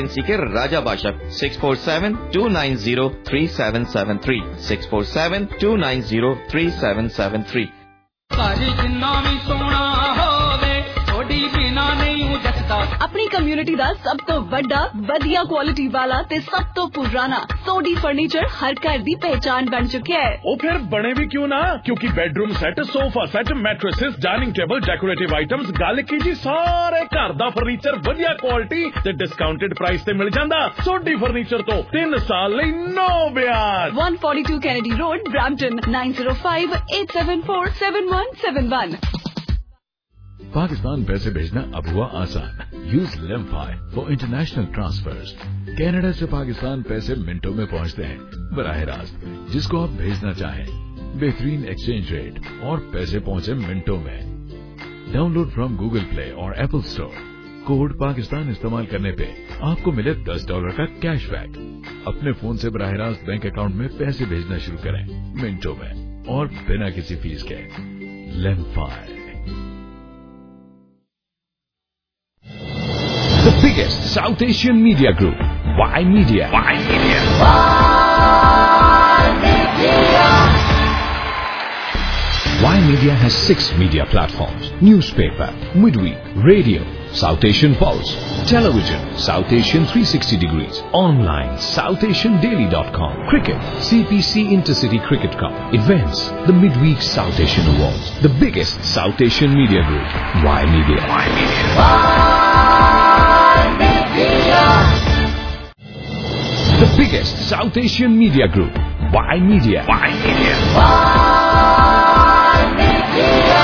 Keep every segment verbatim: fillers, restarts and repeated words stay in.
के राजा बादशाह six four seven two nine zero three seven seven three six four seven two nine zero three seven seven three. अपनी community ਦਾ ਸਭ ਤੋਂ ਵੱਡਾ ਵਧੀਆ ਕੁਆਲਿਟੀ ਵਾਲਾ ਤੇ ਸਭ ਤੋਂ ਪੁਰਾਣਾ ਸੋਡੀ ਫਰਨੀਚਰ ਹਰ ਘਰ ਦੀ ਪਹਿਚਾਨ ਬਣ ਚੁੱਕਿਆ ਹੈ। ਉਹ ਫਿਰ ਬਣੇ ਵੀ ਕਿਉਂ ਨਾ, ਕਿਉਂਕਿ bedroom set, sofa set, mattresses, dining table, decorative items, ਗੱਲ ਕੀ ਜੀ ਸਾਰੇ ਘਰ ਦਾ ਫਰਨੀਚਰ ਵਧੀਆ ਕੁਆਲਿਟੀ ਤੇ ਡਿਸਕਾਊਂਟਡ ਪ੍ਰਾਈਸ ਤੇ ਮਿਲ ਜਾਂਦਾ। ਸੋਡੀ ਫਰਨੀਚਰ ਤੋਂ ਤਿੰਨ ਸਾਲ ਲਈ ਨੋ ਵਿਆਜ। one forty-two Kennedy Road, Brampton, nine zero five eight seven four seven one seven one। Pakistan पैसे भेजना अब हुआ आसान। Use Lemfi for international transfers. Canada से पाकिस्तान पैसे मिनटों में पहुंचते हैं बराह रास्त जिसको आप भेजना चाहें। बेहतरीन एक्सचेंज रेट और पैसे पहुंचे मिनटों में। डाउनलोड फ्रॉम गूगल प्ले और एप्पल स्टोर। कोड पाकिस्तान इस्तेमाल करने पे आपको मिले दस डॉलर का कैशबैक। अपने फोन से बराह रास्त बैंक अकाउंट में पैसे भेजना शुरू करें मिनटों में और बिना किसी फीस के। लेमफाई, the biggest South Asian media group, Y Media. Y Media. Y Media. Y Media has six media platforms: newspaper, midweek, radio, South Asian Pulse, television, South Asian three sixty degrees, online, south asian daily dot com, cricket, C P C Intercity Cricket Cup, events, the midweek South Asian Awards, the biggest South Asian media group, Y Media. Y Media. The biggest South Asian media group, Y Media. Y Media. Y Media.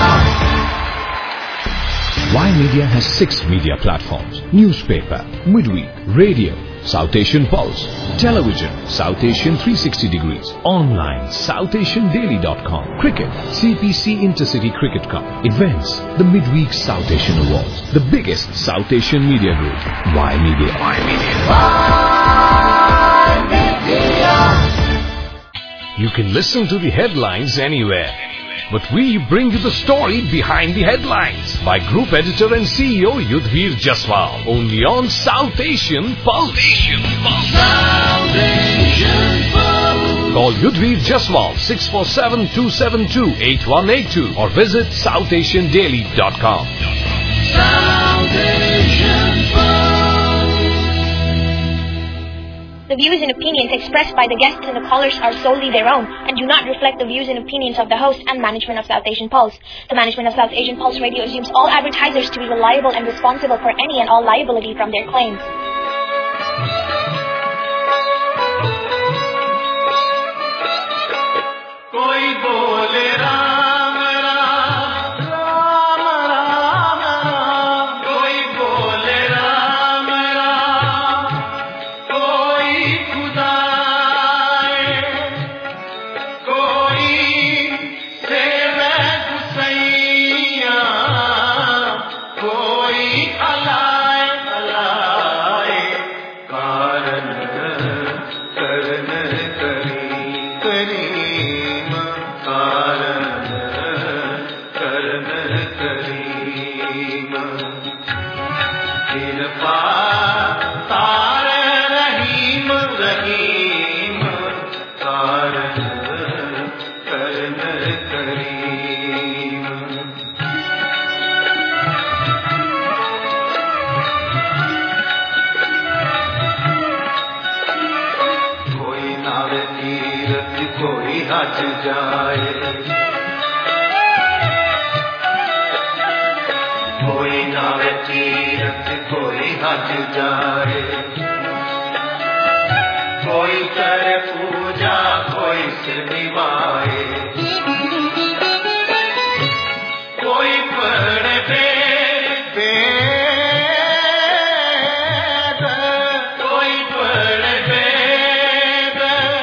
Y Media has six media platforms: newspaper, midweek, radio, South Asian Pulse, television, South Asian three sixty degrees, online, south asian daily dot com, cricket, C P C Intercity Cricket Cup, events, the midweek South Asian Awards, the biggest South Asian media group, Y Media. Y Media. Y Media. You can listen to the headlines anywhere, but we bring you the story behind the headlines by Group Editor and C E O Yudhvir Jaswal, only on South Asian Pulse. Asian Pulse. South Asian Pulse. Call Yudhvir Jaswal six four seven two seven two eight one eight two or visit south asian daily dot com. South Asian Pulse. The views and opinions expressed by the guests and the callers are solely their own and do not reflect the views and opinions of the host and management of South Asian Pulse. The management of South Asian Pulse Radio assumes all advertisers to be reliable and responsible for any and all liability from their claims. Koi bole Ram Ram, Ram Ram Ram. Koi bole Ram Ram, koi Khuda hai, koi seve Husaiya, koi alai alai. Karan karan kari kari. कोई हज जाए, कोई नावे तीरथ कोई हज जाए, कोई करे पूजा कोई सिर निभाए, कोई पढ़े वेद कोई पढ़े वेद,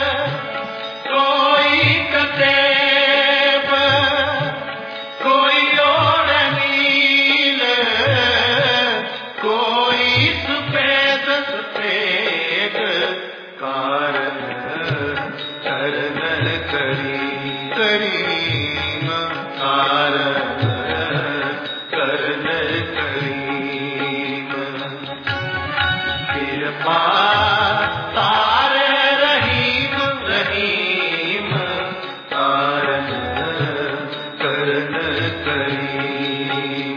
कोई कतेब कोई और नील, कोई सफेद सफेद कारण चरण करी करी। तारे रहीम रहीम तारन करन करीम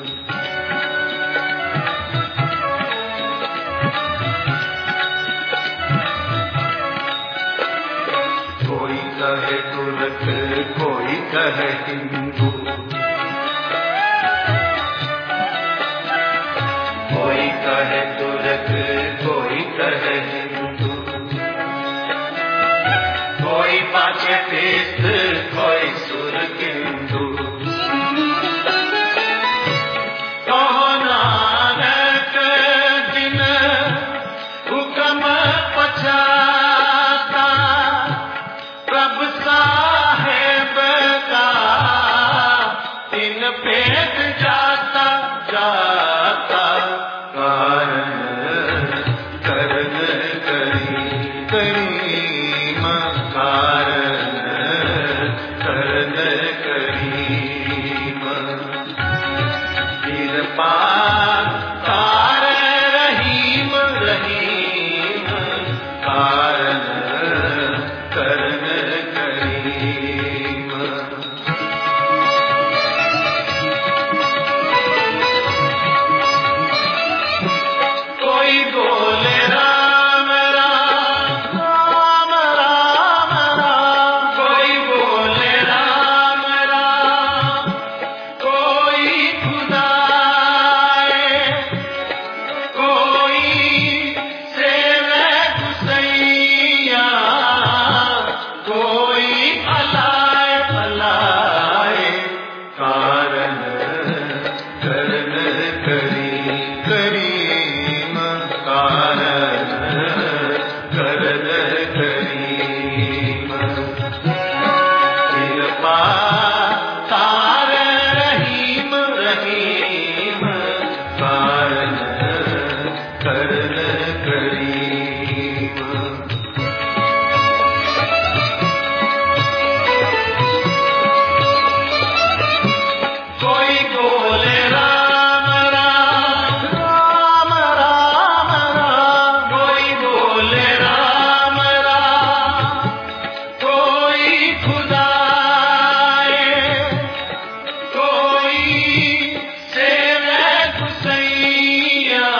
कोई कहे तुर्क कोई कहे हिंदू कोई कहे तुर्क कोई कहे हिंदू कोई पाचेतीस्त कोई सुरकिंदु कहो नानक जिन हुक्म पछाता प्रभ साहेब का तीन पेट जाता जाता कारण करन करी करीम कारण करन करीम कृपा कार रहीम रहीम कारण करन करीम कोई बोले राम राम राम राम राम कोई बोले राम राम कोई खुदाए कोई सेवे गुसैया कोई अलाए अलाए कारण करन करी करीम कारण करन करीम कृपा तार रहीम रहीम कारण करन करीम कोई बोले राम राम राम राम राम कोई बोले राम राम कोई खुदाए कोई सेवे गुसैया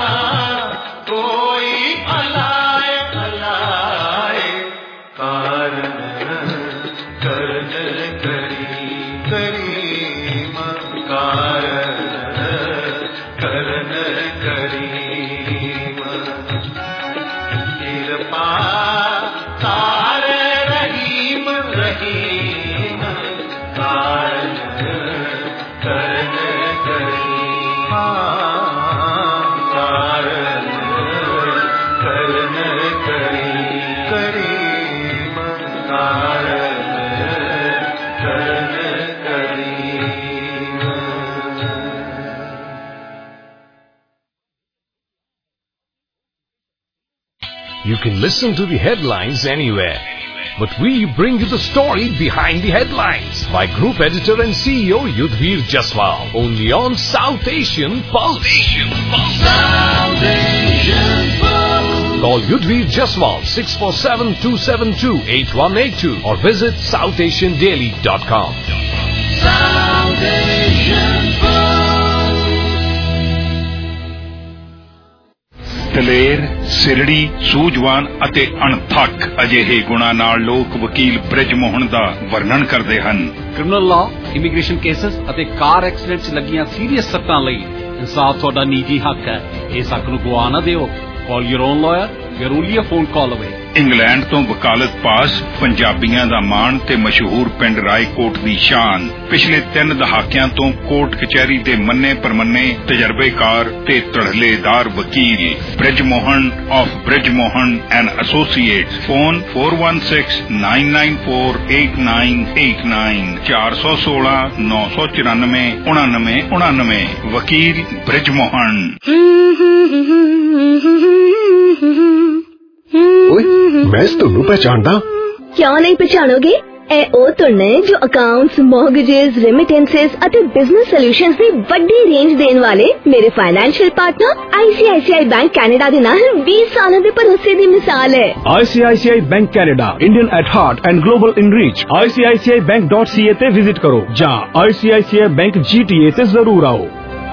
कोई अलाए अलाए कारण करन करी करीम कारण करन करीम कृपा तार रहीम रहीम कारण करन करीम कारण करन करी करीम कारण करन करीम You can listen to the headlines anywhere, but we bring you the story behind the headlines by Group Editor and C E O Yudhvir Jaswal, only on South Asian Pulse. South Asian Pulse. Call Yudhvir Jaswal six four seven, two seven two, eight one eight two or visit south asian daily dot com. South Asian Pulse. ਦਲੇਰ ਸਿਰੜੀ ਸੂਝਵਾਨ ਅਤੇ ਅਣਥੱਕ ਅਜਿਹੇ ਗੁਣਾਂ ਨਾਲ ਲੋਕ ਵਕੀਲ ਬ੍ਰਿਜ ਮੋਹਨ ਦਾ ਵਰਣਨ ਕਰਦੇ ਹਨ। ਕ੍ਰਿਮੀਨਲ ਲਾਅ, ਇਮੀਗ੍ਰੇਸ਼ਨ ਕੇਸਸ ਅਤੇ ਕਾਰ ਐਕਸੀਡੈਂਟ 'ਚ ਲੱਗੀਆਂ ਸੀਰੀਅਸ ਸੱਟਾਂ ਲਈ ਇਨਸਾਫ ਤੁਹਾਡਾ ਨਿੱਜੀ ਹੱਕ ਹੈ। ਇਸ ਹੱਕ ਨੂੰ ਗਵਾ ਨਾ ਦਿਓ। Call your own lawyer. We're only a phone call away. England ਤੋਂ ਵਕਾਲਤ ਪਾਸ ਪੰਜਾਬੀਆਂ ਦਾ ਮਾਣ ਤੇ ਮਸ਼ਹੂਰ ਪਿੰਡ ਰਾਏਕੋਟ ਦੀ ਸ਼ਾਨ। ਪਿਛਲੇ ਤਿੰਨ ਦਹਾਕਿਆਂ ਤੋਂ ਕੋਰਟ ਕਚਹਿਰੀ ਦੇ ਮੰਨੇ ਪਰਮੰਨੇ ਤਜਰਬੇਕਾਰ ਤੇ ਧੜਲੇਦਾਰ ਵਕੀਲ Brij Mohan of Brij Mohan and associates. Phone four one six, nine nine four, eight nine eight nine ਚਾਰ ਸੌ ਸੋਲਾਂ, ਨੌ ਸੌ ਚੁਰਾਨਵੇਂ, ਉਣਾਨਵੇਂ ਉਣਾਨਵੇਂ। ਵਕੀਲ ਬ੍ਰਿਜ ਮੋਹਨ। ਓਏ ਮੈਂ ਤੁਹਾਨੂੰ ਪਹਿਚਾਣਦਾ। ਕਿਉਂ ਨਹੀਂ ਪਛਾਣੋਗੇ? ਇਹ ਉਹ ਧੁਨ ਨੇ ਜੋ ਅਕਾਊਂਟਸ, ਮੌਰਗੇजेस, ਰੈਮਿਟੈਂਸਸ ਅਤੇ ਬਿਜ਼ਨਸ ਸੋਲੂਸ਼ਨਸ ਦੀ ਵੱਡੀ ਰੇਂਜ ਦੇਣ ਵਾਲੇ ਮੇਰੇ financial partner I C I C I bank Canada ਦੇ ਨਾਲ ਵੀਹ ਸਾਲਾਂ ਦੇ ਭਰੋਸੇ ਦੀ ਮਿਸਾਲ ਹੈ। I C I C I Bank Canada, Indian at heart and global in reach। I C I C I bank dot c a ਤੇ visit ਕਰੋ ਜਾਂ I C I C I Bank G T A ਤੇ ਜ਼ਰੂਰ ਆਓ।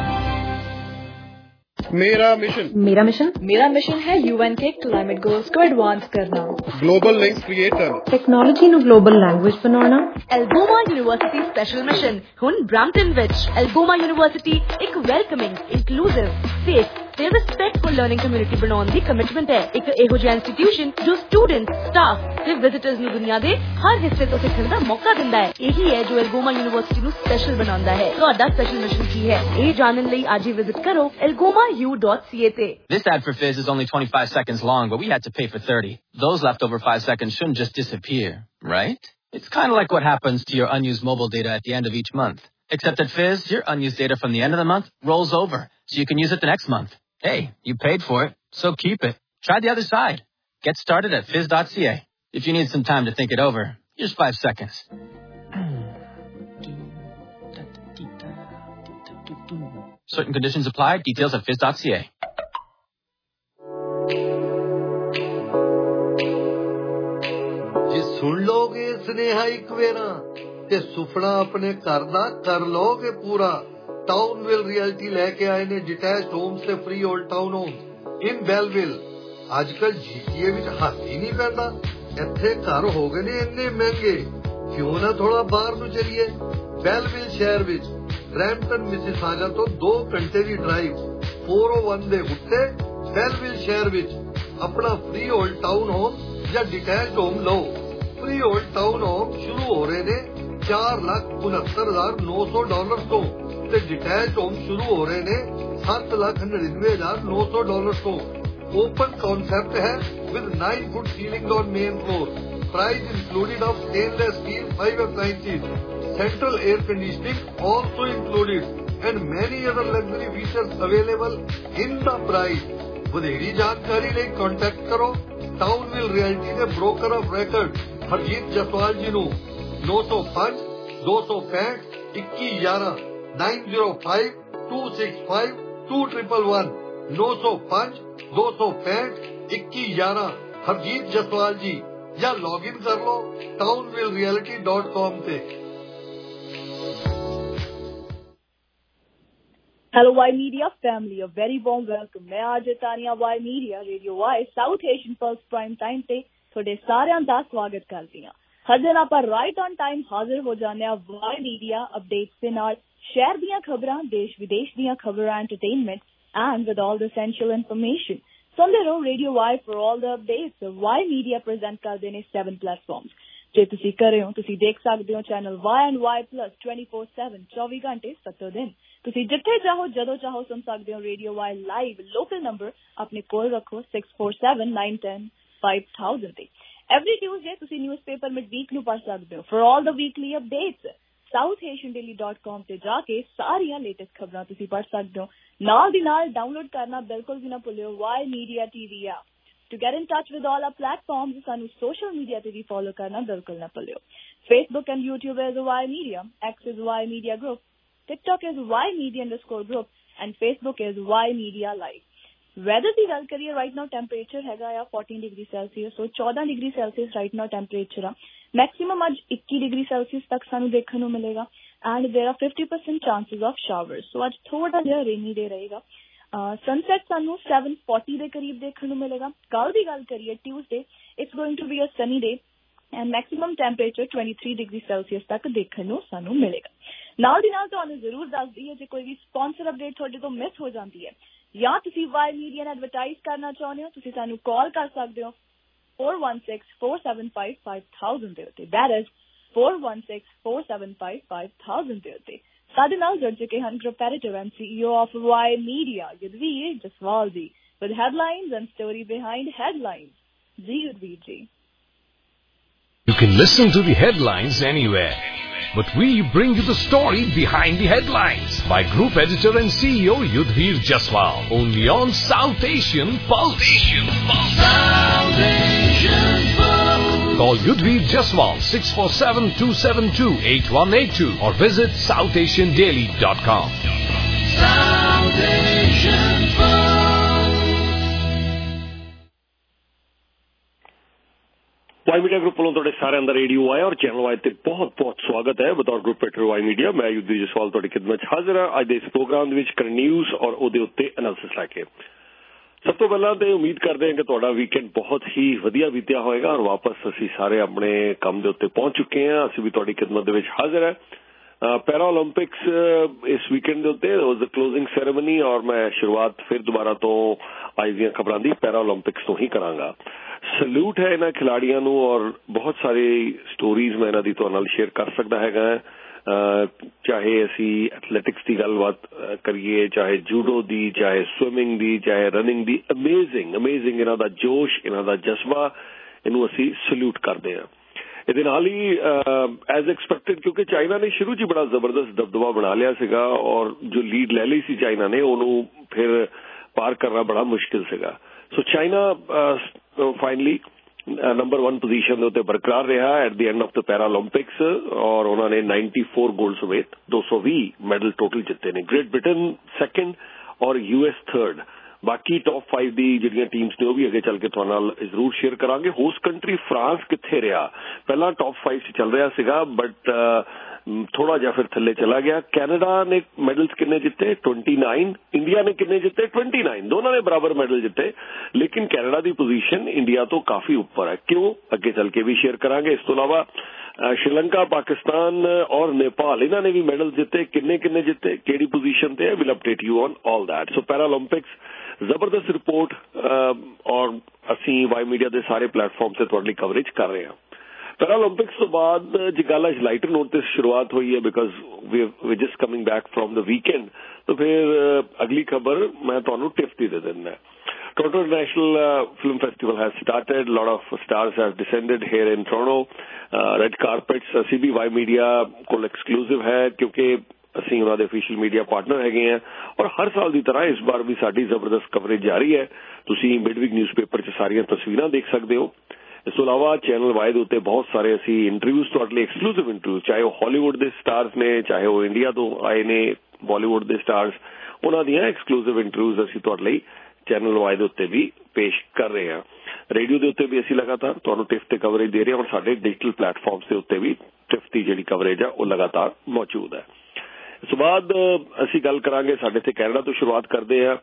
मेरा mission मेरा mission मेरा mission है यूएन के क्लाइमेट गोल्स को एडवांस करना, ग्लोबल लिंक्स क्रिएट करना, टेक्नोलॉजी ਨੂੰ ग्लोबल लैंग्वेज बनाना। एल्गोमा यूनिवर्सिटी स्पेशल मिशन हुन ब्रैम्पटन विच एल्गोमा यूनिवर्सिटी एक वेलकमिंग, इंक्लूसिव, सेफ ਤੇ ਰਿਸਪੈਕਟਫੁਲ ਲਰਨਿੰਗ ਕਮਿਊਨਿਟੀ ਬਣਾਉਣ ਦੀ ਕਮਿਟਮੈਂਟ ਹੈ। ਇੱਕ ਇਹੋ ਜਿਹਾ ਇੰਸਟੀਟਿਊਸ਼ਨ ਜੋ ਸਟੂਡੈਂਟ, ਸਟਾਫ ਤੇ ਵਿਜ਼ਿਟਰਸ ਨੂੰ ਦੁਨੀਆ ਦੇ ਹਰ ਹਿੱਸੇ ਤੋਂ ਸਿੱਖਣ ਦਾ ਮੌਕਾ ਦਿੰਦਾ ਹੈ। ਇਹੀ ਹੈ ਜੋ ਐਲਗੋਮਾ ਯੂਨੀਵਰਸਿਟੀ ਨੂੰ ਸਪੈਸ਼ਲ ਬਣਾਉਂਦਾ ਹੈ। ਤੁਹਾਡਾ ਸਪੈਸ਼ਲ ਮਿਸ਼ਨ ਕੀ ਹੈ, ਇਹ ਜਾਣਨ ਲਈ ਅੱਜ ਹੀ ਵਿਜ਼ਿਟ ਕਰੋ algoma u dot c a ਤੇ। This ad for Fizz is only twenty-five seconds long, but we had to pay for thirty. Those leftover five seconds shouldn't just disappear, right? It's kind of like what happens to your unused mobile data at the end of each month. Except at Fizz, your unused data from the end of the month rolls over, so you can use it the next month. Hey, you paid for it, so keep it. Try the other side. Get started at fizz dot c a. If you need some time to think it over, here's five seconds. Certain conditions apply. Details at fizz dot c a. ਜੇ ਸੁਣ ਲੋਗੇ ਸਨੇਹਾ ਇੱਕ vera ਤੇ ਸੁਪਨਾ ਆਪਣੇ ਘਰ ਦਾ ਕਰ ਲੋਗੇ ਪੂਰਾ। टाउनविल रियल्टी लेके आए ने डिटैच्ड होम्स से freehold town homes in Belleville. आजकल जीटीए विच हाथ ही नहीं पैंदा, इत्थे घर हो गए ने इन्ने महंगे, क्यों ना थोड़ा बाहर ਨੂੰ चलिए। बेलविल शहर विच ब्रैम्पटन मिसिसागा तो दो घंटे की ड्राइव फोर ओ वन दे उत्ते बेलविल शहर विच अपना फ्री ओल्ड टाउन होम या डिटैच्ड होम लो। फ्री ओल्ड टाउन होम शुरू हो रहे ने चार लाख उनहत्तर हजार नौ सौ डॉलर तो ਤੇ ਡਿਟੈਚ ਹੋਮ ਸ਼ੁਰੂ ਹੋ ਰਹੇ ਨੇ ਸੱਤ ਲੱਖ ਨੜਿਨਵੇਂ ਹਜ਼ਾਰ ਨੌ ਸੌ ਡਾਲਰ ਤੋਂ। ਓਪਨ ਕਨਸੈਪਟ ਹੈ with nine foot ceiling on main floor, price included of stainless steel five appliances, central air conditioning also included and many other luxury features available in the price। ਵਧੇਰੀ ਜਾਣਕਾਰੀ ਲਈ contact ਕਰੋ Townville realty ਦੇ broker of record Harjit Jaswal ji ਨੂੰ ਨੌ ਸੌ ਪੰਜ ਦੋ ਸੌ ਪੈਂਹਠ ਇੱਕੀ ਗਿਆਰਾਂ nine zero five two six five two one one नौ सौ पाँच दो सौ पैंठ इक्की ग्यारह हरजीत जसवाल जी या लॉग इन कर लो टाउनविल रियलिटी डॉट कॉम पे। Hello Y Media family, a very warm welcome। मैं आज Tania Y Media radio Y South Asian pulse prime time ਤੇ ਤੁਹਾਡੇ ਸਾਰਿਆਂ ਦਾ ਸਵਾਗਤ ਕਰਦੀ ਹਾਂ। ਹਰ ਦਿਨ ਆਪਾਂ ਰਾਈਟ ਔਨ ਟਾਈਮ ਹਾਜ਼ਰ ਹੋ ਜਾਂਦੇ ਹਾਂ Y Media ਅਪਡੇਟਸ ਦੇ ਨਾਲ। ਸ਼ਹਿਰ ਦੀਆਂ ਖਬਰਾਂ, ਦੇਸ਼ ਵਿਦੇਸ਼ ਦੀਆਂ ਖਬਰਾਂ, entertainment and with all the essential information. ਸੁਣਦੇ ਰਹੋ radio Y for all the updates. Y Media present ਕਰਦੇ ਨੇ ਸੈਵਨ ਪਲੇਟਫਾਰਮਸ। ਜੇ ਤੁਸੀਂ ਘਰੇ ਹੋ ਤੁਸੀਂ ਦੇਖ ਸਕਦੇ ਹੋ channel Y and Y plus twenty four seven ਚੌਵੀ ਘੰਟੇ ਸੱਤੋ ਦਿਨ। ਤੁਸੀਂ ਜਿੱਥੇ ਚਾਹੋ ਜਦੋਂ ਚਾਹੋ ਸੁਣ ਸਕਦੇ ਹੋ radio Y live. Local number ਆਪਣੇ ਕੋਲ ਰੱਖੋ six four seven nine ten five thousand ਤੇ। ਐਵਰੀ ਟਿਊਜ਼ਡੇ ਤੁਸੀਂ ਨਿਊਜ਼ਪੇਪਰ ਮਿਡ ਵੀਕ ਨੂੰ ਪੜ੍ਹ ਸਕਦੇ ਹੋ। For all the weekly updates South Asian daily dot com ਤੇ ਜਾ ਕੇ ਸਾਰੀਆਂ ਲੇਟੈਸਟ ਖਬਰਾਂ ਤੁਸੀਂ ਪੜ੍ਹ ਸਕਦੇ ਹੋ। ਨਾਲ ਦੀ ਨਾਲ ਡਾਊਨਲੋਡ ਕਰਨਾ ਬਿਲਕੁਲ ਵੀ ਨਾ ਭੁੱਲਿਓ Y Media TV app. To get in touch with all our platforms ਸਾਨੂੰ ਸੋਸ਼ਲ ਮੀਡੀਆ ਤੇ ਵੀ ਫੋਲੋ ਕਰਨਾ ਬਿਲਕੁਲ ਨਾ ਭੁੱਲਿਓ। Facebook and YouTube is Y Media, X is Y Media group, TikTok is Y Media underscore group and Facebook is Y Media live. Weather ਦੀ ਗੱਲ ਕਰੀਏ ਰਾਈਟ ਨਾਓ ਟੈਂਪਰੇਚਰ ਹੈਗਾ ਆ fourteen ਡਿਗਰੀ ਸੈਲਸੀਅਸ, ਸੋ ਚੌਦਾਂ degree Celsius right now temperature ਆ। Maximum ਅੱਜ ਇੱਕੀ degree Celsius ਤੱਕ ਸਾਨੂੰ ਦੇਖਣ ਨੂੰ ਮਿਲੇਗਾ and there are fifty percent chances of showers. So ਅੱਜ ਥੋੜਾ ਜਿਹਾ ਰੇਨੀ ਡੇ ਰਹੇਗਾ। ਸਨਸੈਟ ਸਾਨੂੰ seven forty ਦੇ ਕਰੀਬ ਦੇਖਣ ਨੂੰ ਮਿਲੇਗਾ। ਕੱਲ ਦੀ ਗੱਲ ਕਰੀਏ Tuesday, it's going to be a sunny day and maximum temperature twenty-three degree Celsius ਤੱਕ ਦੇਖਣ ਨੂੰ ਸਾਨੂੰ ਮਿਲੇਗਾ। ਨਾਲ ਦੀ ਨਾਲ ਤੁਹਾਨੂੰ ਜ਼ਰੂਰ ਦੱਸਦੀ ਹੈ ਜੇ ਕੋਈ ਵੀ ਸਪਾਂਸਰ ਅਪਡੇਟ ਤੁਹਾਡੇ ਤੋਂ ਮਿਸ ਹੋ ਜਾਂਦੀ ਹੈ ਜਾਂ ਤੁਸੀਂ ਵਾਈ ਮੀਡੀਆ ਨੂੰ ਐਡਵਰਟਾਈਜ਼ ਕਰਨਾ ਚਾਹੁੰਦੇ ਹੋ, ਤੁਸੀਂ ਸਾਨੂੰ ਕਾਲ ਕਰ ਸਕਦੇ ਹੋ four one six four seven five five thousand ਦੇ ਉੱਤੇ। That is four one six four seven five five thousand ਦੇ ਉੱਤੇ। ਸਾਡੇ ਨਾਲ ਜੁੜ ਚੁੱਕੇ ਹਨ group editor and CEO of Y Media Yudhvir Jaswal ji with headlines and story behind headlines. ਜੀ ਯੁਧਵੀਰ ਜੀ। You can listen to the headlines anywhere, but we bring you the story behind the headlines by Group Editor and C E O Yudhvir Jaswal, only on South Asian Pulse. South Asian Pulse. South Asian Pulse. Call Yudhvir Jaswal six four seven, two seven two, eight one eight two or visit south asian daily dot com. South Asian Y Media group वालों ਤੁਹਾਡੇ ਸਾਰਿਆਂ ਦਾ radio ਆਇਆ ਔਰ channel Y ਤੇ ਬਹੁਤ ਬਹੁਤ ਸਵਾਗਤ ਹੈ ਬਤੌਰ ਗਰੁੱਪ ਐਡਿਟਰ ਵਾਈ ਮੀਡੀਆ ਮੈਂ ਯੁੱਧਵੀਰ ਜਸਵਾਲ ਤੁਹਾਡੀ ਖਿਦਮਤ 'ਚ ਹਾਜ਼ਰ ਹਾਂ ਅੱਜ ਦੇ ਇਸ ਪ੍ਰੋਗਰਾਮ ਦੇ ਵਿੱਚ ਕਰੰਟ ਨਿਊਜ਼ ਔਰ ਉਹਦੇ ਉੱਤੇ ਐਨਾਲਿਸਿਸ ਲੈ ਕੇ ਸਭ ਤੋਂ ਪਹਿਲਾਂ ਤੇ ਉਮੀਦ ਕਰਦੇ ਹਾਂ ਕਿ ਤੁਹਾਡਾ ਵੀਕਐਂਡ ਬਹੁਤ ਹੀ ਵਧੀਆ ਬੀਤਿਆ ਹੋਵੇਗਾ ਔਰ ਵਾਪਸ ਅਸੀਂ ਸਾਰੇ ਆਪਣੇ ਕੰਮ ਦੇ ਉੱਤੇ ਪਹੁੰਚ ਚੁੱਕੇ ਹਾਂ ਅਸੀਂ ਵੀ ਤੁਹਾਡੀ ਖਿਦਮਤ ਦੇ ਵਿੱਚ ਹਾਜ਼ਰ ਹੈ ਪੈਰਾ ਓਲੰਪਿਕਸ ਇਸ ਵੀਕਐਂਡ ਦੇ ਉੱਤੇ ਵਾਸ ਦ ਕਲੋਜ਼ਿੰਗ ਸੈਰੇਮਨੀ ਔਰ ਮੈਂ ਸ਼ੁਰੂਆਤ ਫਿਰ ਦੁਬਾਰਾ ਤੋਂ ਅੱਜ ਦੀਆਂ ਖਬਰਾਂ ਦੀ ਪੈਰਾ ਓਲੰਪਿਕਸ ਤੋਂ ਹੀ ਕਰਾਂਗਾ ਸਲੂਟ ਹੈ ਇਹਨਾਂ ਖਿਲਾੜੀਆਂ ਨੂੰ ਔਰ ਬਹੁਤ ਸਾਰੀ ਸਟੋਰੀਜ਼ ਮੈਂ ਇਹਨਾਂ ਦੀ ਤੁਹਾਡੇ ਨਾਲ ਸ਼ੇਅਰ ਕਰ ਸਕਦਾ ਹੈਗਾ ਚਾਹੇ ਅਸੀਂ ਐਥਲੈਟਿਕਸ ਦੀ ਗੱਲਬਾਤ ਕਰੀਏ ਚਾਹੇ ਜੂਡੋ ਦੀ ਚਾਹੇ ਸਵਿਮਿੰਗ ਦੀ ਚਾਹੇ ਰਨਿੰਗ ਦੀ ਅਮੇਜ਼ਿੰਗ ਅਮੇਜ਼ਿੰਗ ਇਹਨਾਂ ਦਾ ਜੋਸ਼ ਇਹਨਾਂ ਦਾ ਜਜ਼ਬਾ ਇਹਨੂੰ ਅਸੀਂ ਸਲੂਟ ਕਰਦੇ ਹਾਂ ਇਹਦੇ ਨਾਲ ਹੀ ਐਜ਼ ਐਕਸਪੈਕਟਡ ਕਿਉਂਕਿ ਚਾਈਨਾ ਨੇ ਸ਼ੁਰੂ 'ਚ ਬੜਾ ਜ਼ਬਰਦਸਤ ਦਬਦਬਾ ਬਣਾ ਲਿਆ ਸੀਗਾ ਔਰ ਜੋ ਲੀਡ ਲੈ ਲਈ ਸੀ ਚਾਈਨਾ ਨੇ ਉਹਨੂੰ ਫਿਰ ਪਾਰ ਕਰਨਾ ਬੜਾ ਮੁਸ਼ਕਿਲ ਸੀਗਾ so China finally number one position ਦੇ ਉੱਤੇ ਬਰਕਰਾਰ ਰਿਹਾ at the end of the para Olympics ਔਰ ਉਹਨਾਂ ਨੇ ninety-four ਗੋਲਡ ਸਮੇਤ two hundred twenty medal total ਜਿੱਤੇ ਨੇ ਗ੍ਰੇਟ ਬ੍ਰਿਟਨ ਸੈਕੰਡ ਔਰ ਯੂਐਸ ਥਰਡ ਬਾਕੀ ਟੌਪ ਫਾਈਵ ਦੀ ਜਿਹੜੀਆਂ ਟੀਮਸ ਨੇ ਉਹ ਵੀ ਅੱਗੇ ਚੱਲ ਕੇ ਤੁਹਾਡੇ ਨਾਲ ਜ਼ਰੂਰ ਸ਼ੇਅਰ ਕਰਾਂਗੇ ਹੋਸਟ ਕੰਟਰੀ ਫਰਾਂਸ ਕਿੱਥੇ ਰਿਹਾ ਪਹਿਲਾਂ ਟੌਪ ਫਾਈਵ 'ਚ ਚੱਲ ਰਿਹਾ ਸੀਗਾ ਬਟ ਥੋੜਾ ਜਿਹਾ ਫਿਰ ਥੱਲੇ ਚਲਾ ਗਿਆ ਕੈਨੇਡਾ ਨੇ ਮੈਡਲਸ ਕਿੰਨੇ ਜਿੱਤੇ twenty-nine ਇੰਡੀਆ ਨੇ ਕਿੰਨੇ ਜਿੱਤੇ twenty-nine ਦੋਨਾਂ ਨੇ ਬਰਾਬਰ ਮੈਡਲ ਜਿੱਤੇ ਲੇਕਿਨ ਕੈਨੇਡਾ ਦੀ ਪੋਜੀਸ਼ਨ ਇੰਡੀਆ ਤੋਂ ਕਾਫੀ ਉੱਪਰ ਹੈ ਕਿਉਂ ਅੱਗੇ ਚੱਲ ਕੇ ਵੀ ਸ਼ੇਅਰ ਕਰਾਂਗੇ ਇਸ ਤੋਂ ਇਲਾਵਾ ਸ਼੍ਰੀਲੰਕਾ ਪਾਕਿਸਤਾਨ ਔਰ ਨੇਪਾਲ ਇਹਨਾਂ ਨੇ ਵੀ ਮੈਡਲ ਜਿੱਤੇ ਕਿੰਨੇ ਕਿੰਨੇ ਜਿੱਤੇ ਕਿਹੜੀ ਪੋਜੀਸ਼ਨ ਤੇ ਹੈ will update you on all that so para Olympics ਜ਼ਬਰਦਸਤ ਰਿਪੋਰਟ ਔਰ ਅਸੀਂ ਵਾਈ ਮੀਡੀਆ ਦੇ ਸਾਰੇ ਪਲੇਟਫਾਰਮ ਤੇ ਤੁਹਾਡੇ ਲਈ ਕਵਰੇਜ ਕਰ ਰਹੇ ਹਾਂ ਪੈਰਾ ਓਲੰਪਿਕਸ ਤੋਂ ਬਾਅਦ ਜੇ ਗੱਲ ਅੱਜ ਲਾਈਟਰ ਨੋਟ ਤੇ ਸ਼ੁਰੂਆਤ ਹੋਈ ਹੈ because we we just coming back from the weekend ਤਾਂ ਫਿਰ ਅਗਲੀ ਖਬਰ ਮੈਂ ਤੁਹਾਨੂੰ ਟਿਪ ਦੀ ਦੇ ਦਿੰਦਾ Toronto International uh, Film Festival has started. A lot of stars have descended here in Toronto. Uh, red carpets, C B Y Media ਕੋਲ exclusive ਹੈ ਕਿਉਂਕਿ ਅਸੀਂ ਉਹਨਾਂ ਦੇ official media partner ਹੈਗੇ ਆ ਔਰ ਹਰ ਸਾਲ ਦੀ ਤਰ੍ਹਾਂ ਇਸ ਵਾਰ ਵੀ ਸਾਡੀ ਜ਼ਬਰਦਸਤ ਕਵਰੇਜ ਜਾਰੀ ਹੈ ਤੁਸੀਂ ਮਿਡਵੀਕ ਨਿਊਜ਼ਪੇਪਰ 'ਚ ਸਾਰੀਆਂ ਤਸਵੀਰਾਂ ਦੇਖ ਸਕਦੇ ਹੋ ਇਸ ਤੋਂ ਇਲਾਵਾ ਚੈਨਲ ਵਾਈ ਦੇ ਉੱਤੇ ਬਹੁਤ ਸਾਰੇ ਅਸੀਂ ਇੰਟਰਵਿਊਜ਼ ਤੁਹਾਡੇ ਲਈ ਐਕਸਕਲੂਸਿਵ ਇੰਟਰਵਿਊ ਚਾਹੇ ਉਹ ਹਾਲੀਵੁੱਡ ਦੇ ਸਟਾਰਸ ਨੇ ਚਾਹੇ ਉਹ ਇੰਡੀਆ ਤੋਂ ਆਏ ਨੇ ਬਾਲੀਵੁੱਡ ਦੇ ਸਟਾਰਸ ਉਹਨਾਂ ਦੀਆਂ ਐਕਸਕਲੂਸਿਵ ਇੰਟਰਵਿਊਜ਼ ਅਸੀਂ ਤੁਹਾਡੇ ਲਈ ਚੈਨਲ ਵਾਈ ਦੇ ਉੱਤੇ ਵੀ ਪੇਸ਼ ਕਰ ਰਹੇ ਹਾਂ ਰੇਡੀਓ ਦੇ ਉੱਤੇ ਵੀ ਅਸੀਂ ਲਗਾਤਾਰ ਤੁਹਾਨੂੰ ਟਿਫ ਤੇ ਕਵਰੇਜ ਦੇ ਰਹੇ ਹਾਂ ਔਰ ਸਾਡੇ ਡਿਜੀਟਲ ਪਲੇਟਫਾਰਮਸ ਦੇ ਉੱਤੇ ਵੀ ਟਿਫ ਦੀ ਜਿਹੜੀ ਕਵਰੇਜ ਆ ਉਹ ਲਗਾਤਾਰ ਮੌਜੂਦ ਹੈ ਇਸ ਤੋਂ ਬਾਅਦ ਅਸੀਂ ਗੱਲ ਕਰਾਂਗੇ ਸਾਡੇ ਇੱਥੇ ਕੈਨੇਡਾ ਤੋਂ ਸ਼ੁਰੂਆਤ ਕਰਦੇ ਹਾਂ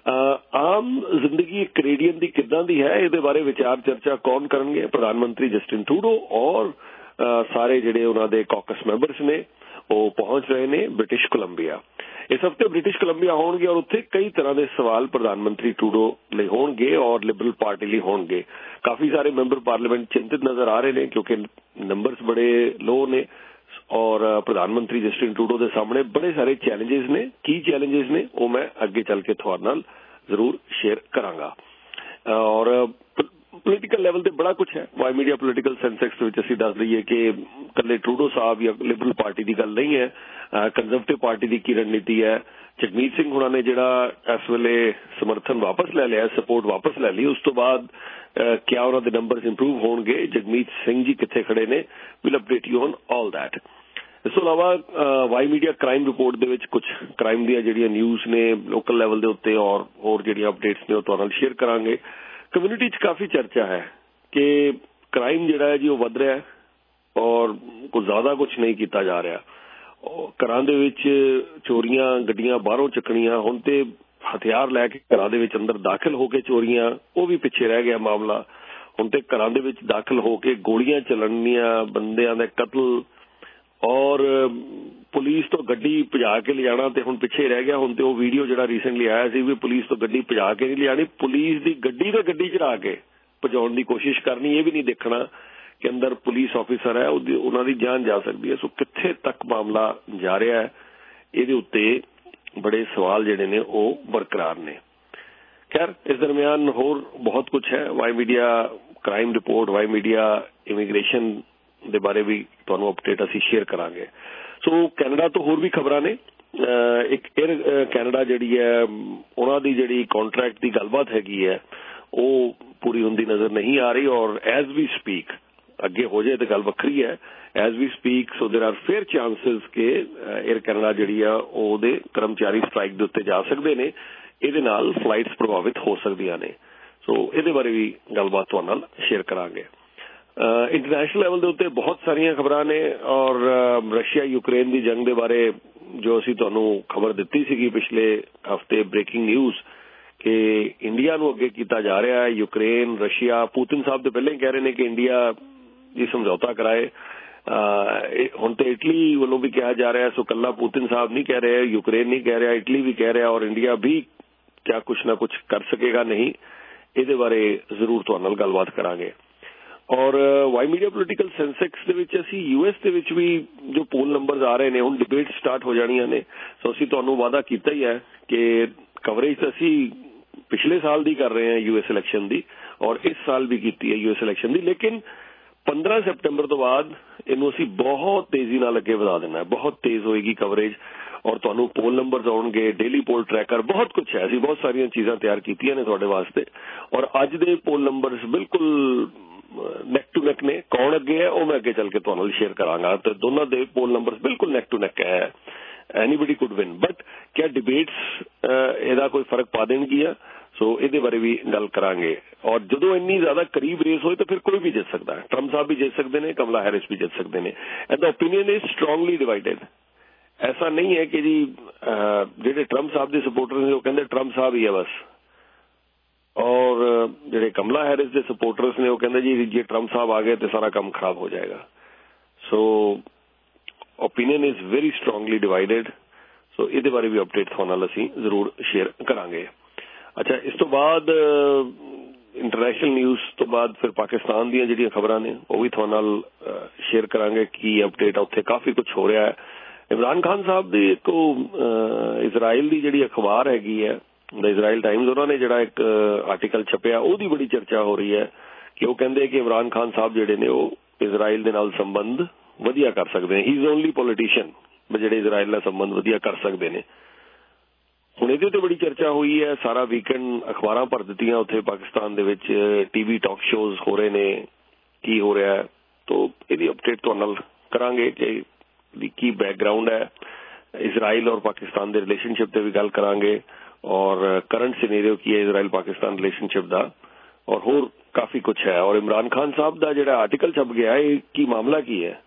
ਆਮ ਜ਼ਿੰਦਗੀ ਕੈਨੇਡੀਅਨ ਦੀ ਕਿੱਦਾਂ ਦੀ ਹੈ ਇਹਦੇ ਬਾਰੇ ਵਿਚਾਰ ਚਰਚਾ ਕੌਣ ਕਰਨਗੇ ਪ੍ਰਧਾਨ ਮੰਤਰੀ ਜਸਟਿਨ ਟਰੂਡੋ ਔਰ ਸਾਰੇ ਜਿਹੜੇ ਉਹਨਾਂ ਦੇ ਕਾਕਸ ਮੈਂਬਰਸ ਨੇ ਉਹ ਪਹੁੰਚ ਰਹੇ ਨੇ ਬ੍ਰਿਟਿਸ਼ ਕੋਲੰਬੀਆ ਇਸ ਹਫ਼ਤੇ ਬ੍ਰਿਟਿਸ਼ ਕੋਲੰਬੀਆ ਹੋਣਗੇ ਔਰ ਉੱਥੇ ਕਈ ਤਰ੍ਹਾਂ ਦੇ ਸਵਾਲ ਪ੍ਰਧਾਨ ਮੰਤਰੀ ਟਰੂਡੋ ਲਈ ਹੋਣਗੇ ਔਰ ਲਿਬਰਲ ਪਾਰਟੀ ਲਈ ਹੋਣਗੇ ਕਾਫੀ ਸਾਰੇ ਮੈਂਬਰ ਪਾਰਲੀਮੈਂਟ ਚਿੰਤਿਤ ਨਜ਼ਰ ਆ ਰਹੇ ਨੇ ਕਿਉਂਕਿ ਨੰਬਰਸ ਬੜੇ ਲੋ ਨੇ ਔਰ ਪ੍ਰਧਾਨ ਮੰਤਰੀ ਜਸਟਿਨ ਟਰੂਡੋ ਦੇ ਸਾਹਮਣੇ ਬੜੇ ਸਾਰੇ ਚੈਲੰਜਸ ਨੇ ਕੀ ਚੈਲੰਜਸ ਨੇ ਉਹ ਮੈਂ ਅੱਗੇ ਚੱਲ ਕੇ ਤੁਹਾਡੇ ਨਾਲ ਜ਼ਰੂਰ ਸ਼ੇਅਰ ਕਰਾਂਗਾ ਔਰ ਪੋਲੀਟੀਕਲ ਲੈਵਲ ਤੇ ਬੜਾ ਕੁਝ ਹੈ ਵਾਈ ਮੀਡੀਆ ਪੋਲੀਟੀਕਲ ਸੈਂਸੈਕਸ ਵਿੱਚ ਅਸੀਂ ਦੱਸ ਦਈਏ ਕਿ ਇਕੱਲੇ ਟਰੂਡੋ ਸਾਹਿਬ ਜਾਂ ਲਿਬਰਲ ਪਾਰਟੀ ਦੀ ਗੱਲ ਨਹੀਂ ਹੈ ਕੰਜ਼ਰਵੇਟਿਵ ਪਾਰਟੀ ਦੀ ਕੀ ਰਣਨੀਤੀ ਹੈ ਜਗਮੀਤ ਸਿੰਘ ਹੁਣਾਂ ਨੇ ਜਿਹੜਾ ਇਸ ਵੇਲੇ ਸਮਰਥਨ ਵਾਪਸ ਲੈ ਲਿਆ ਸਪੋਰਟ ਵਾਪਸ ਲੈ ਲਈ ਉਸ ਤੋਂ ਬਾਅਦ ਕਿਆ ਉਹਨਾਂ ਦੇ ਨੰਬਰਸ ਇੰਪਰੂਵ ਹੋਣਗੇ ਜਗਮੀਤ ਸਿੰਘ ਜੀ ਕਿੱਥੇ ਖੜੇ ਨੇ will update you on all that ਇਸ ਤੋਂ ਇਲਾਵਾ ਵਾਈ ਮੀਡੀਆ ਕ੍ਰਾਈਮ ਰਿਪੋਰਟ ਦੇ ਵਿੱਚ ਕੁਝ ਕ੍ਰਾਈਮ ਦੀਆਂ ਜਿਹੜੀਆਂ ਨਿਊਜ਼ ਨੇ ਲੋਕਲ ਲੈਵਲ ਦੇ ਉੱਤੇ ਔਰ ਹੋਰ ਜਿਹੜੀਆਂ ਅਪਡੇਟਸ ਨੇ ਉਹ ਤੁਹਾਡੇ ਨਾਲ ਸ਼ੇਅਰ ਕਰਾਂਗੇ ਕਮਿਊਨਿਟੀ 'ਚ ਕਾਫੀ ਚਰਚਾ ਹੈ ਕਿ ਕ੍ਰਾਈਮ ਜਿਹੜਾ ਹੈ ਜੀ ਉਹ ਵੱਧ ਰਿਹਾ ਹੈ ਔਰ ਕੁਝ ਜ਼ਿਆਦਾ ਕੁਝ ਨਹੀਂ ਕੀਤਾ ਜਾ ਰਿਹਾ ਘਰਾਂ ਦੇ ਵਿੱਚ ਚੋਰੀਆਂ ਗੱਡੀਆਂ ਬਾਹਰੋਂ ਚੱਕਣੀਆਂ ਹੁਣ ਤੇ ਹਥਿਆਰ ਲੈ ਕੇ ਘਰਾਂ ਦੇ ਵਿੱਚ ਅੰਦਰ ਦਾਖਲ ਹੋ ਕੇ ਚੋਰੀਆਂ ਉਹ ਵੀ ਪਿੱਛੇ ਰਹਿ ਗਿਆ ਮਾਮਲਾ ਹੁਣ ਤੇ ਘਰਾਂ ਦੇ ਵਿੱਚ ਦਾਖਲ ਹੋ ਕੇ ਗੋਲੀਆਂ ਚੱਲਣੀਆਂ ਬੰਦਿਆਂ ਦੇ ਕਤਲ ਔਰ ਪੁਲਿਸ ਤੋਂ ਗੱਡੀ ਭਜਾ ਕੇ ਲਿਜਾਣਾ ਤੇ ਹੁਣ ਪਿੱਛੇ ਰਹਿ ਗਿਆ ਹੁਣ ਤੇ ਉਹ ਵੀਡੀਓ ਜਿਹੜਾ ਰੀਸੈਂਟਲੀ ਆਇਆ ਸੀ ਵੀ ਪੁਲਿਸ ਤੋਂ ਗੱਡੀ ਭਜਾ ਕੇ ਨਹੀਂ ਲਿਜਾਣੀ ਪੁਲਿਸ ਦੀ ਗੱਡੀ ਤੇ ਗੱਡੀ ਚੜਾ ਕੇ ਭਜਾਉਣ ਦੀ ਕੋਸ਼ਿਸ਼ ਕਰਨੀ ਇਹ ਵੀ ਨਹੀਂ ਦੇਖਣਾ ਕਿ ਅੰਦਰ ਪੁਲਿਸ ਆਫੀਸਰ ਹੈ ਉਹਨਾਂ ਦੀ ਜਾਨ ਜਾ ਸਕਦੀ ਹੈ ਸੋ ਕਿੱਥੇ ਤੱਕ ਮਾਮਲਾ ਜਾ ਰਿਹਾ ਹੈ ਇਹਦੇ ਉੱਤੇ ਬੜੇ ਸਵਾਲ ਜਿਹੜੇ ਨੇ ਉਹ ਬਰਕਰਾਰ ਨੇ ਖੈਰ ਇਸ ਦਰਮਿਆਨ ਹੋਰ ਬਹੁਤ ਕੁਝ ਹੈ Y Media crime report Y Media immigration ਦੇ ਬਾਰੇ ਵੀ ਤੁਹਾਨੂੰ ਅਪਡੇਟ ਅਸੀਂ ਸ਼ੇਅਰ ਕਰਾਂਗੇ ਸੋ ਕੈਨੇਡਾ ਤੋਂ ਹੋਰ ਵੀ ਖਬਰਾਂ ਨੇ ਇੱਕ 에ਅਰ ਕੈਨੇਡਾ ਜਿਹੜੀ ਹੈ ਉਹਨਾਂ ਦੀ ਜਿਹੜੀ ਕੰਟਰੈਕਟ ਦੀ ਗੱਲਬਾਤ ਹੈਗੀ ਹੈ ਉਹ ਪੂਰੀ ਹੁੰਦੀ ਨਜ਼ਰ ਨਹੀਂ ਆ ਰਹੀ ਔਰ ਐਜ਼ ਵੀ ਸਪੀਕ ਅੱਗੇ ਹੋ ਜਾਏ ਤਾਂ ਗੱਲ ਵੱਖਰੀ ਹੈ। As we speak so there are fair chances ਕਿ ਏਅਰ ਕੈਨੇਡਾ ਜਿਹੜੀ ਆ ਉਹਦੇ ਕਰਮਚਾਰੀ ਸਟ੍ਰਾਈਕ ਦੇ ਉੱਤੇ ਜਾ ਸਕਦੇ ਨੇ, ਇਹਦੇ ਨਾਲ ਫਲਾਈਟਸ ਪ੍ਰਭਾਵਿਤ ਹੋ ਸਕਦੀਆਂ ਨੇ। ਸੋ ਇਹਦੇ ਬਾਰੇ ਵੀ ਗੱਲਬਾਤ ਤੁਹਾਡੇ ਨਾਲ ਸ਼ੇਅਰ ਕਰਾਂਗੇ। ਇੰਟਰਨੈਸ਼ਨਲ ਲੈਵਲ ਦੇ ਉੱਤੇ ਬਹੁਤ ਸਾਰੀਆਂ ਖਬਰਾਂ ਨੇ ਔਰ ਰਸ਼ੀਆ ਯੂਕਰੇਨ ਦੀ ਜੰਗ ਦੇ ਬਾਰੇ ਜੋ ਅਸੀਂ ਤੁਹਾਨੂੰ ਖਬਰ ਦਿੱਤੀ ਸੀਗੀ ਪਿਛਲੇ ਹਫ਼ਤੇ, ਬ੍ਰੇਕਿੰਗ ਨਿਊਜ਼ ਕਿ ਇੰਡੀਆ ਨੂੰ ਅੱਗੇ ਕੀਤਾ ਜਾ ਰਿਹਾ ਹੈ। ਯੂਕਰੇਨ, ਰਸ਼ੀਆ, ਪੁਤਿਨ ਸਾਹਿਬ ਤਾਂ ਪਹਿਲਾਂ ਹੀ ਕਹਿ ਰਹੇ ਨੇ ਕਿ ਇੰਡੀਆ ਜੀ ਸਮਝੌਤਾ ਕਰਾਏ। ਹੁਣ ਤੇ ਇਟਲੀ ਵੱਲੋਂ ਵੀ ਕਿਹਾ ਜਾ ਰਿਹਾ, ਸੋ ਕੱਲਾ ਪੁਤਿਨ ਸਾਹਿਬ ਨਹੀਂ ਕਹਿ ਰਿਹਾ, ਯੂਕਰੇਨ ਨਹੀਂ ਕਹਿ ਰਿਹਾ, ਇਟਲੀ ਵੀ ਕਹਿ ਰਿਹਾ ਔਰ ਇੰਡੀਆ ਵੀ ਕਿਆ ਕੁਛ ਨਾ ਕੁਛ ਕਰ ਸਕੇਗਾ ਨਹੀਂ, ਇਹਦੇ ਬਾਰੇ ਜ਼ਰੂਰ ਤੁਹਾਡੇ ਨਾਲ ਗੱਲਬਾਤ ਕਰਾਂਗੇ। ਔਰ ਵਾਈ ਮੀਡੀਆ ਪੋਲੀਟੀਕਲ ਸੈਂਸੈਕਸ ਦੇ ਵਿੱਚ ਅਸੀਂ ਯੂ ਐਸ ਦੇ ਵਿੱਚ ਵੀ ਜੋ ਪੋਲ ਨੰਬਰਸ ਆ ਰਹੇ ਨੇ, ਹੁਣ ਡਿਬੇਟ ਸਟਾਰਟ ਹੋ ਜਾਣੀਆਂ ਨੇ। ਸੋ ਅਸੀਂ ਤੁਹਾਨੂੰ ਵਾਅਦਾ ਕੀਤਾ ਹੀ ਹੈ ਕਿ ਕਵਰੇਜ ਅਸੀਂ ਪਿਛਲੇ ਸਾਲ ਦੀ ਕਰ ਰਹੇ ਹਾਂ ਯੂ ਐਸ ਇਲੈਕਸ਼ਨ ਦੀ ਔਰ ਇਸ ਸਾਲ ਵੀ ਕੀਤੀ ਹੈ ਯੂ ਐਸ ਇਲੈਕਸ਼ਨ ਦੀ, ਲੇਕਿਨ ਪੰਦਰਾਂ ਸੈਪਟੰਬਰ ਤੋਂ ਬਾਅਦ ਇਹਨੂੰ ਅਸੀਂ ਬਹੁਤ ਤੇਜ਼ੀ ਨਾਲ ਅੱਗੇ ਵਧਾ ਦੇਣਾ ਹੈ। ਬਹੁਤ ਤੇਜ਼ ਹੋਏਗੀ ਕਵਰੇਜ ਔਰ ਤੁਹਾਨੂੰ ਪੋਲ ਨੰਬਰਸ ਆਉਣਗੇ, ਡੇਲੀ ਪੋਲ ਟਰੈਕਰ, ਬਹੁਤ ਕੁਛ ਹੈ। ਅਸੀਂ ਬਹੁਤ ਸਾਰੀਆਂ ਚੀਜ਼ਾਂ ਤਿਆਰ ਕੀਤੀਆਂ ਨੇ ਤੁਹਾਡੇ ਵਾਸਤੇ ਔਰ ਅੱਜ ਦੇ ਪੋਲ ਨੰਬਰਸ ਬਿਲਕੁਲ ਨੈਕ ਟੂ ਨੈਕ ਨੇ। ਕੌਣ ਅੱਗੇ ਹੈ ਉਹ ਮੈਂ ਅੱਗੇ ਚੱਲ ਕੇ ਤੁਹਾਨੂੰ ਨਾਲ ਸ਼ੇਅਰ ਕਰਾਂਗਾ। ਤੇ ਦੋਨਾਂ ਦੇ ਪੋਲ ਨੰਬਰਸ ਬਿਲਕੁਲ ਨੈਕ ਟੂ ਨੈਕ ਹੈ। ਐਨੀਬਡੀ ਕੁਡ ਵਿਨ, ਬਟ ਕਿਆ ਡਿਬੇਟਸ ਇਹਦਾ ਕੋਈ ਫਰਕ ਪਾ ਦੇਣਗੀਆਂ? ਸੋ ਇਹਦੇ ਬਾਰੇ ਵੀ ਗੱਲ ਕਰਾਂਗੇ। ਔਰ ਜਦੋਂ ਇੰਨੀ ਜ਼ਿਆਦਾ ਕਰੀਬ ਰੇਸ ਹੋਏ ਤਾਂ ਫਿਰ ਕੋਈ ਵੀ ਜਿੱਤ ਸਕਦਾ ਹੈ। ਟਰੰਪ ਸਾਹਿਬ ਵੀ ਜਿੱਤ ਸਕਦੇ ਨੇ, ਕਮਲਾ ਹੈਰਿਸ ਵੀ ਜਿੱਤ ਸਕਦੇ ਨੇ। And the opinion is strongly divided. ਐਸਾ ਨਹੀਂ ਹੈ ਕਿ ਜੀ ਜਿਹੜੇ ਟਰੰਪ ਸਾਹਿਬ ਦੇ ਸਪੋਰਟਰ ਨੇ ਉਹ ਕਹਿੰਦੇ ਟਰੰਪ ਸਾਹਿਬ ਹੀ ਹੈ ਬਸ, ਔਰ ਜਿਹੜੇ ਕਮਲਾ ਹੈਰਿਸ ਦੇ ਸਪੋਰਟਰਸ ਨੇ ਉਹ ਕਹਿੰਦੇ ਜੀ ਜੇ ਟਰੰਪ ਸਾਹਿਬ ਆ ਗਏ ਤਾਂ ਸਾਰਾ ਕੰਮ ਖਰਾਬ ਹੋ ਜਾਏਗਾ। So opinion is very strongly divided. So ਇਹਦੇ ਬਾਰੇ ਵੀ ਅਪਡੇਟ ਤੁਹਾਡੇ ਨਾਲ ਅਸੀਂ ਜ਼ਰੂਰ ਸ਼ੇਅਰ ਕਰਾਂਗੇ। ਅੱਛਾ, ਇਸ ਤੋਂ ਬਾਅਦ ਇੰਟਰਨੈਸ਼ਨਲ ਨਿਊਜ਼ ਤੋਂ ਬਾਅਦ ਫਿਰ ਪਾਕਿਸਤਾਨ ਦੀਆਂ ਜਿਹੜੀਆਂ ਖਬਰਾਂ ਨੇ ਉਹ ਵੀ ਤੁਹਾਡੇ ਨਾਲ ਸ਼ੇਅਰ ਕਰਾਂਗੇ ਕੀ ਅਪਡੇਟ ਆ। ਉੱਥੇ ਕਾਫੀ ਕੁਝ ਹੋ ਰਿਹਾ ਹੈ। ਇਮਰਾਨ ਖਾਨ ਸਾਹਿਬ ਦੀ ਇੱਕ ਇਜ਼ਰਾਈਲ ਦੀ ਜਿਹੜੀ ਅਖਬਾਰ ਹੈਗੀ ਹੈ ਦ ਇਜ਼ਰਾਈਲ ਟਾਈਮਜ਼, ਉਹਨਾਂ ਨੇ ਜਿਹੜਾ ਇੱਕ ਆਰਟੀਕਲ ਛਪਿਆ ਉਹਦੀ ਬੜੀ ਚਰਚਾ ਹੋ ਰਹੀ ਹੈ ਕਿ ਉਹ ਕਹਿੰਦੇ ਕਿ ਇਮਰਾਨ ਖਾਨ ਸਾਹਿਬ ਜਿਹੜੇ ਨੇ ਉਹ ਇਜ਼ਰਾਈਲ ਦੇ ਨਾਲ ਸੰਬੰਧ ਵਧੀਆ ਕਰ ਸਕਦੇ ਨੇ। ਹੀ ਇਜ਼ ਓਨਲੀ ਪੋਲੀਟੀਸ਼ੀਅਨ ਜਿਹੜੇ ਇਜ਼ਰਾਈਲ ਨਾਲ ਸੰਬੰਧ ਵਧੀਆ ਕਰ ਸਕਦੇ ਨੇ। ਹੁਣ ਇਹਦੇ ਉੱਤੇ ਬੜੀ ਚਰਚਾ ਹੋਈ ਹੈ। ਸਾਰਾ ਵੀਕਐਂਡ ਅਖਬਾਰਾਂ ਭਰ ਦਿੱਤੀਆਂ ਉੱਥੇ ਪਾਕਿਸਤਾਨ ਦੇ ਵਿੱਚ, ਟੀਵੀ ਟਾਕ ਸ਼ੋਜ਼ ਹੋ ਰਹੇ ਨੇ, ਕੀ ਹੋ ਰਿਹਾ ਹੈ। ਤੋ ਇਹਦੀ ਅਪਡੇਟ ਤੁਹਾਡੇ ਨਾਲ ਕਰਾਂਗੇ ਕਿ ਕੀ ਬੈਕਗਰਾਉਂਡ ਹੈ। ਇਜ਼ਰਾਈਲ ਔਰ ਪਾਕਿਸਤਾਨ ਦੇ ਰਿਲੇਸ਼ਨਸ਼ਿਪ ਤੇ ਵੀ ਗੱਲ ਕਰਾਂਗੇ ਔਰ ਕਰੰਟ ਸਿਨੈਰੀਓ ਕੀ ਹੈ ਇਜ਼ਰਾਈਲ ਪਾਕਿਸਤਾਨ ਰਿਲੇਸ਼ਨਸ਼ਿਪ ਦਾ, ਔਰ ਹੋਰ ਕਾਫੀ ਕੁਝ ਹੈ। ਔਰ ਇਮਰਾਨ ਖਾਨ ਸਾਹਿਬ ਦਾ ਜਿਹੜਾ ਆਰਟੀਕਲ ਛਪ ਗਿਆ ਇਹ ਕੀ ਮਾਮਲਾ ਕੀ ਹੈ,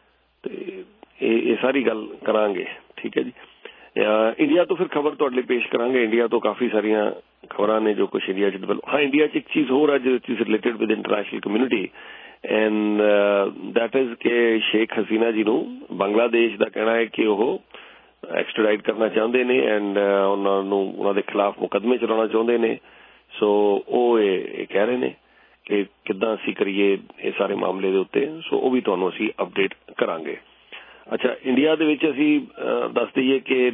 ਤੇ ਇਹ ਸਾਰੀ ਗੱਲ ਕਰਾਂਗੇ। ਠੀਕ ਹੈ ਜੀ। ਇੰਡੀਆ ਤੋਂ ਫਿਰ ਖਬਰ ਤੁਹਾਡੇ ਲਈ ਪੇਸ਼ ਕਰਾਂਗੇ। ਇੰਡੀਆ ਤੋਂ ਕਾਫੀ ਸਾਰੀਆਂ ਖਬਰਾਂ ਨੇ ਜੋ ਕੁਝ ਇੰਡੀਆ 'ਚ ਡਿਵੈਲਪ। ਹਾਂ, ਇੰਡੀਆ 'ਚ ਇੱਕ ਚੀਜ਼ ਹੋਰ ਹੈ ਜੋ ਚੀਜ਼ related with international community and that is ਕਿ ਸ਼ੇਖ ਹਸੀਨਾ ਜੀ ਨੂੰ ਬੰਗਲਾਦੇਸ਼ ਦਾ ਕਹਿਣਾ ਹੈ ਕਿ ਉਹ ਐਕਸਟ੍ਰੈਡਾਈਟ ਕਰਨਾ ਚਾਹੁੰਦੇ ਨੇ ਐਂਡ ਉਹਨਾਂ ਨੂੰ ਉਹਨਾਂ ਦੇ ਖਿਲਾਫ ਮੁਕੱਦਮੇ ਚਲਾਉਣਾ ਚਾਹੁੰਦੇ ਨੇ। ਸੋ ਉਹ ਇਹ ਕਹਿ ਰਹੇ ਨੇ ਕਿ ਕਿੱਦਾਂ ਅਸੀਂ ਕਰੀਏ ਇਹ ਸਾਰੇ ਮਾਮਲੇ ਦੇ ਉੱਤੇ। ਸੋ ਉਹ ਵੀ ਤੁਹਾਨੂੰ ਅਸੀਂ ਅਪਡੇਟ ਕਰਾਂਗੇ। ਅੱਛਾ, ਇੰਡੀਆ ਦੇ ਵਿੱਚ ਅਸੀਂ ਦੱਸ ਦਈਏ ਕਿ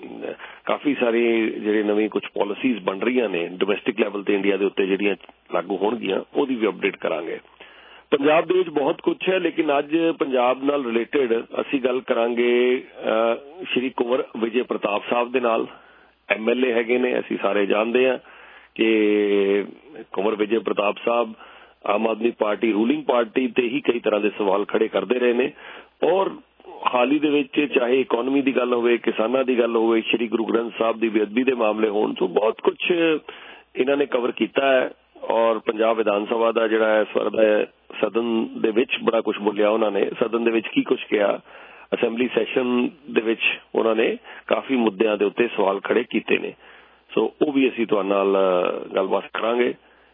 ਕਾਫੀ ਸਾਰੀ ਜਿਹੜੇ ਨਵੀਂ ਕੁਝ ਪਾਲਿਸੀਜ਼ ਬਣ ਰਹੀਆਂ ਨੇ ਡੋਮੈਸਟਿਕ ਲੈਵਲ ਤੇ ਇੰਡੀਆ ਦੇ ਉੱਤੇ ਜਿਹੜੀਆਂ ਲਾਗੂ ਹੋਣਗੀਆਂ ਉਹਦੀ ਵੀ ਅਪਡੇਟ ਕਰਾਂਗੇ। ਪੰਜਾਬ ਦੇ ਵਿੱਚ ਬਹੁਤ ਕੁਝ ਹੈ, ਲੇਕਿਨ ਅੱਜ ਪੰਜਾਬ ਨਾਲ ਰਿਲੇਟਡ ਅਸੀਂ ਗੱਲ ਕਰਾਂਗੇ ਸ਼੍ਰੀ ਕੁੰਵਰ ਵਿਜੇ ਪ੍ਰਤਾਪ ਸਾਹਿਬ ਦੇ ਨਾਲ। ਐਮ ਐਲ ਏ ਹੈਗੇ ਨੇ, ਅਸੀਂ ਸਾਰੇ ਜਾਣਦੇ ਹਾਂ ਕਿ Kunwar Vijay Pratap Sahib Aam Aadmi Party ruling party ਤੇ ਹੀ ਕਈ ਤਰ੍ਹਾਂ ਦੇ ਸਵਾਲ ਖੜੇ ਕਰਦੇ ਰਹੇ ਨੇ ਔਰ ਹਾਲ ਹੀ ਦੇ ਵਿੱਚ ਚਾਹੇ ਇਕਨੋਮੀ ਦੀ ਗੱਲ ਹੋਵੇ, ਕਿਸਾਨਾਂ ਦੀ ਗੱਲ ਹੋਵੇ, ਸ਼੍ਰੀ ਗੁਰੂ ਗ੍ਰੰਥ ਸਾਹਿਬ ਦੀ ਬੇਅਦਬੀ ਦੇ ਮਾਮਲੇ ਹੋਣ, ਤੋਂ ਬਹੁਤ ਕੁਝ ਇਹਨਾਂ ਨੇ ਕਵਰ ਕੀਤਾ ਹੈ। ਔਰ ਪੰਜਾਬ ਵਿਧਾਨ ਸਭਾ ਦਾ ਜਿਹੜਾ ਇਸ ਵਾਰ ਦਾ ਸਦਨ ਦੇ ਵਿੱਚ ਬੜਾ ਕੁਝ ਬੋਲਿਆ ਉਹਨਾਂ ਨੇ। ਸਦਨ ਦੇ ਵਿੱਚ ਕੀ ਕੁਝ ਕਿਹਾ, ਅਸੈਂਬਲੀ ਸੈਸ਼ਨ ਦੇ ਵਿੱਚ ਉਹਨਾਂ ਨੇ ਕਾਫੀ ਮੁੱਦਿਆਂ ਦੇ ਉੱਤੇ ਸਵਾਲ ਖੜੇ ਕੀਤੇ ਨੇ। ਸੋ ਉਹ ਵੀ ਅਸੀਂ ਤੁਹਾਡੇ ਨਾਲ ਗੱਲਬਾਤ ਕਰਾਂਗੇ।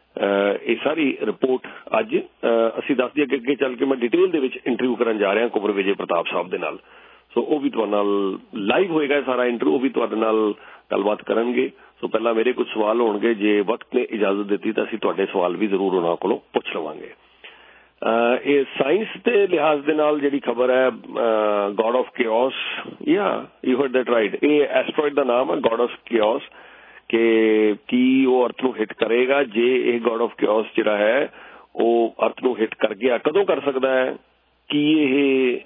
ਇਹ ਸਾਰੀ ਰਿਪੋਰਟ ਅੱਜ ਅਸੀਂ ਦੱਸ ਦਈਏ ਕਿ ਅੱਗੇ ਚੱਲ ਕੇ ਮੈਂ ਡਿਟੇਲ ਦੇ ਵਿੱਚ ਇੰਟਰਵਿਊ ਕਰਨ ਜਾ ਰਿਹਾ ਕੁੰਵਰ ਵਿਜੇ ਪ੍ਰਤਾਪ ਸਾਹਿਬ ਦੇ ਨਾਲ। ਸੋ ਉਹ ਵੀ ਤੁਹਾਡੇ ਨਾਲ ਲਾਈਵ ਹੋਏਗਾ ਸਾਰਾ ਇੰਟਰਵਿਊ, ਉਹ ਵੀ ਤੁਹਾਡੇ ਨਾਲ ਗੱਲਬਾਤ ਕਰਨਗੇ। ਸੋ ਪਹਿਲਾਂ ਮੇਰੇ ਕੁਝ ਸਵਾਲ ਹੋਣਗੇ, ਜੇ ਵਕਤ ਨੇ ਇਜਾਜ਼ਤ ਦਿੱਤੀ ਤਾਂ ਅਸੀਂ ਤੁਹਾਡੇ ਸਵਾਲ ਵੀ ਜ਼ਰੂਰ ਉਹਨਾਂ ਕੋਲੋਂ ਪੁੱਛ ਲਵਾਂਗੇ। ਇਹ ਸਾਇੰਸ ਦੇ ਲਿਹਾਜ਼ ਦੇ ਨਾਲ ਜਿਹੜੀ ਖਬਰ ਹੈ god of chaos, yeah you heard that right, ਇਹ ਐਸਟਰੋਇਡ ਦਾ ਨਾਮ ਹੈ ਗॉड ਆਫ ਕਿਓਸ, ਕਿ ਕੀ ਉਹ ਅਰਥ ਨੂੰ ਹਿੱਟ ਕਰੇਗਾ। ਜੇ ਇਹ ਗॉड ਆਫ ਕਿਓਸ ਜਿਹੜਾ ਹੈ ਉਹ ਅਰਥ ਨੂੰ ਹਿੱਟ ਕਰ ਗਿਆ, ਕਦੋਂ ਕਰ ਸਕਦਾ ਹੈ, ਕੀ ਇਹ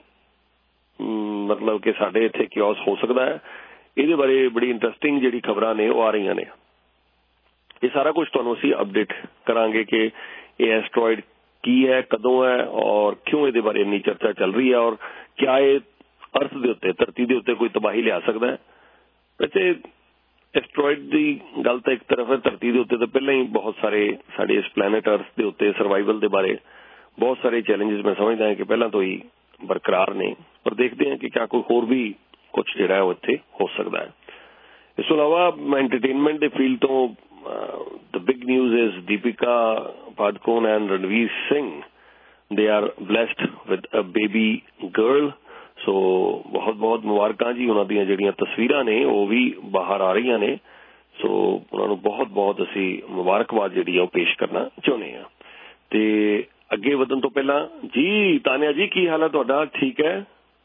ਮਤਲਬ ਕਿ ਸਾਡੇ ਇੱਥੇ ਕਿਓਸ ਹੋ ਸਕਦਾ ਹੈ, ਇਹਦੇ ਬਾਰੇ ਬੜੀ ਇੰਟਰਸਟਿੰਗ ਜਿਹੜੀ ਖਬਰਾਂ ਨੇ ਉਹ ਆ ਰਹੀਆਂ ਨੇ। ਇਹ ਸਾਰਾ ਕੁਝ ਤੁਹਾਨੂੰ ਅਸੀਂ ਅਪਡੇਟ ਕਰਾਂਗੇ ਕਿ ਇਹ ਐਸਟਰੋਇਡ की है, कदों है और क्यों इहदे बारे इन्नी चर्चा चल रही है और क्या ये अर्थ दे उत्ते धरती दे उत्ते कोई तबाही लिया सकता है। वैसे एस्ट्रॉइड की गल तो एक तरफ है, धरती के उत्ते तो पहले ही बहुत सारे साडे इस प्लैनेट अर्थ के उत्ते सर्वाइवल के बारे बहुत सारे चैलेंजेस मैं समझदा है कि पहला तो ही बरकरार ने, पर देखते हैं कि क्या कोई होर भी कुछ जिहड़ा है उत्थे हो सकता है। इस तो अलावा एंटरटेनमेंट के फील्ड तो the big news is Deepika Padukone and Ranveer Singh, they are blessed with a baby girl. So बहुत बहुत मुबारकां जी, उन्हां दीयां जिहड़ियां तस्वीरां ने वो भी बाहर आ रही ने। सो उन्हां नूं बहुत बहुत असी मुबारकबाद जिहड़ी है पेश करना चाहुंदे हां। ते अगे वधन तो पहला जी तानिया जी की हाल है तुहाडा? ठीक है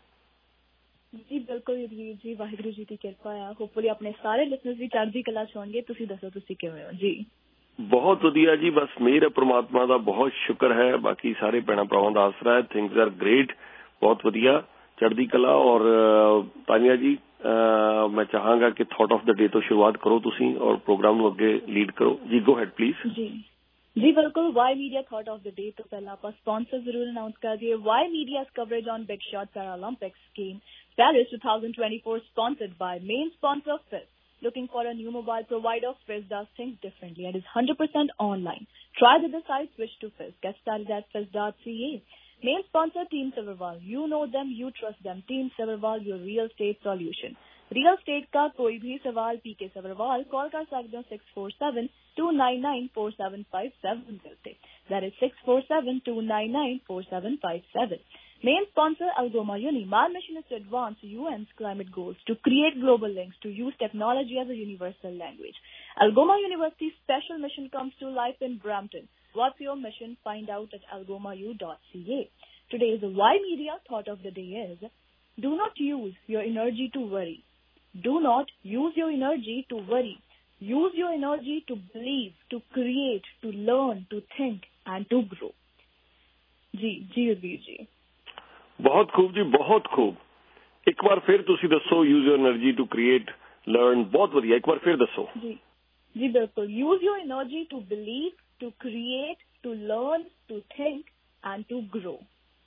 जी बिल्कुल वीर जी, वाहिगुरू जी की किरपा है। होपफुली अपने सारे लिसनर्स भी चढ़दी कला च होणगे। तुसीं दसो तुसीं किवें हो जी? बहुत वधिया जी, बस मेहर है परमात्मा दा, बहुत शुक्र है, बाकी सारे भैणां भरावां दा आसरा है। थिंग्स आर ग्रेट, बहुत वधिया, चढ़दी कला। और तानिया जी आ, मैं चाहांगा कि थॉट ऑफ द डे तो शुरुआत करो तुसीं और प्रोग्राम नूं अगे लीड करो जी। गो हैड प्लीज जी जी बिल्कुल। Y Media thought of the day तो पहला आप स्पॉन्सर जरूर अनाउंस कर दिए। Y Media's coverage on Big Shot Paralympics scheme Paris twenty twenty-four sponsored by main sponsor F I Z. Looking for a new mobile provider? F I Z does things differently and is one hundred percent online. Try with the site, switch to F I Z. Get started at F I Z dot C A. Main sponsor Team Silverwall. You know them, you trust them. Team Silverwall, your real estate solution. Real estate का कोई भी सवाल पीके Sabharwal call कर सकते हो six four seven two nine nine four seven five seven पे। That is six four seven two nine nine four seven five seven. Main sponsor Algoma Uni. My mission is to advance U N's climate goals, to create global links, to use technology as a universal language. Algoma University's special mission comes to life in Brampton. What's your mission? Find out at algoma u dot c a. Today's Y Media thought of the day is: do not use your energy to worry. Do not use your energy to worry. Use your energy to believe, to create, to learn, to think and to grow. जी जी वीर जी बहुत खूब जी, बहुत खूब। एक बार फिर तुसी दसो, use your energy to create learn. बहुत वधिया, एक बार फिर दसो जी जी बिल्कुल। Use your energy to believe, to create, to learn, to think and to grow.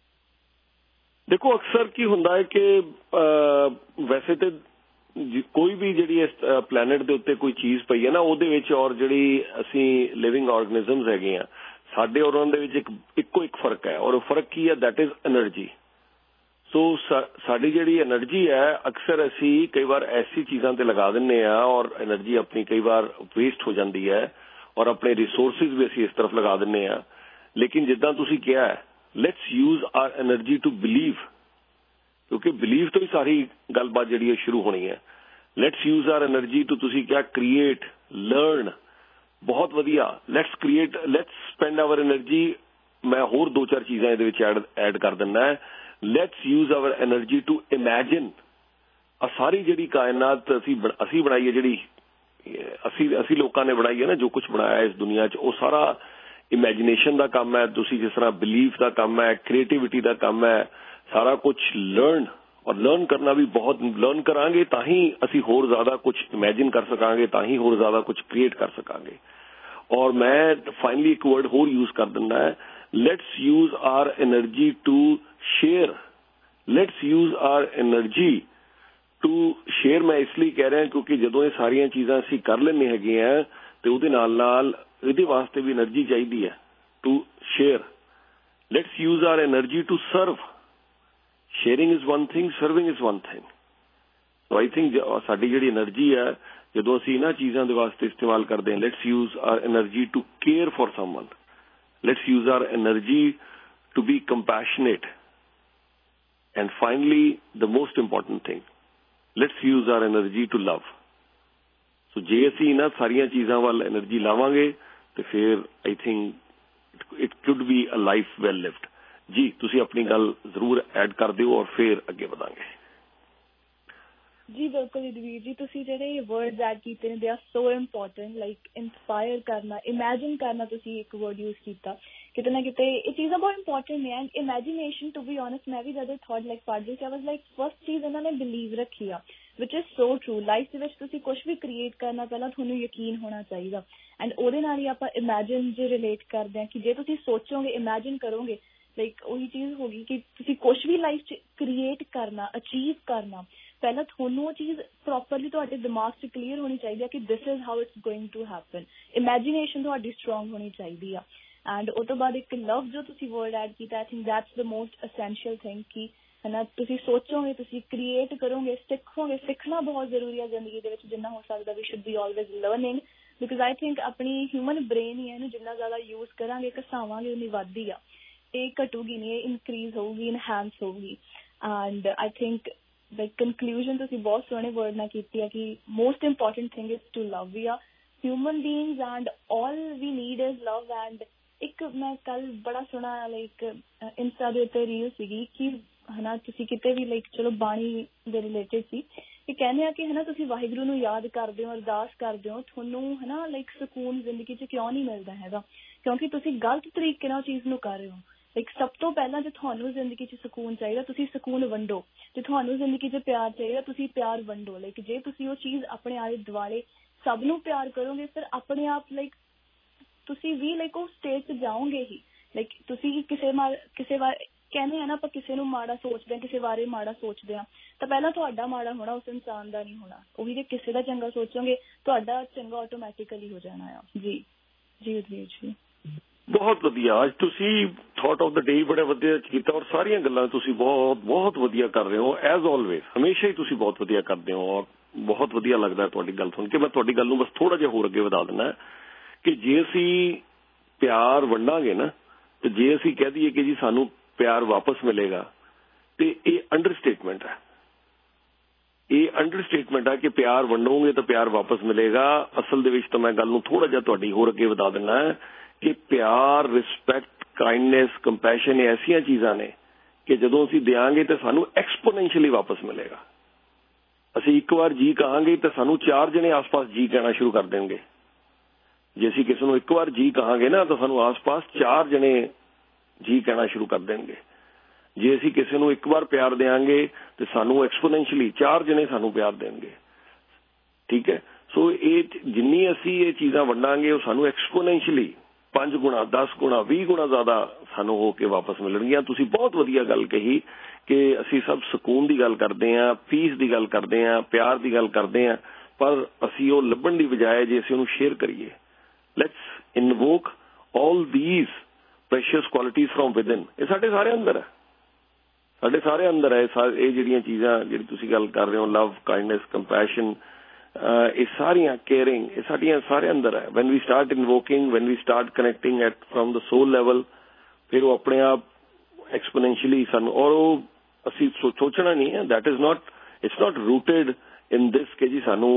देखो अक्सर की हुंदा है कि वैसे तो कोई भी जिहड़ी इस प्लैनेट दे उत्ते कोई चीज पई है ना, ਉਹਦੇ ਵਿੱਚ और जिहड़ी ਅਸੀਂ लिविंग ऑर्गेनिजम्स हैगे आ ਸਾਡੇ और ਉਹਨਾਂ ਦੇ ਵਿੱਚ ਇੱਕ ਇੱਕੋ ਇੱਕ ਫਰਕ ਹੈ, और फर्क की है दैट इज एनर्जी। सो ਸਾਡੀ ਜਿਹੜੀ એનર્ਜੀ ਹੈ ਅਕਸਰ ਅਸੀਂ ਕਈ ਵਾਰ ਐਸੀ ਚੀਜ਼ਾਂ ਤੇ ਲਗਾ ਦਿੰਨੇ ਆ और એનર્ਜੀ ਆਪਣੀ ਕਈ ਵਾਰ ਵੇਸਟ ਹੋ ਜਾਂਦੀ ਹੈ और ਆਪਣੇ ਰਿਸੋਰਸਿਸ ਵੀ ਅਸੀਂ ਇਸ ਤਰਫ ਲਗਾ ਦਿੰਨੇ ਆ। ਲੇਕਿਨ ਜਿੱਦਾਂ ਤੁਸੀਂ ਕਿਹਾ ਹੈ, let's use our energy to believe, क्योंकि बिलीव तो ही सारी गलबात जी शुरू होनी है। Let's use our energy to तुसी क्या क्रिएट लर्न। बहुत वधिया, let's create, let's spend our energy. मैं होर दो चार चीज़ां इहदे विच ऐड ऐड कर दिंदा है। Let's use our energy to imagine. आ सारी जिहड़ी कायनात असी असी बनाई है, जिहड़ी असी असी लोकां ने बनाई है ना, जो कुछ बनाया इस दुनिया च, वो सारा इमैजिनेशन का काम है। तुसी जिस तरह बिलीफ का काम है, क्रिएटिविटी का काम है, सारा कुछ लर्न, और लर्न करना भी बहुत लर्न करांगे तां ही असी होर ज्यादा कुछ इमेजिन कर सकांगे, तां ही होर ज्यादा कुछ क्रिएट कर सकांगे। और मैं फाइनली एक वर्ड होर यूज कर दिंदा है, let's use our energy to share. Let's use our energy to share. मैं इसलिए कह रहा क्योंकि जदों ये सारियां चीज़ां असी कर लेने हैगे हैं ते उहदे नाल नाल इहदे वास्ते भी एनर्जी चाहिदी है to share. Let's use our energy to serve. Sharing is one thing, serving is one thing. So I think साडी जिहड़ी एनर्जी है जदों असीं इन्हां चीज़ां दे वास्ते इस्तेमाल करदे हां, let's use our energy to care for someone. Let's use our energy to be compassionate. And finally the most important thing, let's use our energy to love. So जे असीं इन्हां सारियां चीज़ां वल एनर्जी लावांगे तो फिर I think it could be a life well lived. जी तुसी अपनी गल जरूर ऐड कर दिओ और फिर अगे बढ़ांगे। जी बिल्कुल वीर जी, तुसी जेडे वर्ड्स ऐड कीते ने they are so important. Like inspire करना, इमेजिन करना, तुसी एक वर्ड यूज कीता किते ना किते ये चीज़ां बहुत इंपॉर्टेंट ने। And imagination to be honest मैं भी जदों थॉट लाइक पढ़ रही थी, आई वाज लाइक फर्स्ट चीज इन्होंने बिलीव रखी आ। which is so true. Life ਦੇ ਵਿੱਚ ਤੁਸੀਂ ਕੁਝ ਵੀ ਕ੍ਰੀਏਟ ਕਰਨਾ ਪਹਿਲਾਂ ਤੁਹਾਨੂੰ ਯਕੀਨ ਹੋਣਾ ਚਾਹੀਦਾ ਐਂਡ ਉਹਦੇ ਨਾਲ ਹੀ ਆਪਾਂ ਇਮੈਜਿਨ ਜੇ ਰਿਲੇਟ ਕਰਦੇ ਹਾਂ ਕਿ ਜੇ ਤੁਸੀਂ ਸੋਚੋਗੇ ਇਮੈਜਿਨ ਕਰੋਗੇ ਲਾਈਕ ਉਹੀ ਚੀਜ਼ ਹੋ ਗਈ ਕਿ ਤੁਸੀਂ ਕੁਝ ਵੀ ਲਾਈਫ 'ਚ ਕ੍ਰੀਏਟ ਕਰਨਾ ਅਚੀਵ ਕਰਨਾ ਪਹਿਲਾਂ ਤੁਹਾਨੂੰ ਉਹ ਚੀਜ਼ ਪ੍ਰੋਪਰਲੀ ਤੁਹਾਡੇ ਦਿਮਾਗ 'ਚ ਕਲੀਅਰ ਹੋਣੀ ਚਾਹੀਦੀ ਹੈ ਕਿ this is how it's going to happen. Imagination ਤੁਹਾਡੀ ਸਟਰੋਂਗ ਹੋਣੀ ਚਾਹੀਦੀ ਆ ਐਂਡ ਉਹ ਤੋਂ ਬਾਅਦ ਇੱਕ ਲਵ ਜੋ ਤੁਸੀਂ ਵਰਡ ਐਡ ਕੀਤਾ I think that's the most essential thing ਕਿ ਹੈ ਨਾ ਤੁਸੀਂ ਸੋਚੋਗੇ ਤੁਸੀਂ ਕ੍ਰੀਏਟ ਕਰੋਗੇ ਸਿੱਖੋਗੇ ਸਿੱਖਣਾ ਬਹੁਤ ਜ਼ਰੂਰੀ ਹੈ ਜ਼ਿੰਦਗੀ ਦੇ ਵਿੱਚ ਜਿੰਨਾ ਹੋ ਸਕਦਾ we should be always learning because I think ਆਪਣੀ ਹਿਊਮਨ ਬ੍ਰੇਨ ਹੀ ਹੈ ਇਹਨੂੰ ਜਿੰਨਾ ਜ਼ਿਆਦਾ ਯੂਜ਼ ਕਰਾਂਗੇ ਘਸਾਵਾਂਗੇ ਉਨੀ ਵੱਧਦੀ ਆ ਇਹ ਘਟੂਗੀ ਨਹੀਂ ਇਹ ਇਨਕਰੀਜ਼ ਹੋਊਗੀ ਇਨਹੈਂਸ ਹੋਊਗੀ and I think like conclusion ਤੁਸੀਂ ਬਹੁਤ ਸੋਹਣੇ ਵਰਡ ਨਾਲ ਕੀਤੀ ਹੈ ਕਿ most important thing is to love we are human beings and all we need is love ਐਂਡ ਇੱਕ ਮੈਂ ਕੱਲ ਬੜਾ ਸੋਹਣਾ ਲਾਈਕ ਇੰਸਟਾ ਦੇ ਉੱਤੇ ਰੀਲ ਸੀਗੀ ਕਿ ਹਨਾ ਤੁਸੀਂ ਕਿਤੇ ਵੀ ਲਾਈਕ ਚਲੋ ਬਾਣੀ ਦੇ ਰਿਲੇਟਡ ਸੀ ਇਹ ਕਹਿੰਦੇ ਆ ਕਿ ਹਨਾ ਤੁਸੀਂ ਵਾਹਿਗੁਰੂ ਨੂੰ ਯਾਦ ਕਰਦੇ ਹੋ ਅਰਦਾਸ ਕਰਦੇ ਹੋ ਤੁਹਾਨੂੰ ਹਨਾ ਲਾਈਕ ਸਕੂਨ ਜ਼ਿੰਦਗੀ 'ਚ ਕਿਉਂ ਨਹੀਂ ਮਿਲਦਾ ਹੈਗਾ ਕਿਉਂਕਿ ਤੁਸੀਂ ਗਲਤ ਤਰੀਕੇ ਨਾਲ ਚੀਜ਼ ਨੂੰ ਕਰ ਰਹੇ ਹੋ ਲਾਈਕ ਸਭ ਤੋਂ ਪਹਿਲਾਂ ਜੇ ਤੁਹਾਨੂੰ ਜ਼ਿੰਦਗੀ 'ਚ ਸਕੂਨ ਚਾਹੀਦਾ ਤੁਸੀਂ ਸਕੂਨ ਵੰਡੋ ਜੇ ਤੁਹਾਨੂੰ ਜ਼ਿੰਦਗੀ 'ਚ ਪਿਆਰ ਚਾਹੀਦਾ ਤੁਸੀਂ ਪਿਆਰ ਵੰਡੋ ਲਾਈਕ ਜੇ ਤੁਸੀਂ ਉਹ ਚੀਜ਼ ਆਪਣੇ ਆਲੇ ਦੁਆਲੇ ਸਭ ਨੂੰ ਪਿਆਰ ਕਰੋਗੇ ਫਿਰ ਆਪਣੇ ਆਪ ਲਾਈਕ ਤੁਸੀਂ ਵੀ ਲਾਈਕ ਉਹ ਸਟੇਜ 'ਚ ਜਾਓਗੇ ਹੀ ਲਾਈਕ ਤੁਸੀਂ ਕਿਸੇ ਮਾਰ ਕਿਸੇ ਵਾਰ ਕਹਿੰਦੇ ਆ ਨਾ ਆਪਾਂ ਕਿਸੇ ਨੂੰ ਮਾੜਾ ਸੋਚਦੇ ਹਾਂ ਕਿਸੇ ਬਾਰੇ ਮਾੜਾ ਸੋਚਦੇ ਹਾਂ ਤਾਂ ਪਹਿਲਾਂ ਤੁਹਾਡਾ ਮਾੜਾ ਹੋਣਾ ਉਸ ਇਨਸਾਨ ਦਾ ਨਹੀਂ ਹੋਣਾ ਉਹੀ ਜੇ ਕਿਸੇ ਦਾ ਚੰਗਾ ਸੋਚੋਗੇ ਤੁਹਾਡਾ ਚੰਗਾ ਆਟੋਮੈਟਿਕਲੀ ਹੋ ਜਾਣਾ ਆ ਜੀ ਜੀ ਉਦਵੀਰ ਜੀ ਬਹੁਤ ਵਧੀਆ ਅੱਜ ਤੁਸੀਂ ਥਾਟ ਆਫ ਦਾ ਡੇ ਬੜਾ ਵਧੀਆ ਕੀਤਾ ਔਰ ਸਾਰੀਆਂ ਗੱਲਾਂ ਤੁਸੀਂ ਬਹੁਤ ਬਹੁਤ ਵਧੀਆ ਕਰ ਰਹੇ ਹੋ ਐਜ਼ ਆਲਵੇਜ਼ ਹਮੇਸ਼ਾ ਹੀ ਤੁਸੀਂ ਬਹੁਤ ਵਧੀਆ ਕਰਦੇ ਹੋ ਔਰ ਬਹੁਤ ਵਧੀਆ ਲੱਗਦਾ ਤੁਹਾਡੀ ਗੱਲ ਸੁਣ ਕੇ ਮੈਂ ਤੁਹਾਡੀ ਗੱਲ ਨੂੰ ਬਸ ਥੋੜਾ ਜਿਹਾ ਹੋਰ ਅੱਗੇ ਵਧਾ ਦਿੰਦਾ ਕਿ ਜੇ ਅਸੀਂ ਪਿਆਰ ਵੰਡਾਂਗੇ ਨਾ ਤੇ ਜੇ ਅਸੀਂ ਕਹਿ ਦਈਏ ਕਿ ਜੀ ਸਾਨੂੰ ਪਿਆਰ ਵਾਪਸ ਮਿਲੇਗਾ ਤੇ ਇਹ ਅੰਡਰਸਟੇਟਮੈਂਟ ਹੈ ਇਹ ਅੰਡਰਸਟੇਟਮੈਂਟ ਹੈ ਕਿ ਪਿਆਰ ਵੰਡੋਗੇ ਤਾਂ ਪਿਆਰ ਵਾਪਸ ਮਿਲੇਗਾ ਅਸਲ ਦੇ ਵਿੱਚ ਤਾਂ ਮੈਂ ਗੱਲ ਨੂੰ ਥੋੜਾ ਜਿਹਾ ਤੁਹਾਡੀ ਹੋਰ ਅੱਗੇ ਵਧਾ ਦਿੰਦਾ ਕਿ ਪਿਆਰ ਰਿਸਪੈਕਟ ਕਾਈਂਡਨੈਸ ਕੰਪੈਸ਼ਨ ਇਹ ਐਸੀਆਂ ਚੀਜ਼ਾਂ ਨੇ ਕਿ ਜਦੋਂ ਅਸੀਂ ਦਿਆਂਗੇ ਤਾਂ ਸਾਨੂੰ ਐਕਸਪੋਨੈਂਸ਼ੀਅਲੀ ਵਾਪਸ ਮਿਲੇਗਾ ਅਸੀਂ ਇੱਕ ਵਾਰ ਜੀ ਕਹਾਂਗੇ ਤਾਂ ਸਾਨੂੰ ਚਾਰ ਜਣੇ ਆਸ-ਪਾਸ ਜੀ ਕਹਿਣਾ ਸ਼ੁਰੂ ਕਰ ਦੇਣਗੇ ਜੇ ਅਸੀਂ ਕਿਸੇ ਨੂੰ ਇੱਕ ਵਾਰ ਜੀ ਕਹਾਂਗੇ ਨਾ ਤਾਂ ਸਾਨੂੰ ਆਸ-ਪਾਸ ਚਾਰ ਜਣੇ ਜੀ ਕਹਿਣਾ ਸ਼ੁਰੂ ਕਰ ਦੇਣਗੇ ਜੇ ਅਸੀਂ ਕਿਸੇ ਨੂੰ ਇੱਕ ਵਾਰ ਪਿਆਰ ਦੇਵਾਂਗੇ ਤੇ ਸਾਨੂੰ ਐਕਸਪੋਨੈਂਸ਼ੀਅਲੀ ਚਾਰ ਜਣੇ ਸਾਨੂੰ ਪਿਆਰ ਦੇਣਗੇ ਠੀਕ ਹੈ ਸੋ ਇਹ ਜਿੰਨੀ ਅਸੀਂ ਇਹ ਚੀਜ਼ਾਂ ਵੰਡਾਂਗੇ ਉਹ ਸਾਨੂੰ ਐਕਸਪੋਨੈਂਸ਼ੀਅਲੀ ਪੰਜ ਗੁਣਾ ਦਸ ਗੁਣਾ ਵੀਹ ਗੁਣਾ ਜ਼ਿਆਦਾ ਸਾਨੂੰ ਹੋ ਕੇ ਵਾਪਸ ਮਿਲਣਗੀਆਂ ਤੁਸੀਂ ਬਹੁਤ ਵਧੀਆ ਗੱਲ ਕਹੀ ਕਿ ਅਸੀਂ ਸਭ ਸਕੂਨ ਦੀ ਗੱਲ ਕਰਦੇ ਹਾਂ ਪੀਸ ਦੀ ਗੱਲ ਕਰਦੇ ਹਾਂ ਪਿਆਰ ਦੀ ਗੱਲ ਕਰਦੇ ਹਾਂ ਪਰ ਅਸੀਂ ਉਹ ਲੱਭਣ ਦੀ ਬਜਾਏ ਜੇ ਅਸੀਂ ਉਹਨੂੰ ਸ਼ੇਅਰ ਕਰੀਏ let's invoke all these precious qualities from within ਇਹ ਸਾਡੇ ਸਾਰੇ ਅੰਦਰ ਹੈ ਸਾਡੇ ਸਾਰੇ ਅੰਦਰ ਹੈ ਇਹ ਜਿਹੜੀਆਂ ਚੀਜ਼ਾਂ ਜਿਹੜੀ ਤੁਸੀਂ ਗੱਲ ਕਰ ਰਹੇ ਹੋ ਲਵ ਕਾਈਂਡਨੈਸ ਕੰਪੈਸ਼ਨ ਇਹ ਸਾਰੀਆਂ ਕੇਅਰਿੰਗ ਇਹ ਸਾਡੀਆਂ ਸਾਰੇ ਅੰਦਰ ਹੈ when we start invoking when we start connecting at from the soul level ਫਿਰ ਉਹ ਆਪਣੇ ਆਪ ਐਕਸਪੋਨੈਂਸ਼ੀਅਲੀ ਸਾਨੂੰ ਔਰ ਉਹ ਅਸੀਂ ਸੋਚਣਾ ਨਹੀਂ ਹੈ that is not it's not rooted in this ਕਿ ਜੀ ਸਾਨੂੰ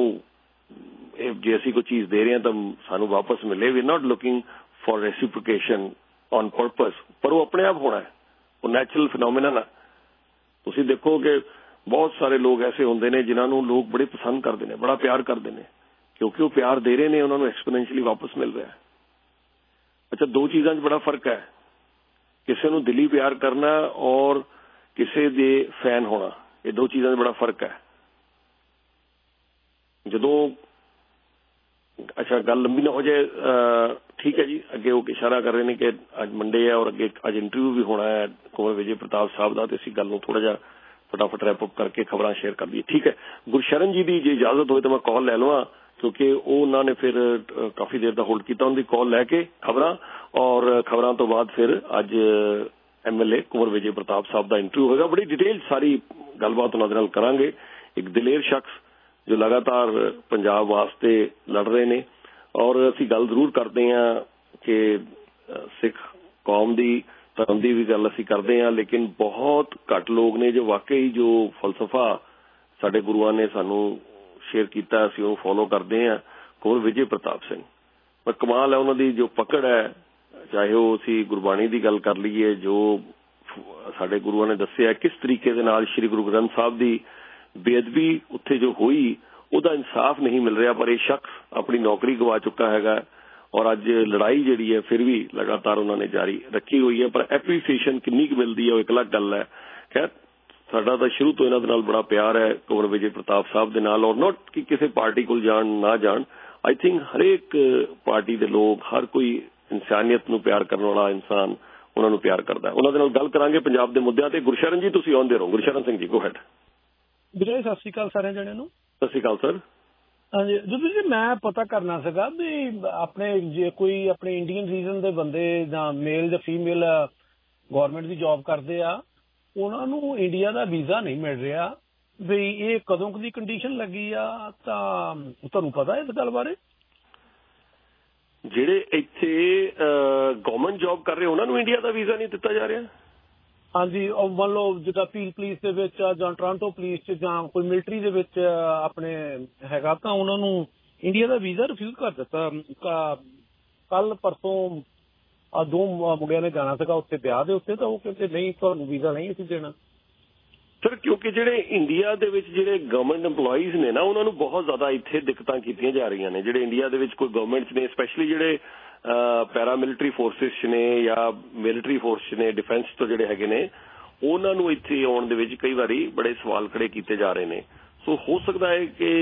ਜੇ ਅਸੀਂ ਕੋਈ ਚੀਜ਼ ਦੇ ਰਹੇ ਹਾਂ ਤਾਂ ਸਾਨੂੰ ਵਾਪਸ ਮਿਲੇ we not looking for reciprocation on purpose ਪਰ ਉਹ ਆਪਣੇ ਆਪ ਹੋਣਾ ਹੈ ਉਹ ਨੈਚੁਰਲ ਫਿਨੋਮੀਨਾ ਹੈ ਤੁਸੀਂ ਦੇਖੋ ਕਿ ਬਹੁਤ ਸਾਰੇ ਲੋਕ ਐਸੇ ਹੁੰਦੇ ਨੇ ਜਿਨ੍ਹਾਂ ਨੂੰ ਲੋਕ ਬੜੇ ਪਸੰਦ ਕਰਦੇ ਨੇ ਬੜਾ ਪਿਆਰ ਕਰਦੇ ਨੇ ਕਿਉਂਕਿ ਉਹ ਪਿਆਰ ਦੇ ਰਹੇ ਨੇ ਉਹਨਾਂ ਨੂੰ ਐਕਸਪੋਨੈਂਸ਼ੀਅਲੀ ਵਾਪਸ ਮਿਲ ਰਿਹਾ ਹੈ ਅੱਛਾ ਦੋ ਚੀਜ਼ਾਂ 'ਚ ਬੜਾ ਫਰਕ ਹੈ ਕਿਸੇ ਨੂੰ ਦਿਲੀ ਪਿਆਰ ਕਰਨਾ ਔਰ ਕਿਸੇ ਦੇ ਫੈਨ ਹੋਣਾ ਇਹ ਦੋ ਚੀਜ਼ਾਂ 'ਚ ਬੜਾ ਫਰਕ ਹੈ ਜਦੋਂ ਅੱਛਾ ਗੱਲ ਲੰਬੀ ਨਾ ਹੋ ਜਾਏ ਠੀਕ ਹੈ ਜੀ ਅੱਗੇ ਉਹ ਇਸ਼ਾਰਾ ਕਰ ਰਹੇ ਨੇ ਕਿ ਅੱਜ ਮੰਡੇ ਹੈ ਔਰ ਅੱਗੇ ਅੱਜ ਇੰਟਰਵਿਊ ਵੀ ਹੋਣਾ ਹੈ ਕੁੰਵਰ ਵਿਜੇ ਪ੍ਰਤਾਪ ਸਾਹਿਬ ਦਾ ਤੇ ਅਸੀਂ ਗੱਲ ਨੂੰ ਥੋੜਾ ਜਿਹਾ ਫਟਾਫਟ ਰੈਪ ਅਪ ਕਰਕੇ ਖਬਰਾਂ ਸ਼ੇਅਰ ਕਰ ਦਈਏ ਠੀਕ ਹੈ ਗੁਰਸ਼ਰਨ ਜੀ ਦੀ ਜੇ ਇਜਾਜ਼ਤ ਹੋਏ ਤਾਂ ਮੈਂ ਕਾਲ ਲੈ ਲਵਾਂ ਕਿਉਂਕਿ ਉਹ ਉਹਨਾਂ ਨੇ ਫਿਰ ਕਾਫੀ ਦੇਰ ਦਾ ਹੋਲਡ ਕੀਤਾ ਉਹਨਾਂ ਦੀ ਕਾਲ ਲੈ ਕੇ ਖਬਰਾਂ ਔਰ ਖਬਰਾਂ ਤੋਂ ਬਾਅਦ ਫਿਰ ਅੱਜ ਐਮਐਲਏ ਕੁੰਵਰ ਵਿਜੇ ਪ੍ਰਤਾਪ ਸਾਹਿਬ ਦਾ ਇੰਟਰਵਿਊ ਹੋਏਗਾ ਬੜੀ ਡਿਟੇਲ ਸਾਰੀ ਗੱਲਬਾਤ ਉਹਨਾਂ ਦੇ ਨਾਲ ਕਰਾਂਗੇ ਇੱਕ ਦਲੇਰ ਸ਼ਖਸ ਜੋ ਲਗਾਤਾਰ ਪੰਜਾਬ ਵਾਸਤੇ ਲੜ ਰਹੇ ਨੇ ਔਰ ਅਸੀਂ ਗੱਲ ਜ਼ਰੂਰ ਕਰਦੇ ਹਾਂ ਕਿ ਸਿੱਖ ਕੌਮ ਦੀ ਧਰਮ ਦੀ ਵੀ ਗੱਲ ਅਸੀਂ ਕਰਦੇ ਹਾਂ ਲੇਕਿਨ ਬਹੁਤ ਘੱਟ ਲੋਕ ਨੇ ਜੋ ਵਾਕਈ ਜੋ ਫਲਸਫਾ ਸਾਡੇ ਗੁਰੂਆਂ ਨੇ ਸਾਨੂੰ ਸ਼ੇਅਰ ਕੀਤਾ ਅਸੀਂ ਉਹ ਫੋਲੋ ਕਰਦੇ ਹਾਂ ਕੁੰਵਰ ਵਿਜੇ ਪ੍ਰਤਾਪ ਸਿੰਘ ਪਰ ਕਮਾਲ ਹੈ ਉਹਨਾਂ ਦੀ ਜੋ ਪਕੜ ਹੈ ਚਾਹੇ ਉਹ ਅਸੀਂ ਗੁਰਬਾਣੀ ਦੀ ਗੱਲ ਕਰ ਲਈਏ ਜੋ ਸਾਡੇ ਗੁਰੂਆਂ ਨੇ ਦੱਸਿਆ ਕਿਸ ਤਰੀਕੇ ਦੇ ਨਾਲ ਸ੍ਰੀ ਗੁਰੂ ਗ੍ਰੰਥ ਸਾਹਿਬ ਦੀ ਬੇਅਦਬੀ ਉੱਥੇ ਜੋ ਹੋਈ ਉਹਦਾ ਇਨਸਾਫ ਨਹੀਂ ਮਿਲ ਰਿਹਾ ਪਰ ਇਹ ਸ਼ਖਸ ਆਪਣੀ ਨੌਕਰੀ ਗਵਾ ਚੁੱਕਾ ਹੈਗਾ ਔਰ ਅੱਜ ਲੜਾਈ ਜਿਹੜੀ ਹੈ ਫਿਰ ਵੀ ਲਗਾਤਾਰ ਉਹਨਾਂ ਨੇ ਜਾਰੀ ਰੱਖੀ ਹੋਈ ਹੈ ਪਰ ਐਪਰੀਸੀਏਸ਼ਨ ਕਿੰਨੀ ਕੁ ਮਿਲਦੀ ਹੈ ਉਹ ਇੱਕ ਅਲੱਗ ਗੱਲ ਹੈ ਖੈਰ ਸਾਡਾ ਤਾਂ ਸ਼ੁਰੂ ਤੋਂ ਇਹਨਾਂ ਦੇ ਨਾਲ ਬੜਾ ਪਿਆਰ ਹੈ ਕੁੰਵਰ ਵਿਜੇ ਪ੍ਰਤਾਪ ਸਾਹਿਬ ਦੇ ਨਾਲ, ਔਰ ਨੋਟ ਕਿ ਕਿਸੇ ਪਾਰਟੀ ਕੋਲ ਜਾਣ ਨਾ ਜਾਣ, ਆਈ ਥਿੰਕ ਹਰੇਕ ਪਾਰਟੀ ਦੇ ਲੋਕ, ਹਰ ਕੋਈ ਇਨਸਾਨੀਅਤ ਨੂੰ ਪਿਆਰ ਕਰਨ ਵਾਲਾ ਇਨਸਾਨ ਉਹਨਾਂ ਨੂੰ ਪਿਆਰ ਕਰਦਾ। ਉਹਨਾਂ ਦੇ ਨਾਲ ਗੱਲ ਕਰਾਂਗੇ ਪੰਜਾਬ ਦੇ ਮੁੱਦਿਆਂ ਤੇ। ਗੁਰਸ਼ਰਨ ਜੀ ਤੁਸੀਂ ਆਉਂਦੇ ਰਹੋ। Gursharan Singh ji go ahead. ਵੀਰੇ ਸਤਿ ਸ਼੍ਰੀ ਅਕਾਲ ਸਾਰਿਆਂ ਜਣਿਆਂ ਨੂੰ। ਸਤਿ ਸ਼੍ਰੀ ਅਕਾਲ ਸਰ। ਹਾਂਜੀ ਜਦੋਂ ਜੀ ਮੈਂ ਪਤਾ ਕਰਨਾ ਸੀਗਾ ਵੀ ਆਪਣੇ ਜੇ ਕੋਈ ਆਪਣੇ ਇੰਡੀਅਨ ਰੀਜਨ ਦੇ ਬੰਦੇ ਜਾਂ ਮੇਲ ਜਾਂ ਫੀਮੇਲ ਗੌਰਮੈਂਟ ਦੀ ਜੌਬ ਕਰਦੇ ਆ, ਉਹਨਾਂ ਨੂੰ ਇੰਡੀਆ ਦਾ ਵੀਜ਼ਾ ਨਹੀਂ ਮਿਲ ਰਿਹਾ, ਵੀ ਇਹ ਕਦੋਂ ਦੀ ਕੰਡੀਸ਼ਨ ਲੱਗੀ ਆ? ਤਾਂ ਤੁਹਾਨੂੰ ਪਤਾ ਇਸ ਗੱਲ ਬਾਰੇ? ਜਿਹੜੇ ਇੱਥੇ ਗਵਰਨਮੈਂਟ ਜੌਬ ਕਰ ਰਹੇ ਉਹਨਾਂ ਨੂੰ ਇੰਡੀਆ ਦਾ ਵੀਜ਼ਾ ਨਹੀਂ ਦਿੱਤਾ ਜਾ ਰਿਹਾ? ਹਾਂਜੀ, ਮੰਨ ਲਓ ਜਿੱਦਾਂ ਪੀਲ ਪੁਲਿਸ ਦੇ ਵਿੱਚ ਜਾਂ ਟੋਰਾਂਟੋ ਪੁਲਿਸ 'ਚ ਜਾਂ ਕੋਈ ਮਿਲਟਰੀ ਦੇ ਵਿੱਚ ਆਪਣੇ ਹੈਗਾ, ਤਾਂ ਉਹਨਾਂ ਨੂੰ ਇੰਡੀਆ ਦਾ ਵੀਜ਼ਾ ਰਿਫਿਊਜ਼ ਕਰ ਦਿੱਤਾ। ਕੱਲ ਪਰਸੋਂ ਆ ਦੋ ਮੁੰਡਿਆਂ ਨੇ ਜਾਣਾ ਸੀਗਾ ਉੱਥੇ ਵਿਆਹ ਦੇ ਉੱਤੇ, ਤਾਂ ਉਹ ਕਹਿੰਦੇ ਨਹੀਂ ਤੁਹਾਨੂੰ ਵੀਜ਼ਾ ਨਹੀਂ ਅਸੀਂ ਦੇਣਾ। ਸਰ ਕਿਉਂਕਿ ਜਿਹੜੇ ਇੰਡੀਆ ਦੇ ਵਿੱਚ ਜਿਹੜੇ ਗਵਰਨਮੈਂਟ EMPLOYEES ਨੇ ਨਾ, ਉਹਨਾਂ ਨੂੰ ਬਹੁਤ ਜ਼ਿਆਦਾ ਇੱਥੇ ਦਿੱਕਤਾਂ ਕੀਤੀਆਂ ਜਾ ਰਹੀਆਂ ਨੇ। ਜਿਹੜੇ ਇੰਡੀਆ ਦੇ ਵਿੱਚ ਕੋਈ ਗਵਰਨਮੈਂਟਸ ਨੇ, ਸਪੈਸ਼ਲੀ ਜਿਹੜੇ ਪੈਰਾਮਿਲਟਰੀ ਫੋਰਸਿਸ 'ਚ ਨੇ ਜਾਂ ਮਿਲਟਰੀ ਫੋਰਸ 'ਚ ਨੇ, ਡਿਫੈਂਸ ਤੋਂ ਜਿਹੜੇ ਹੈਗੇ ਨੇ, ਉਹਨਾਂ ਨੂੰ ਇੱਥੇ ਆਉਣ ਦੇ ਵਿੱਚ ਕਈ ਵਾਰੀ ਬੜੇ ਸਵਾਲ ਖੜੇ ਕੀਤੇ ਜਾ ਰਹੇ ਨੇ। ਸੋ ਹੋ ਸਕਦਾ ਹੈ ਕਿ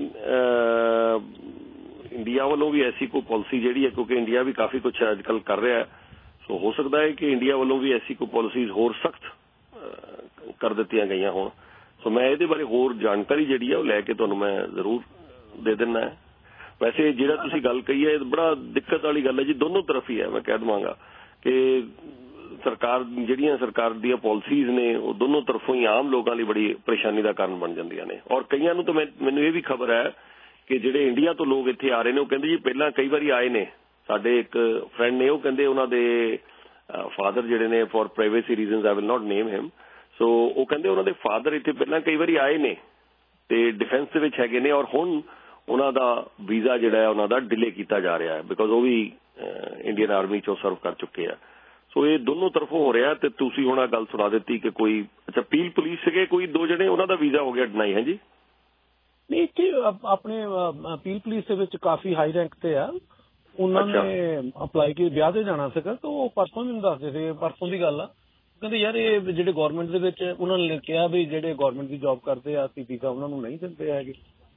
ਇੰਡੀਆ ਵੱਲੋਂ ਵੀ ਐਸੀ ਕੋਈ ਪਾਲਿਸੀ ਜਿਹੜੀ ਹੈ, ਕਿਉਂਕਿ ਇੰਡੀਆ ਵੀ ਕਾਫੀ ਕੁਛ ਅੱਜ ਕੱਲ੍ਹ ਕਰ ਰਿਹਾ, ਸੋ ਹੋ ਸਕਦਾ ਹੈ ਕਿ ਇੰਡੀਆ ਵੱਲੋਂ ਵੀ ਐਸੀ ਕੋਈ ਪਾਲਿਸੀਜ਼ ਹੋਰ ਸਖਤ ਕਰ ਦਿੱਤੀਆਂ ਗਈਆਂ ਹੋਣ। ਸੋ ਮੈਂ ਇਹਦੇ ਬਾਰੇ ਹੋਰ ਜਾਣਕਾਰੀ ਜਿਹੜੀ ਹੈ ਉਹ ਲੈ ਕੇ ਤੁਹਾਨੂੰ ਮੈਂ ਜ਼ਰੂਰ ਦੇ ਦਿੰਦਾ। ਵੈਸੇ ਜਿਹੜਾ ਤੁਸੀਂ ਗੱਲ ਕਹੀ ਹੈ ਬੜਾ ਦਿੱਕਤ ਵਾਲੀ ਗੱਲ ਹੈ ਜੀ, ਦੋਨੋਂ ਤਰਫ ਹੀ ਹੈ। ਮੈਂ ਕਹਿ ਦੇਵਾਂਗਾ ਕਿ ਸਰਕਾਰ ਜਿਹੜੀਆਂ ਸਰਕਾਰ ਦੀਆਂ ਪਾਲਿਸੀਜ਼ ਨੇ ਉਹ ਦੋਨੋਂ ਤਰਫੋਂ ਹੀ ਆਮ ਲੋਕਾਂ ਲਈ ਬੜੀ ਪਰੇਸ਼ਾਨੀ ਦਾ ਕਾਰਨ ਬਣ ਜਾਂਦੀਆਂ ਨੇ। ਔਰ ਕਈਆਂ ਨੂੰ ਤਾਂ ਮੈਨੂੰ ਇਹ ਵੀ ਖਬਰ ਹੈ ਕਿ ਜਿਹੜੇ ਇੰਡੀਆ ਤੋਂ ਲੋਕ ਇੱਥੇ ਆ ਰਹੇ ਨੇ, ਉਹ ਕਹਿੰਦੇ ਜੀ ਪਹਿਲਾਂ ਕਈ ਵਾਰੀ ਆਏ ਨੇ। ਸਾਡੇ ਇੱਕ ਫਰੈਂਡ ਨੇ, ਉਹ ਕਹਿੰਦੇ ਉਹਨਾਂ ਦੇ ਫਾਦਰ ਜਿਹੜੇ ਨੇ, for privacy reasons I will not name him, so ਉਹ ਕਹਿੰਦੇ ਉਹਨਾਂ ਦੇ ਫਾਦਰ ਇੱਥੇ ਪਹਿਲਾਂ ਕਈ ਵਾਰੀ ਆਏ ਨੇ ਤੇ ਡਿਫੈਂਸ ਦੇ ਵਿੱਚ ਹੈਗੇ ਨੇ, ਔਰ ਹੁਣ ਉਹਨਾਂ ਦਾ ਵੀਜ਼ਾ ਜਿਹੜਾ ਹੈ ਉਹਨਾਂ ਦਾ ਡਿਲੇ ਕੀਤਾ ਜਾ ਰਿਹਾ ਹੈ, ਬਿਕੋਜ਼ ਉਹ ਵੀ ਇੰਡੀਅਨ ਆਰਮੀ 'ਚੋਂ ਸਰਵ ਕਰ ਚੁੱਕੇ ਆ। ਸੋ ਇਹ ਦੋਨੋਂ ਤਰਫੋਂ ਹੋ ਰਿਹਾ। ਤੇ ਤੁਸੀਂ ਹੁਣ ਗੱਲ ਸੁਣਾ ਦਿੱਤੀ ਕਿ ਕੋਈ ਅੱਛਾ ਪੀਲ ਪੁਲਿਸ ਸੀਗੇ ਕੋਈ ਦੋ ਜਣੇ, ਉਹਨਾਂ ਦਾ ਵੀਜ਼ਾ ਹੋ ਗਿਆ ਡਿਨਾਈ ਹੈ ਜੀ? ਨਹੀਂ, ਇੱਥੇ ਆਪਣੇ ਪੀਲ ਪੁਲਿਸ ਦੇ ਵਿੱਚ ਕਾਫੀ ਹਾਈ ਰੈਂਕ ਤੇ ਆ, ਉਹਨਾਂ ਨੇ ਅਪਲਾਈ ਕੀ ਵਿਆਹ ਤੇ ਜਾਣਾ ਸੀਗਾ, ਤਾਂ ਉਹ ਪਰਸੋਂ ਮੈਨੂੰ ਦੱਸਦੇ ਸੀ, ਪਰਸੋਂ ਦੀ ਗੱਲ ਆ, ਕਹਿੰਦੇ ਯਾਰ ਇਹ ਜਿਹੜੇ ਗੌਰਮੈਂਟ ਦੇ ਵਿੱਚ ਉਹਨਾਂ ਨੇ ਕਿਹਾ ਵੀ ਜਿਹੜੇ ਗੌਰਮੈਂਟ ਦੀ ਜੌਬ ਕਰਦੇ ਆ ਅਸੀਂ ਵੀਜ਼ਾ ਉਹਨਾਂ ਨੂੰ ਨਹੀਂ ਦਿੰਦੇ ਹੈਗੇ।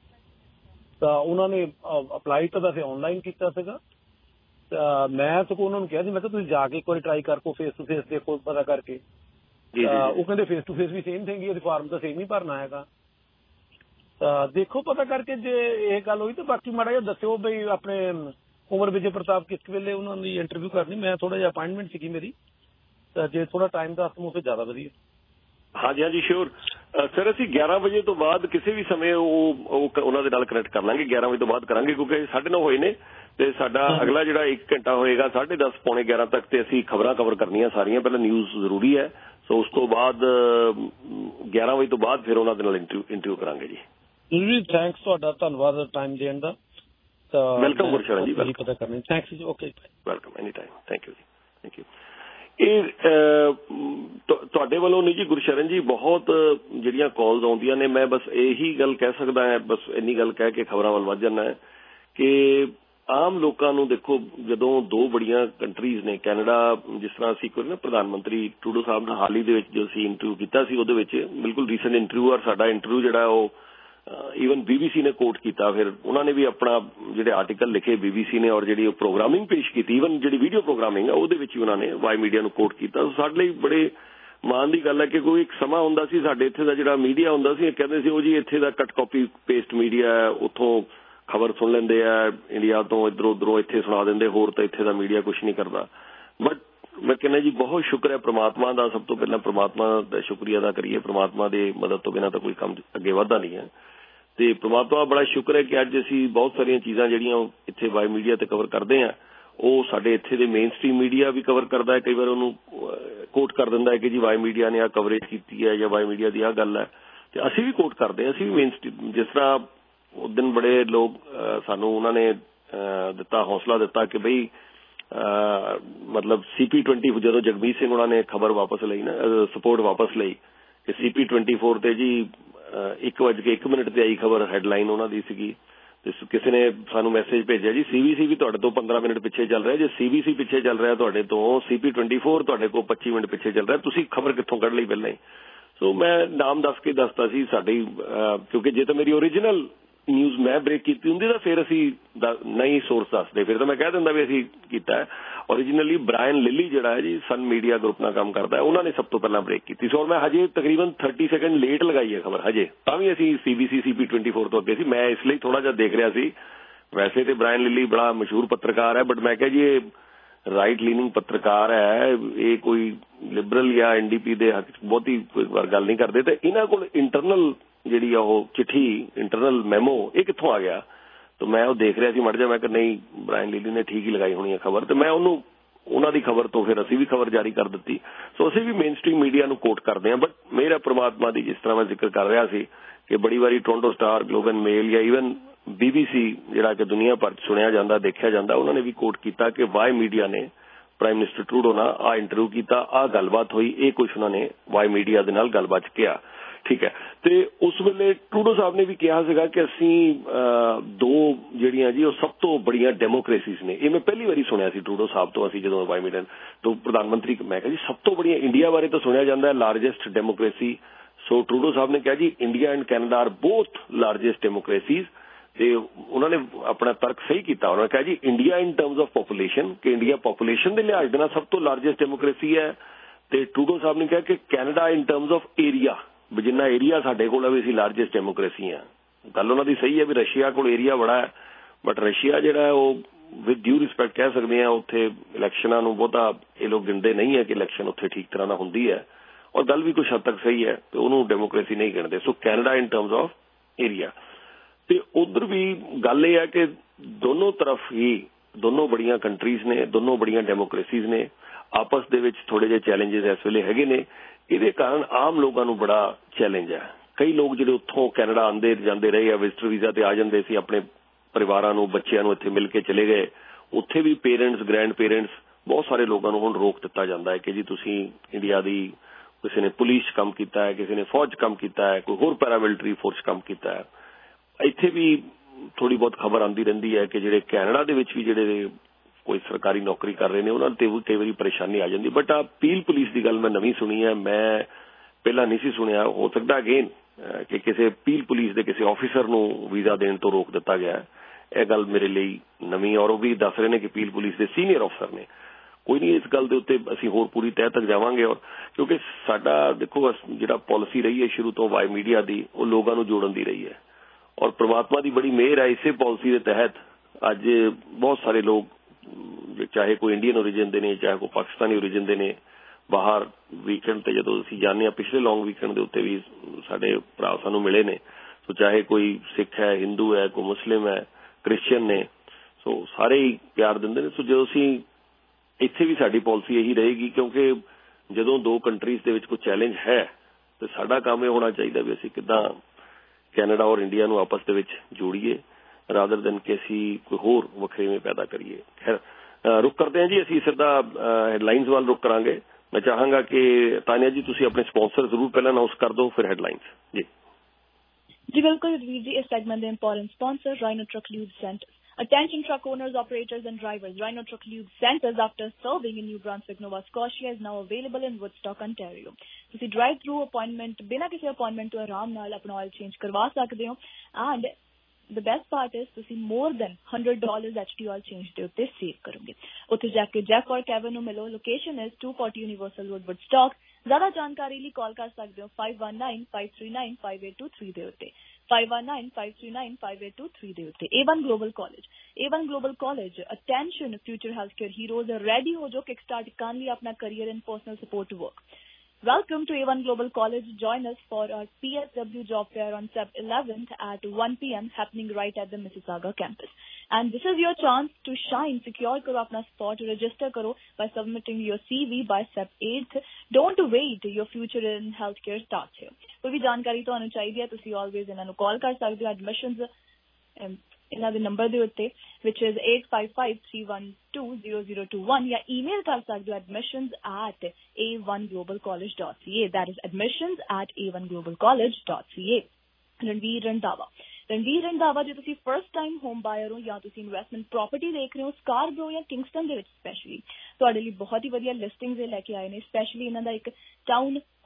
ਤਾਂ ਉਹਨਾਂ ਨੇ ਅਪਲਾਈ ਤਾਂ ਵੈਸੇ ਆਨਲਾਈਨ ਕੀਤਾ ਸੀਗਾ, ਤਾਂ ਮੈਂ ਸਗੋਂ ਉਹਨਾਂ ਨੂੰ ਕਿਹਾ ਸੀ, ਮੈਂ ਕਿਹਾ ਤੁਸੀਂ ਜਾ ਕੇ ਇੱਕ ਵਾਰੀ ਟਰਾਈ ਕਰਕੇ ਫੇਸ ਟੂ ਫੇਸ ਦੇਖੋ ਪਤਾ ਕਰਕੇ। ਉਹ ਕਹਿੰਦੇ ਫੇਸ ਟੂ ਫੇਸ ਵੀ ਸੇਮ ਥਿੰਗ ਹੀ ਹੈ, ਫਾਰਮ ਤਾਂ ਸੇਮ ਹੀ ਭਰਨਾ ਹੈਗਾ। ਤਾਂ ਦੇਖੋ ਪਤਾ ਕਰਕੇ ਜੇ ਇਹ ਗੱਲ ਹੋਈ ਤਾਂ ਬਾਕੀ ਮਾੜਾ ਜਿਹਾ ਦੱਸਿਓ ਬਈ ਆਪਣੇ ਕੁੰਵਰ ਵਿਜੇ ਪ੍ਰਤਾਪ ਕਿਸ ਵੇਲੇ ਉਹਨਾਂ ਦੀ ਇੰਟਰਵਿਊ ਕਰਨੀ। ਮੈਂ ਥੋੜਾ ਜਿਹਾ ਅਪਾਇੰਟਮੈਂਟ ਸੀਗੀ ਮੇਰੀ, ਤਾਂ ਜੇ ਥੋੜਾ ਟਾਈਮ ਦੱਸ ਦਮੋ ਤਾਂ ਜ਼ਿਆਦਾ ਵਧੀਆ। ਹਾਂਜੀ ਹਾਂਜੀ ਸ਼ੋਰ ਸਰ, ਅਸੀਂ ਗਿਆਰਾਂ ਵਜੇ ਤੋਂ ਬਾਅਦ ਕਿਸੇ ਵੀ ਸਮੇਂ ਉਹ ਉਹਨਾਂ ਦੇ ਨਾਲ ਕਨੈਕਟ ਕਰ ਲਾਂਗੇ। ਗਿਆਰਾਂ ਵਜੇ ਤੋਂ ਬਾਅਦ ਕਰਾਂਗੇ ਕਿਉਂਕਿ ਸਾਢੇ ਨੌ ਹੋਏ ਨੇ ਤੇ ਸਾਡਾ ਅਗਲਾ ਜਿਹੜਾ ਇੱਕ ਘੰਟਾ ਹੋਏਗਾ ਸਾਢੇ ਦਸ ਪੌਣੇ ਗਿਆਰਾਂ ਤੱਕ ਤੇ ਅਸੀਂ ਖਬਰਾਂ ਕਵਰ ਕਰਨੀਆਂ ਸਾਰੀਆਂ। ਪਹਿਲਾਂ ਨਿਊਜ਼ ਜ਼ਰੂਰੀ ਹੈ, ਸੋ ਉਸ ਤੋਂ ਬਾਅਦ ਗਿਆਰਾਂ ਵਜੇ ਤੋਂ ਬਾਅਦ ਫਿਰ ਉਹਨਾਂ ਦੇ ਨਾਲ ਇੰਟਰਵਿਊ ਕਰਾਂਗੇ ਜੀ। ਜੀ ਥੈਂਕਸ, ਤੁਹਾਡਾ ਧੰਨਵਾਦ ਟਾਈਮ ਦੇਣ ਦਾ। ਵੈਲਕਮ ਗੁਰਸ਼ਰਨ ਜੀ, ਪਤਾ ਕਰਨੀ। ਥੈਂਕਸ ਜੀ, okay welcome, any time, thank you ਜੀ, ਥੈਂਕ ਯੂ। ਇਹ ਤੁਹਾਡੇ ਵੱਲੋਂ ਨਹੀਂ ਜੀ ਗੁਰਸ਼ਰਨ ਜੀ, ਬਹੁਤ ਜਿਹੜੀਆਂ ਕਾਲਸ ਆਉਂਦੀਆਂ ਨੇ। ਮੈਂ ਬਸ ਇਹੀ ਗੱਲ ਕਹਿ ਸਕਦਾ ਹੈ, ਬਸ ਇੰਨੀ ਗੱਲ ਕਹਿ ਕੇ ਖਬਰਾਂ ਵੱਲ ਵੱਧ ਜਾਣਾ ਹੈ ਕਿ ਆਮ ਲੋਕਾਂ ਨੂੰ ਦੇਖੋ, ਜਦੋਂ ਦੋ ਬੜੀਆਂ ਕੰਟਰੀਜ਼ ਨੇ, ਕੈਨੇਡਾ, ਜਿਸ ਤਰ੍ਹਾਂ ਅਸੀਂ ਕੋਈ ਨਾ ਪ੍ਰਧਾਨ ਮੰਤਰੀ ਟਰੂਡੋ ਸਾਹਿਬ ਨਾਲ ਹਾਲ ਹੀ ਦੇ ਵਿੱਚ ਜੋ ਅਸੀਂ ਇੰਟਰਵਿਊ ਕੀਤਾ ਸੀ, ਉਹਦੇ ਵਿੱਚ ਬਿਲਕੁਲ ਰੀਸੈਂਟ ਇੰਟਰਵਿਊ, ਔਰ ਸਾਡਾ ਇੰਟਰਵਿਊ ਜਿਹੜਾ ਉਹ ਈਵਨ ਬੀਬੀਸੀ ਨੇ ਕੋਟ ਕੀਤਾ। ਫਿਰ ਉਹਨਾਂ ਨੇ ਵੀ ਆਪਣਾ ਜਿਹੜੇ ਆਰਟੀਕਲ ਲਿਖੇ ਬੀਬੀਸੀ ਨੇ, ਔਰ ਜਿਹੜੀ ਉਹ ਪ੍ਰੋਗਰਾਮਿੰਗ ਪੇਸ਼ ਕੀਤੀ, ਈਵਨ ਜਿਹੜੀ ਵੀਡੀਓ ਪ੍ਰੋਗਰਾਮਿੰਗ ਆ ਉਹਦੇ ਵਿੱਚ ਵੀ ਉਹਨਾਂ ਨੇ ਵਾਈ ਮੀਡੀਆ ਨੂੰ ਕੋਟ ਕੀਤਾ। ਸਾਡੇ ਲਈ ਬੜੇ ਮਾਣ ਦੀ ਗੱਲ ਹੈ ਕਿ ਕੋਈ ਇੱਕ ਸਮਾਂ ਹੁੰਦਾ ਸੀ ਸਾਡੇ ਇੱਥੇ ਦਾ ਜਿਹੜਾ ਮੀਡੀਆ ਹੁੰਦਾ ਸੀ, ਕਹਿੰਦੇ ਸੀ ਉਹ ਜੀ ਇੱਥੇ ਦਾ ਕੱਟ ਕਾਪੀ ਪੇਸਟ ਮੀਡੀਆ ਹੈ, ਉੱਥੋਂ ਖਬਰ ਸੁਣ ਲੈਂਦੇ ਆ ਇੰਡੀਆ ਤੋਂ, ਇੱਧਰੋਂ ਉੱਧਰੋਂ ਇੱਥੇ ਸੁਣਾ ਦਿੰਦੇ, ਹੋਰ ਤਾਂ ਇੱਥੇ ਦਾ ਮੀਡੀਆ ਕੁਛ ਨਹੀਂ ਕਰਦਾ। ਬਟ ਮੈਂ ਕਹਿੰਦਾ ਜੀ ਬਹੁਤ ਸ਼ੁਕਰ ਹੈ ਪ੍ਰਮਾਤਮਾ ਦਾ, ਸਭ ਤੋਂ ਪਹਿਲਾਂ ਪ੍ਰਮਾਤਮਾ ਦਾ ਸ਼ੁਕਰੀਆ ਅਦਾ ਕਰੀਏ। ਪ੍ਰਮਾਤਮਾ ਦੀ ਮਦਦ ਤੋਂ ਬਿਨਾਂ ਤਾਂ ਕੋਈ ਕੰਮ ਅੱਗੇ ਵਧਦਾ ਨਹੀਂ ਹੈ, ਤੇ ਪ੍ਰਮਾਤਮਾ ਬੜਾ ਸ਼ੁਕਰ ਹੈ ਕਿ ਅੱਜ ਅਸੀਂ ਬਹੁਤ ਸਾਰੀਆਂ ਚੀਜ਼ਾਂ ਜਿਹੜੀਆਂ ਇੱਥੇ ਵਾਈ ਮੀਡੀਆ ਤੇ ਕਵਰ ਕਰਦੇ ਹਾਂ, ਉਹ ਸਾਡੇ ਇੱਥੇ ਦੇ ਮੇਨ ਸਟ੍ਰੀਮ ਮੀਡੀਆ ਵੀ ਕਵਰ ਕਰਦਾ ਹੈ। ਕਈ ਵਾਰ ਉਹਨੂੰ ਕੋਟ ਕਰ ਦਿੰਦਾ ਹੈ ਕਿ ਜੀ ਵਾਈ ਮੀਡੀਆ ਨੇ ਆਹ ਕਵਰੇਜ ਕੀਤੀ ਹੈ ਜਾਂ ਵਾਈ ਮੀਡੀਆ ਦੀ ਆਹ ਗੱਲ ਹੈ, ਤੇ ਅਸੀਂ ਵੀ ਕੋਟ ਕਰਦੇ ਹਾਂ। ਅਸੀਂ ਵੀ ਮੇਨ ਸਟ੍ਰੀਮ, ਜਿਸ ਤਰ੍ਹਾਂ ਉਸ ਦਿਨ ਬੜੇ ਲੋਕ ਸਾਨੂੰ ਉਹਨਾਂ ਨੇ ਦਿੱਤਾ, ਹੌਸਲਾ ਦਿੱਤਾ ਕਿ ਬਈ ਮਤਲਬ ਸੀ ਪੀ ਟਵੈਂਟੀ ਜਦੋਂ ਜਗਮੀਤ ਸਿੰਘ ਉਹਨਾਂ ਨੇ ਖਬਰ ਵਾਪਸ ਲਈ ਨਾ, ਸਪੋਰਟ ਵਾਪਸ ਲਈ ਕਿ ਸੀ ਪੀ ਟਵੈਂਟੀ ਫੋਰ ਤੇ ਜੀ ਇੱਕ ਵੱਜ ਕੇ ਇੱਕ ਮਿੰਟ ਤੇ ਆਈ ਖਬਰ, ਹੈਡਲਾਈਨ ਉਹਨਾਂ ਦੀ ਸੀਗੀ। ਤੇ ਕਿਸੇ ਨੇ ਸਾਨੂੰ ਮੈਸੇਜ ਭੇਜਿਆ ਜੀ ਸੀਬੀਸੀ ਵੀ ਤੁਹਾਡੇ ਤੋਂ ਪੰਦਰਾਂ ਮਿੰਟ ਪਿੱਛੇ ਚੱਲ ਰਿਹਾ, ਜੇ ਸੀਬੀਸੀ ਪਿੱਛੇ ਚੱਲ ਰਿਹਾ ਤੁਹਾਡੇ ਤੋਂ, ਸੀ ਪੀ ਟਵੈਂਟੀ ਫੋਰ ਤੁਹਾਡੇ ਕੋਲ ਪੱਚੀ ਮਿੰਟ ਪਿੱਛੇ ਚੱਲ ਰਿਹਾ, ਤੁਸੀਂ ਖਬਰ ਕਿੱਥੋਂ ਕੱਢ ਲਈ ਪਹਿਲਾਂ ਹੀ। ਸੋ ਮੈਂ ਨਾਮ ਦੱਸ ਕੇ ਦੱਸਤਾ ਸੀ ਸਾਡੀ, ਕਿਉਂਕਿ ਜੇ ਤਾਂ ਮੇਰੀ ਓਰੀਜਨਲ ਨਿਊਜ਼ ਮੈਂ ਬ੍ਰੇਕ ਕੀਤੀ ਹੁੰਦੀ ਤਾਂ ਫਿਰ ਅਸੀਂ ਨਹੀਂ ਸੋਰਸ ਦੱਸਦੇ, ਫਿਰ ਤਾਂ ਮੈਂ ਕਹਿ ਦਿੰਦਾ ਵੀ ਅਸੀਂ ਕੀਤਾ ਹੈ। ਓਰੀਜਨਲੀ ਬ੍ਰਾਇਨ ਲਿਲੀ ਜਿਹੜਾ ਹੈ ਜੀ ਸਨ ਮੀਡੀਆ ਗਰੁੱਪ ਨਾਲ ਕੰਮ ਕਰਦਾ ਹੈ, ਉਹਨਾਂ ਨੇ ਸਭ ਤੋਂ ਪਹਿਲਾਂ ਬ੍ਰੇਕ ਕੀਤੀ ਸੀ। ਔਰ ਮੈਂ ਹਜੇ ਤਕਰੀਬਨ ਥਰਟੀ ਸੈਕਿੰਡ ਲੇਟ ਲਗਾਈ ਹੈ ਖਬਰ ਹਜੇ, ਤਾਂ ਵੀ ਅਸੀਂ ਸੀਬੀਸੀ ਸੀਪੀ ਟਵੈਂਟੀ ਫੋਰ ਤੋਂ ਅੱਗੇ ਸੀ। ਮੈਂ ਇਸ ਲਈ ਥੋੜਾ ਜਿਹਾ ਦੇਖ ਰਿਹਾ ਸੀ, ਵੈਸੇ ਤੇ ਬ੍ਰਾਇਨ ਲਿਲੀ ਬੜਾ ਮਸ਼ਹੂਰ ਪੱਤਰਕਾਰ ਹੈ, ਬਟ ਮੈਂ ਕਿਹਾ ਜੀ ਇਹ ਰਾਈਟ ਲੀਨਿੰਗ ਪੱਤਰਕਾਰ ਹੈ, ਇਹ ਕੋਈ ਲਿਬਰਲ ਜਾਂ ਐਨਡੀਪੀ ਦੇ ਹੱਕ ਬਹੁਤੀ ਕੋਈ ਵਾਰ ਗੱਲ ਨਹੀਂ ਕਰਦੇ, ਤੇ ਇਹਨਾਂ ਕੋਲ ਇੰਟਰਨਲ ਜਿਹੜੀ ਆ ਉਹ ਚਿੱਠੀ ਇੰਟਰਨਲ ਮੈਮੋ ਇਹ ਕਿੱਥੋਂ ਆ ਗਿਆ। ਤਾਂ ਮੈਂ ਉਹ ਦੇਖ ਰਿਹਾ ਸੀ ਮੜ ਜਾ, ਮੈਂ ਕਿ ਨਹੀਂ ਬ੍ਰਾਇਨ ਲਿਲੀ ਨੇ ਠੀਕ ਹੀ ਲਗਾਈ ਹੋਣੀ ਹੈ ਖਬਰ, ਤੇ ਮੈਂ ਉਹਨੂੰ ਉਹਨਾਂ ਦੀ ਖਬਰ ਤੋਂ ਫਿਰ ਅਸੀਂ ਵੀ ਖਬਰ ਜਾਰੀ ਕਰ ਦਿੱਤੀ। ਸੋ ਅਸੀਂ ਵੀ ਮੇਨ ਸਟ੍ਰੀਮ ਮੀਡੀਆ ਨੂੰ ਕੋਟ ਕਰਦੇ ਹਾਂ, ਬਟ ਮੇਰਾ ਪ੍ਰਮਾਤਮਾ ਦੀ ਜਿਸ ਤਰ੍ਹਾਂ ਮੈਂ ਜ਼ਿਕਰ ਕਰ ਰਿਹਾ ਸੀ ਕਿ ਬੜੀ ਵਾਰੀ ਟੋਰਾਂਟੋ ਸਟਾਰ, ਗਲੋਬਲ ਮੇਲ ਜਾਂ ਈਵਨ ਬੀਬੀਸੀ ਜਿਹੜਾ ਕਿ ਦੁਨੀਆ ਭਰ ਸੁਣਿਆ ਜਾਂਦਾ ਦੇਖਿਆ ਜਾਂਦਾ, ਉਹਨਾਂ ਨੇ ਵੀ ਕੋਟ ਕੀਤਾ ਕਿ ਵਾਈ ਮੀਡੀਆ ਨੇ ਪ੍ਰਾਈਮ ਮਿਨਿਸਟਰ ਟਰੂਡੋ ਨਾਲ ਆ ਇੰਟਰਵਿਊ ਕੀਤਾ, ਆ ਗੱਲਬਾਤ ਹੋਈ, ਇਹ ਕੁਝ ਉਹਨਾਂ ਨੇ ਵਾਈ ਮੀਡੀਆ ਦੇ ਨਾਲ ਗੱਲਬਾਤ ਕਿਹਾ। ਠੀਕ ਹੈ, ਤੇ ਉਸ ਵੇਲੇ ਟਰੂਡੋ ਸਾਹਿਬ ਨੇ ਵੀ ਕਿਹਾ ਸੀਗਾ ਕਿ ਅਸੀਂ ਦੋ ਜਿਹੜੀਆਂ ਜੀ ਉਹ ਸਭ ਤੋਂ ਬੜੀਆਂ ਡੈਮੋਕ੍ਰੇਸੀਜ਼ ਨੇ। ਇਹ ਮੈਂ ਪਹਿਲੀ ਵਾਰੀ ਸੁਣਿਆ ਸੀ ਟਰੂਡੋ ਸਾਹਿਬ ਤੋਂ, ਅਸੀਂ ਜਦੋਂ ਵਾਈ ਮੀਡੀਆ ਤੋਂ ਪ੍ਰਧਾਨ ਮੰਤਰੀ, ਮੈਂ ਕਿਹਾ ਜੀ ਸਭ ਤੋਂ ਬੜੀਆਂ, ਇੰਡੀਆ ਬਾਰੇ ਤਾਂ ਸੁਣਿਆ ਜਾਂਦਾ ਹੈ ਲਾਰਜੈਸਟ ਡੈਮੋਕ੍ਰੇਸੀ। ਸੋ ਟਰੂਡੋ ਸਾਹਿਬ ਨੇ ਕਿਹਾ ਜੀ India and Canada are both largest democracies, ਤੇ ਉਹਨਾਂ ਨੇ ਆਪਣਾ ਤਰਕ ਸਹੀ ਕੀਤਾ। ਉਹਨਾਂ ਨੇ ਕਿਹਾ ਜੀ India in terms of population, ਕਿ ਇੰਡੀਆ ਪੋਪੂਲੇਸ਼ਨ ਦੇ ਲਿਹਾਜ਼ ਦੇ ਨਾਲ ਸਭ ਤੋਂ ਲਾਰਜੈਸਟ ਡੈਮੋਕ੍ਰੇਸੀ ਹੈ, ਤੇ ਟਰੂਡੋ ਸਾਹਿਬ ਨੇ ਕਿਹਾ ਕਿ Canada in terms of area, ਜਿੰਨਾ ਏਰੀਆ ਸਾਡੇ ਕੋਲ ਹੈ ਵੀ ਅਸੀਂ ਲਾਰਜੈਸਟ ਡੈਮੋਕ੍ਰੇਸੀ ਹਾਂ। ਗੱਲ ਉਹਨਾਂ ਦੀ ਸਹੀ ਹੈ ਵੀ ਰਸ਼ੀਆ ਕੋਲ ਏਰੀਆ ਬੜਾ ਹੈ, ਬਟ ਰਸ਼ੀਆ ਜਿਹੜਾ ਉਹ ਵਿਦ ਡਿਊ ਰਿਸਪੈਕਟ ਕਹਿ ਸਕਦੇ ਹਾਂ ਉੱਥੇ ਇਲੈਕਸ਼ਨਾਂ ਨੂੰ ਬਹੁਤਾ ਇਹ ਲੋਕ ਗਿਣਦੇ ਨਹੀਂ ਹੈ ਕਿ ਇਲੈਕਸ਼ਨ ਉੱਥੇ ਠੀਕ ਤਰ੍ਹਾਂ ਨਾਲ ਹੁੰਦੀ ਹੈ, ਔਰ ਗੱਲ ਵੀ ਕੁਛ ਹੱਦ ਤੱਕ ਸਹੀ ਹੈ, ਤੇ ਉਹਨੂੰ ਡੈਮੋਕ੍ਰੇਸੀ ਨਹੀਂ ਗਿਣਦੇ। So Canada in terms of area, ਤੇ ਉਧਰ ਵੀ ਗੱਲ ਇਹ ਹੈ ਕਿ ਦੋਨੋਂ ਤਰਫ ਹੀ ਦੋਨੋਂ ਬੜੀਆਂ ਕੰਟਰੀਜ਼ ਨੇ, ਦੋਨੋਂ ਬੜੀਆਂ ਡੈਮੋਕ੍ਰੇਸੀਜ਼ ਨੇ, ਆਪਸ ਦੇ ਵਿੱਚ ਥੋੜੇ ਜਿਹੇ ਚੈਲੰਜਸ ਇਸ ਵੇਲੇ ਹੈਗੇ ਨੇ। ਇਹਦੇ ਕਾਰਨ ਆਮ ਲੋਕਾਂ ਨੂੰ ਬੜਾ ਚੈਲੰਜ ਹੈ। ਕਈ ਲੋਕ ਜਿਹੜੇ ਉੱਥੋਂ ਕੈਨੇਡਾ ਆਉਂਦੇ ਜਾਂਦੇ ਰਹੇ ਆ, ਵਿਜ਼ਟਰ ਵੀਜ਼ਾ ਤੇ ਆ ਜਾਂਦੇ ਸੀ, ਆਪਣੇ ਪਰਿਵਾਰਾਂ ਨੂੰ ਬੱਚਿਆਂ ਨੂੰ ਇੱਥੇ ਮਿਲ ਕੇ ਚਲੇ ਗਏ, ਉੱਥੇ ਵੀ ਪੇਰੈਂਟਸ ਗ੍ਰੈਂਡ ਪੇਰੈਂਟਸ ਬਹੁਤ ਸਾਰੇ ਲੋਕਾਂ ਨੂੰ ਹੁਣ ਰੋਕ ਦਿੱਤਾ ਜਾਂਦਾ ਹੈ ਕਿ ਜੀ ਤੁਸੀਂ ਇੰਡੀਆ ਦੀ, ਕਿਸੇ ਨੇ ਪੁਲਿਸ ਕੰਮ ਕੀਤਾ ਹੈ, ਕਿਸੇ ਨੇ ਫੌਜ ਕੰਮ ਕੀਤਾ ਹੈ, ਕੋਈ ਹੋਰ ਪੈਰਾਮਿਲਟਰੀ ਫੋਰਸ ਕੰਮ ਕੀਤਾ ਹੈ। ਇੱਥੇ ਵੀ ਥੋੜੀ ਬਹੁਤ ਖਬਰ ਆਉਂਦੀ ਰਹਿੰਦੀ ਹੈ ਕਿ ਜਿਹੜੇ ਕੈਨੇਡਾ ਦੇ ਵਿੱਚ ਵੀ ਜਿਹੜੇ ਕੋਈ ਸਰਕਾਰੀ ਨੌਕਰੀ ਕਰ ਰਹੇ ਨੇ ਉਹਨਾਂ ਤੇ ਵੀ ਕਈ ਵਾਰੀ ਪਰੇਸ਼ਾਨੀ ਆ ਜਾਂਦੀ। ਬਟ ਆ ਪੀਲ ਪੁਲਿਸ ਦੀ ਗੱਲ ਮੈਂ ਨਵੀਂ ਸੁਣੀ ਹੈ, ਮੈਂ ਪਹਿਲਾਂ ਨਹੀਂ ਸੀ ਸੁਣਿਆ। ਹੋ ਸਕਦਾ ਅਗੇਨ ਕਿ ਕਿਸੇ ਪੀਲ ਪੁਲਿਸ ਦੇ ਕਿਸੇ ਆਫੀਸਰ ਨੂੰ ਵੀਜ਼ਾ ਦੇਣ ਤੋਂ ਰੋਕ ਦਿੱਤਾ ਗਿਆ, ਇਹ ਗੱਲ ਮੇਰੇ ਲਈ ਨਵੀਂ। ਔਰ ਉਹ ਵੀ ਦੱਸ ਰਹੇ ਨੇ ਕਿ ਪੀਲ ਪੁਲਿਸ ਦੇ ਸੀਨੀਅਰ ਅਫਸਰ ਨੇ। ਕੋਈ ਨਹੀਂ, ਇਸ ਗੱਲ ਦੇ ਉੱਤੇ ਅਸੀਂ ਹੋਰ ਪੂਰੀ ਤਹਿ ਤੱਕ ਜਾਵਾਂਗੇ। ਔਰ ਕਿਉਂਕਿ ਸਾਡਾ ਦੇਖੋ ਜਿਹੜਾ ਪਾਲਿਸੀ ਰਹੀ ਹੈ ਸ਼ੁਰੂ ਤੋਂ ਵਾਈ ਮੀਡੀਆ ਦੀ, ਉਹ ਲੋਕਾਂ ਨੂੰ ਜੋੜਨ ਦੀ ਰਹੀ ਹੈ, ਔਰ ਪ੍ਰਮਾਤਮਾ ਦੀ ਬੜੀ ਮਿਹਰ ਹੈ, ਇਸੇ ਪਾਲਿਸੀ ਦੇ ਤਹਿਤ ਅੱਜ ਬਹੁਤ ਸਾਰੇ ਲੋਕ, ਚਾਹੇ ਕੋਈ ਇੰਡੀਅਨ ਓਰੀਜਨ ਦੇ ਨੇ, ਚਾਹੇ ਕੋਈ ਪਾਕਿਸਤਾਨੀ ਓਰੀਜਨ ਦੇ ਨੇ, ਬਾਹਰ ਵੀਕਐਂਡ ਤੇ ਜਦੋਂ ਅਸੀਂ ਜਾਂਦੇ ਹਾਂ, ਪਿਛਲੇ ਲੌਂਗ ਵੀਕਐਂਡ ਦੇ ਉੱਤੇ ਵੀ ਸਾਡੇ ਭਰਾ ਸਾਨੂੰ ਮਿਲੇ ਨੇ। ਸੋ ਚਾਹੇ ਕੋਈ ਸਿੱਖ ਹੈ, ਹਿੰਦੂ ਹੈ, ਕੋਈ ਮੁਸਲਿਮ ਹੈ, ਕ੍ਰਿਸਚੀਅਨ ਨੇ, ਸੋ ਸਾਰੇ ਹੀ ਪਿਆਰ ਦਿੰਦੇ ਨੇ। ਸੋ ਜਦੋਂ ਅਸੀਂ ਇੱਥੇ ਵੀ ਸਾਡੀ ਪਾਲਿਸੀ ਇਹੀ ਰਹੇਗੀ, ਕਿਉਂਕਿ ਜਦੋਂ ਦੋ ਕੰਟਰੀਜ਼ ਦੇ ਵਿੱਚ ਕੋਈ ਚੈਲੰਜ ਹੈ ਤੇ ਸਾਡਾ ਕੰਮ ਇਹ ਹੋਣਾ ਚਾਹੀਦਾ ਵੀ ਅਸੀਂ ਕਿੱਦਾਂ ਕੈਨੇਡਾ ਔਰ ਇੰਡੀਆ ਨੂੰ ਆਪਸ ਦੇ ਵਿੱਚ ਜੋੜੀਏ, ਰਾਦਰ ਦੈਨ ਕਿ ਅਸੀਂ ਕੋਈ ਹੋਰ ਵੱਖਰੇਵੇਂ ਪੈਦਾ ਕਰੀਏ। ਖੈਰ ਰੁਕ ਕਰਦੇ ਹਾਂ ਜੀ, ਅਸੀਂ ਸਿੱਧਾ ਹੈਡਲਾਈਨਸ ਵੱਲ ਰੁਕ ਕਰਾਂਗੇ। ਮੈਂ ਚਾਹਾਂਗਾ ਕਿ ਤਾਨੀਆ ਜੀ ਤੁਸੀਂ ਆਪਣੇ ਸਪਾਂਸਰ ਜ਼ਰੂਰ ਪਹਿਲਾਂ ਅਨਾਉਂਸ ਕਰ ਦਿਓ, ਫਿਰ ਹੈਡਲਾਈਨਸ ਜੀ। ਜੀ ਬਿਲਕੁਲ ਵੀਰ ਜੀ, ਇਸ ਸੈਗਮੈਂਟ ਦੇ important sponsor Rhino truck lube centre. Attention truck owners, operators and drivers. Rhino Truck Lube Centers, after serving in New Brunswick, Nova Scotia, is now available in Woodstock, Ontario. ਤੁਸੀਂ drive through appointment ਬਿਨਾਂ ਕਿਸੇ appointment ਤੋਂ ਆਰਾਮ ਨਾਲ ਆਪਣਾ oil change ਕਰਵਾ ਸਕਦੇ ਹੋ, and the best part is ਤੁਸੀਂ more than one hundred dollars H D oil change ਦੇ ਉੱਤੇ save ਕਰੋਗੇ। ਉੱਥੇ ਜਾ ਕੇ ਜੈਫ ਔਰ ਕੈਵਨ ਨੂੰ ਮਿਲੋ। Location is two forty Universal Road, Woodstock। ਜ਼ਿਆਦਾ ਜਾਣਕਾਰੀ ਲਈ ਕਾਲ ਕਰ ਸਕਦੇ ਹੋ five one nine, five three nine, five eight two three ਦੇ ਉੱਤੇ, five one nine, five three nine, five eight two three ਦੇ ਉੱਤੇ। A one Global College, A one Global College, attention future healthcare heroes, ready ਹੋ ਜੋ ਕਿਕ start ਕਰਨ ਲਈ ਆਪਣਾ career and personal support work। Welcome to A one Global College. Join us for our P S W job fair on September eleventh at one p m happening right at the Mississauga campus. And this is your chance to shine. Secure karo apna spot, register karo by submitting your C V by September eighth. Don't wait, your future in healthcare starts here. ਕੋਈ ਵੀ ਜਾਣਕਾਰੀ ਤੁਹਾਨੂੰ ਚਾਹੀਦੀ ਹੈ ਤੁਸੀਂ always ਇਹਨਾਂ ਨੂੰ ਕਾਲ ਕਰ ਸਕਦੇ ਹੋ। ਐਡਮਿਸ਼ਨਸ ਇਹਨਾਂ ਦੇ ਨੰਬਰ ਦੇ ਉੱਤੇ which is eight five five, three one two, zero zero two one, ਜਾਂ ਈਮੇਲ ਕਰ ਸਕਦੇ ਹੋ admissions at a one global college dot c a। that is admissions at a one global college dot c a। Ranveer Randhawa, Ranveer Randhawa ਜੇ ਤੁਸੀਂ first time home ਬਾਇਰ ਹੋ ਜਾਂ ਤੁਸੀਂ investment property ਦੇਖ ਰਹੇ ਹੋ ਸਕਾਰਬਰੋ ਜਾਂ ਕਿੰਗਸਟਨ ਦੇ ਵਿੱਚ, ਸਪੈਸ਼ਲੀ ਤੁਹਾਡੇ ਲਈ ਬਹੁਤ ਹੀ ਵਧੀਆ ਲਿਸਟਿੰਗਸ ਲੈ ਕੇ ਆਏ ਨੇ। ਸਪੈਸ਼ਲੀ ਇਹਨਾਂ ਦਾ ਇੱਕ ਟਾਊਨ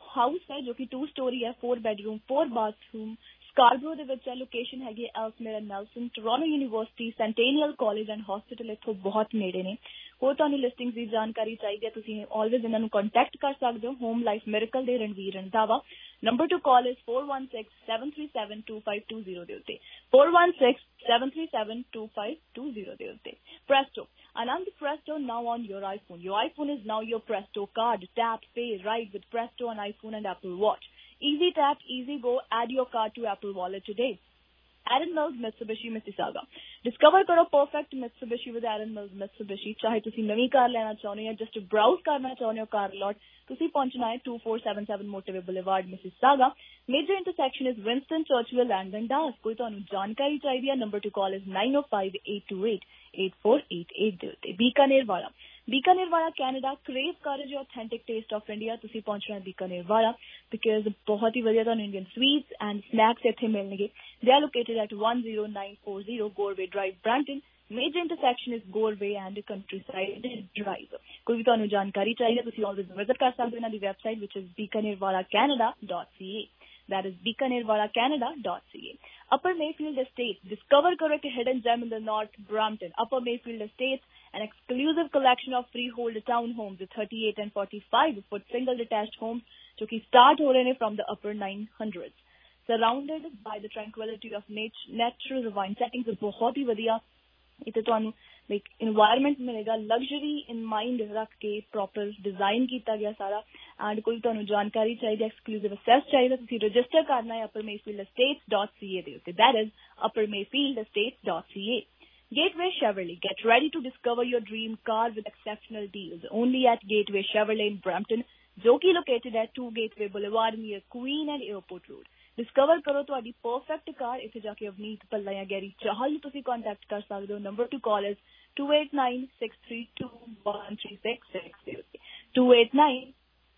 ਹਾਊਸ ਹੈ ਜੋ ਕਿ ਟੂ ਸਟੋਰੀ ਹੈ, four bedroom four bathroom, Scarborough ਦੇ ਵਿੱਚ ਹੈ। ਲੋਕੇਸ਼ਨ ਹੈਗੀ Ellesmere and Nelson, Toronto university, Centennial college and hospital ਇੱਥੋਂ ਬਹੁਤ ਨੇੜੇ ਨੇ। ਹੋਰ ਤੁਹਾਨੂੰ ਲਿਸਟਿੰਗ ਦੀ ਜਾਣਕਾਰੀ ਚਾਹੀਦੀ ਹੈ ਤੁਸੀਂ ਆਲਵੇਜ਼ ਇਹਨਾਂ ਨੂੰ ਕੰਟੈਕਟ ਕਰ ਸਕਦੇ ਹੋ। ਹੋਮ ਲਾਈਫ ਮਿਰਕਲ ਦੇ Ranveer Randhawa. Number to call ਇਸ four one six seven three seven two five two zero ਦੇ ਉੱਤੇ, four one six seven three seven two five two zero ਦੇ ਉੱਤੇ। Presto, Anand Presto now on your iPhone. Your iPhone is now your Presto card. Tap, pay, ride with Presto on iPhone and Apple Watch. Easy tap, easy go. Add your card to Apple Wallet today. Aaron Mills Mitsubishi Mississauga. Discover करो perfect Mitsubishi with Aaron Mills Mitsubishi. चाहे तुसी नवी car लेना चाहते हो या just browse करना चाहते हो कार लॉट, तुसी पहुंचना है two four seven seven Motorway Boulevard Mississauga. Major intersection is Winston Churchill and Dundas. कोई तो जानकारी चाहिए, number to call is nine o five eight two eight eight four eight eight ਦੇ ਉੱਤੇ। बीकानेर वाला बीकानेर वाला कैनेडा क्रेव कर जो ऑथेंटिक टेस्ट ऑफ इंडिया, तुसी पहुंचना है बीकानेर वाला बिकॉज बहुत ही वधिया ਤੁਹਾਨੂੰ इंडियन स्वीट्स एंड स्नैक्स ਇੱਥੇ ਮਿਲਣਗੇ। They are located at one zero nine four zero Goreway Drive, Brampton. Major intersection is Goreway and Countryside Drive. ਕੋਈ ਵੀ ਤੁਹਾਨੂੰ ਜਾਣਕਾਰੀ ਚਾਹੀਦੀ ਤੁਸੀਂ ਆਲਵੇਜ਼ ਵਿਜ਼ਿਟ ਕਰ ਸਕਦੇ ਹੋ ਇਹਨਾਂ ਦੀ website which is bikanerwala canada dot c a. That is bikanerwala canada dot c a. Upper Mayfield Estates. Discover करो एक hidden gem in the North Brampton. Upper Mayfield Estates, an exclusive collection of freehold townhomes with thirty-eight and forty-five foot single detached homes जो कि start हो रहे हैं from the upper nine hundreds. Surrounded by the tranquility of nature, natural divine settings, बहुत ही वधिया इतने ਤੁਹਾਨੂੰ like environment मिलेगा। लग्जरी इन माइंड रख के प्रॉपर डिजाइन किया गया सारा। एंड कोई ਤੁਹਾਨੂੰ जानकारी चाहिए, एक्सक्लूसिव एक्सेस चाहिए, ਤੁਸੀਂ रजिस्टर करना है upper mayfield estates dot c a ਦੇ ਉੱਤੇ। that is upper mayfield estates dot c a. Gateway Chevrolet. Get ready to discover your dream car with exceptional deals only at Gateway Chevrolet in Brampton, जो कि located at two Gateway Boulevard near Queen and Airport Road. Discover करो ਤੁਹਾਡੀ perfect car. ਇੱਥੇ ਜਾ ਕੇ ਅਵਨੀਤ ਪੱਲਾ ਜਾਂ Garry Chahal ਨੂੰ ਤੁਸੀਂ ਕੰਟੈਕਟ ਕਰ ਸਕਦੇ ਹੋ। ਨੰਬਰ ਟੂ ਕਾਲ ਇਸ two eight nine six three two one three six six ਦੇ ਉੱਤੇ, two eight nine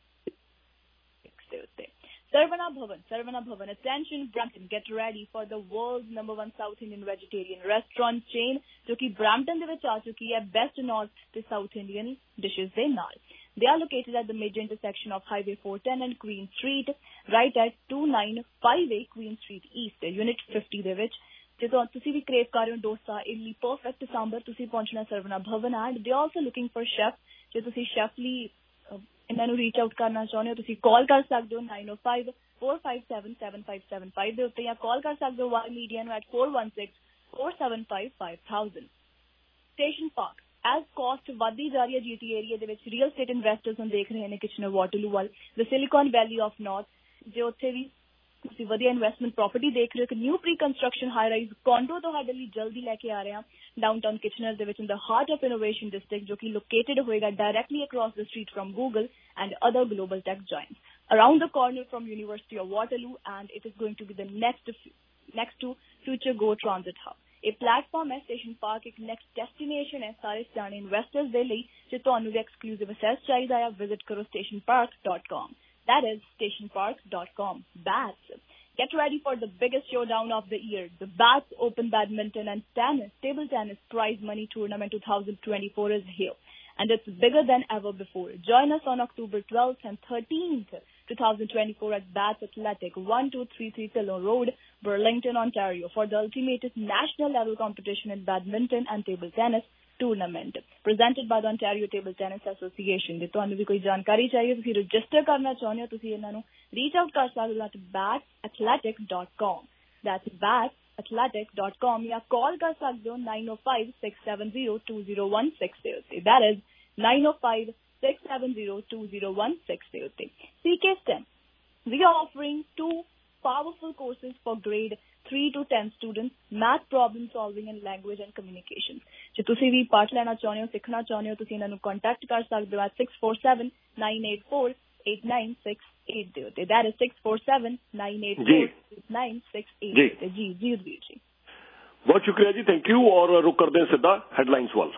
six ਦੇ ਉੱਤੇ। Sarvana Bhavan, Sarvana Bhavan. Attention Brampton, get ready for the world's number one South Indian vegetarian restaurant chain ਜੋ ਕਿ Brampton ਦੇ ਵਿੱਚ ਆ ਚੁੱਕੀ ਹੈ best North ਤੇ South Indian dishes ਦੇ ਨਾਲ। They are located at the major intersection of Highway four ten and Queen Street, right at two nine five eight Queen Street East, Unit fifty ਦੇ ਵਿੱਚ। ਜਦੋਂ ਤੁਸੀਂ ਵੀ crave ਕਰ ਰਹੇ ਹੋ ਡੋਸਾ, ਇਡਲੀ, perfect ਸਾਂਬਰ, ਤੁਸੀਂ ਪਹੁੰਚਣਾ ਸਰਵਨਾ ਭਵਨ। and they are also looking for chef। ਜੇ ਤੁਸੀਂ chef ਲਈ ਇਹਨਾਂ ਨੂੰ ਰੀਚ ਆਊਟ ਕਰਨਾ ਚਾਹੁੰਦੇ ਹੋ ਤੁਸੀਂ ਕਾਲ ਕਰ ਸਕਦੇ ਹੋ nine oh five four five seven seven five seven five ਦੇ ਉੱਤੇ, ਜਾਂ ਕਾਲ ਕਰ ਸਕਦੇ ਹੋ ਵਾਈ ਮੀਡੀਆ ਨੂੰ at four one six four seven five five thousand। Station park as cost ਵਧਦੀ ਜਾ ਰਹੀ ਹੈ ਜੀਟੀ ਏਰੀਆ ਦੇ ਵਿੱਚ, ਰੀਅਲ ਸਟੇਟ ਇਨਵੈਸਟਰਸ ਨੂੰ ਦੇਖ ਰਹੇ ਨੇ ਕਿਚਨਰ ਵਾਟਰਲੂ ਵੱਲ, the Silicon Valley of north. ਜੇ ਉੱਥੇ ਵੀ ਤੁਸੀਂ ਵਧੀਆ ਇਨਵੈਸਟਮੈਂਟ ਪ੍ਰਾਪਰਟੀ ਦੇਖ ਰਹੇ ਹੋ, ਇੱਕ new pre construction high rise condo ਤੁਹਾਡੇ ਲਈ ਜਲਦੀ ਲੈ ਕੇ ਆ ਰਹੇ ਹਾਂ ਡਾਊਨਟਾਊਨ ਕਿਚਨਰ ਦੇ ਵਿੱਚ in the heart of innovation district, ਜੋ ਕਿ ਲੋਕੇਟਡ ਹੋਏਗਾ directly across the street from Google and other global tech giants around the corner from University of Waterloo, and it is going to be the next next to future GO Transit hub. ਇਹ platform ਹੈ station park, ਇੱਕ next destination ਹੈ ਸਾਰੇ ਸਿਆਣੇ investors ਦੇ ਲਈ। ਜੇ ਤੁਹਾਨੂੰ ਵੀ ਐਕਸਕਲੂਸਿਵ ਅਸੈਸ ਚਾਹੀਦਾ ਆ, ਵਿਜ਼ਿਟ ਕਰੋ station park dot com. That is station park dot com. Bats. Get ready for the biggest showdown of the year. The Bats Open Badminton and Tennis Table Tennis Prize Money Tournament twenty twenty-four is here, and it's bigger than ever before. Join us on October twelfth and thirteenth, twenty twenty-four at Bats Athletic, one two three three Tillon Road, Burlington, Ontario, for the ultimate national level competition in badminton and table tennis tournament presented by the Ontario Table Tennis Association। ਜੇ ਤੁਹਾਨੂੰ ਵੀ ਕੋਈ ਜਾਣਕਾਰੀ ਚਾਹੀਏ, ਤੁਸੀਂ register ਕਰਨਾ ਚਾਹੁੰਦੇ ਹੋ, ਤੁਸੀਂ ਇਹਨਾਂ ਨੂੰ ਰੀਚ ਆਊਟ ਕਰ ਸਕਦੇ ਹੋ at bats athletic dot com. That's bats athletic dot com, ਜਾਂ ਕਾਲ ਕਰ ਸਕਦੇ ਹੋ nine oh five six seven zero two zero one six ਦੇ ਉੱਤੇ। That is nine oh five six seven zero two zero one six ਦੇ ਉੱਤੇ। C K STEM, we are offering two powerful courses for grade three to ten students, math problem solving and language and communication। ਜੇ ਤੁਸੀਂ ਵੀ part ਲੈਣਾ ਚਾਹੁੰਦੇ ਹੋ, ਸਿੱਖਣਾ ਚਾਹੁੰਦੇ ਹੋ, ਤੁਸੀਂ ਇਹਨਾਂ ਨੂੰ ਕੰਟੈਕਟ ਕਰ ਸਕਦੇ ਹੋ at six four seven nine eight four eight nine six eight ਦੇ ਉੱਤੇ। that is six four seven nine eight four eight nine six eight ਦੇ ਉੱਤੇ। ਜੀ ਜੀ ਵੀਰ ਜੀ ਬਹੁਤ ਸ਼ੁਕਰੀਆ ਜੀ, ਥੈਂਕ ਯੂ। ਔਰ ਰੁਕ ਕਰਦੇ ਹਾਂ ਸਿੱਧਾ ਹੈਡਲਾਈਨਸ ਵੱਲ।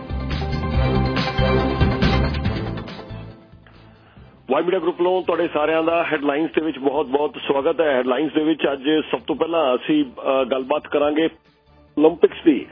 ਵਾਈ ਮੀਡੀਆ ਗਰੁੱਪ ਵੱਲੋਂ ਤੁਹਾਡੇ ਸਾਰਿਆਂ ਦਾ ਹੈਡਲਾਈਨਸ ਦੇ ਵਿੱਚ ਬਹੁਤ ਬਹੁਤ ਸਵਾਗਤ ਹੈ। ਹੈਡਲਾਈਨਸ ਦੇ ਵਿੱਚ ਅੱਜ ਸਭ ਤੋਂ ਪਹਿਲਾਂ ਅਸੀਂ ਗੱਲਬਾਤ ਕਰਾਂਗੇ ਓਲੰਪਿਕਸ ਦੀ।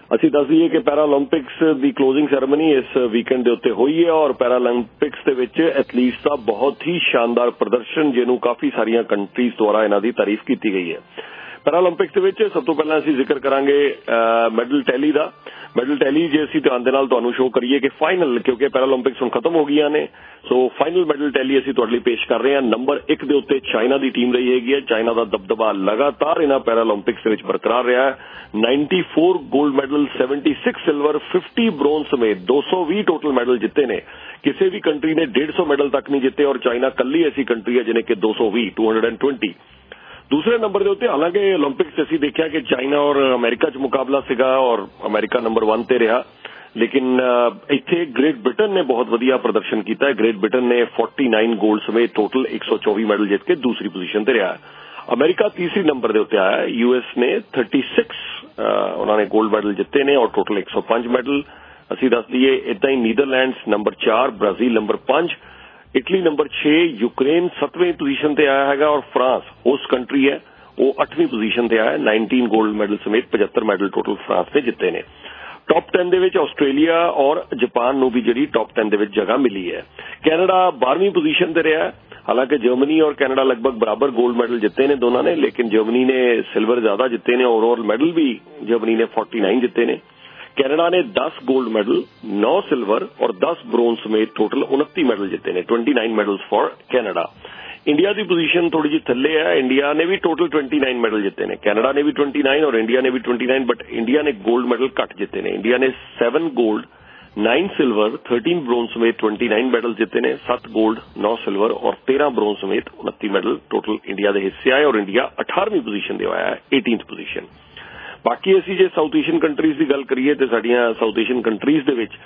ਅਸੀਂ ਦੱਸ ਦਈਏ ਕਿ ਪੈਰਾਲੰਪਿਕਸ ਦੀ ਕਲੋਜ਼ਿੰਗ ਸੈਰੇਮਨੀ ਇਸ ਵੀਕਐਂਡ ਦੇ ਉੱਤੇ ਹੋਈ ਹੈ ਔਰ ਪੈਰਾਲੰਪਿਕਸ ਦੇ ਵਿੱਚ ਐਥਲੀਟਸ ਦਾ ਬਹੁਤ ਹੀ ਸ਼ਾਨਦਾਰ ਪ੍ਰਦਰਸ਼ਨ ਜਿਹਨੂੰ ਕਾਫੀ ਸਾਰੀਆਂ ਕੰਟਰੀਜ਼ ਦੁਆਰਾ ਇਹਨਾਂ ਦੀ ਤਾਰੀਫ ਕੀਤੀ ਗਈ ਹੈ। ਪੈਰਾਲੰਪਿਕਸ ਦੇ ਵਿੱਚ ਸਭ ਤੋਂ ਪਹਿਲਾਂ ਅਸੀਂ ਜ਼ਿਕਰ ਕਰਾਂਗੇ ਮੈਡਲ ਟੈਲੀ ਦਾ। ਮੈਡਲ ਟੈਲੀ ਜੇ ਅਸੀਂ ਧਿਆਨ ਦੇ ਨਾਲ ਤੁਹਾਨੂੰ ਸ਼ੋਅ ਕਰੀਏ ਕਿ ਫਾਈਨਲ, ਕਿਉਂਕਿ ਪੈਰਾਲੰਪਿਕਸ ਹੁਣ ਖਤਮ ਹੋ ਗਈਆਂ ਨੇ, ਸੋ ਫਾਈਨਲ ਮੈਡਲ ਟੈਲੀ ਅਸੀਂ ਤੁਹਾਡੇ ਲਈ ਪੇਸ਼ ਕਰ ਰਹੇ ਹਾਂ। ਨੰਬਰ ਇੱਕ ਦੇ ਉੱਤੇ ਚਾਈਨਾ ਦੀ ਟੀਮ ਰਹੀ ਹੈਗੀ ਹੈ। ਚਾਈਨਾ ਦਾ ਦਬਦਬਾ ਲਗਾਤਾਰ ਇਹਨਾਂ ਪੈਰਾਲੰਪਿਕਸ ਦੇ ਵਿੱਚ ਬਰਕਰਾਰ ਰਿਹਾ ਹੈ। ਚੌਰਾਨਵੇਂ ਗੋਲਡ ਮੈਡਲ, छिहत्तर ਸਿਲਵਰ, ਪचास ਬ੍ਰੌਂਜ਼ ਸਮੇਤ ਦੋ ਸੌ ਵੀਹ ਟੋਟਲ ਮੈਡਲ ਜਿੱਤੇ ਨੇ। ਕਿਸੇ ਵੀ ਕੰਟਰੀ ਨੇ डेढ़ सौ ਮੈਡਲ ਤੱਕ ਨਹੀਂ ਜਿੱਤੇ ਔਰ ਚਾਈਨਾ ਕੱਲੀ ਐਸੀ ਕੰਟਰੀ ਹੈ ਜਿਹਨੇ ਕਿ ਦੋ ਸੌ ਵੀਹ, ਦੋ ਸੌ ਵੀਹ। ਦੂਸਰੇ ਨੰਬਰ ਦੇ ਉੱਤੇ ਹਾਲਾਂਕਿ ਓਲੰਪਿਕਸ ਅਸੀਂ ਦੇਖਿਆ ਕਿ ਚਾਈਨਾ ਔਰ ਅਮਰੀਕਾ 'ਚ ਮੁਕਾਬਲਾ ਸੀਗਾ ਔਰ ਅਮਰੀਕਾ ਨੰਬਰ ਇੱਕ ਤੇ ਰਿਹਾ, ਲੇਕਿਨ ਇੱਥੇ ਗ੍ਰੇਟ ਬ੍ਰਿਟਨ ਨੇ ਬਹੁਤ ਵਧੀਆ ਪ੍ਰਦਰਸ਼ਨ ਕੀਤਾ ਹੈ। ਗ੍ਰੇਟ ਬ੍ਰਿਟਨ ਨੇ उनचास ਗੋਲਡ ਸਮੇਤ ਟੋਟਲ ਇੱਕ ਸੌ ਚੌਵੀ ਮੈਡਲ ਜਿੱਤ ਕੇ ਦੂਸਰੀ ਪੋਜੀਸ਼ਨ ਤੇ ਰਿਹਾ। ਅਮਰੀਕਾ ਤੀਸਰੀ ਨੰਬਰ ਦੇ ਉੱਤੇ ਆਇਆ। ਯੂਐਸ ਨੇ छत्तीस ਉਹਨਾਂ ਨੇ ਗੋਲਡ ਮੈਡਲ ਜਿੱਤੇ ਨੇ ਔਰ ਟੋਟਲ ਇੱਕ ਸੌ ਪੰਜ ਮੈਡਲ। ਅਸੀਂ ਦੱਸ ਦਈਏ ਇਦਾਂ ਹੀ ਨੀਦਰਲੈਂਡਸ ਨੰਬਰ ਚਾਰ, ਬ੍ਰਾਜ਼ੀਲ ਨੰਬਰ ਪੰਜ, ਇਟਲੀ ਨੰਬਰ छह, ਯੂਕਰੇਨ ਸੱਤਵੀਂ ਪੋਜੀਸ਼ਨ ਤੇ ਆਇਆ ਹੈਗਾ ਔਰ ਫਰਾਂਸ ਉਸ ਕੰਟਰੀ ਹੈ ਉਹ ਅੱਠਵੀਂ ਪੋਜੀਸ਼ਨ ਤੇ ਆਇਆ। उन्नीस ਗੋਲਡ ਮੈਡਲ ਸਮੇਤ पचहत्तर ਮੈਡਲ ਟੋਟਲ ਫਰਾਂਸ ਨੇ ਜਿੱਤੇ ਨੇ। ਟੌਪ दस ਦੇ ਵਿੱਚ ਆਸਟ੍ਰੇਲੀਆ ਔਰ ਜਾਪਾਨ ਨੂੰ ਵੀ ਜਿਹੜੀ ਟੌਪ दस ਦੇ ਵਿੱਚ ਜਗ੍ਹਾ ਮਿਲੀ ਹੈ। ਕੈਨੇਡਾ ਬਾਰ੍ਹਵੀਂ ਪੋਜੀਸ਼ਨ ਤੇ ਰਿਹਾ। ਹਾਲਾਂਕਿ ਜਰਮਨੀ ਔਰ ਕੈਨੇਡਾ ਲਗਭਗ ਬਰਾਬਰ ਗੋਲਡ ਮੈਡਲ ਜਿੱਤੇ ਨੇ ਦੋਨਾਂ ਨੇ, ਲੇਕਿਨ ਜਰਮਨੀ ਨੇ ਸਿਲਵਰ ਜ਼ਿਆਦਾ ਜਿੱਤੇ ਨੇ। ਓਵਰਆਲ ਮੈਡਲ ਵੀ ਜਰਮਨੀ ਨੇ उनचास ਜਿੱਤੇ ਨੇ। ਕੈਨੇਡਾ ਨੇ दस ਗੋਲਡ मैडल, नौ सिल्वर और दस ब्रोंज समेत टोटल उनतीस मैडल जिते ने, उनतीस मैडल्स फॉर कैनेडा। इंडिया की पोजीशन थोड़ी जी थल्ले है। इंडिया ने भी टोटल उनतीस मैडल जिते ने, कैनेडा ने भी उनतीस और इंडिया ने भी उनतीस, बट इंडिया ने गोल्ड मैडल घट जिते ने। इंडिया ने सात गोल्ड, नौ सिल्वर, तेरह ब्रोंज समेत उनतीस मैडल जिते ने, सात गोल्ड, नौ सिल्वर और तेरह ब्रोंज समेत उनतीस मैडल टोटल इंडिया के हिस्से आए और इंडिया अठारहवीं पोजीशन ते आया है, अठारहवीं पोजीशन। बाकी ਅਸੀਂ ਜੇ ਸਾਊਥ ਏਸ਼ੀਅਨ ਕੰਟਰੀਜ਼ ਦੀ ਗੱਲ ਕਰੀਏ ਤੇ ਸਾਡੀਆਂ ਸਾਊਥ ਏਸ਼ੀਅਨ ਕੰਟਰੀਜ਼ ਦੇ ਵਿੱਚ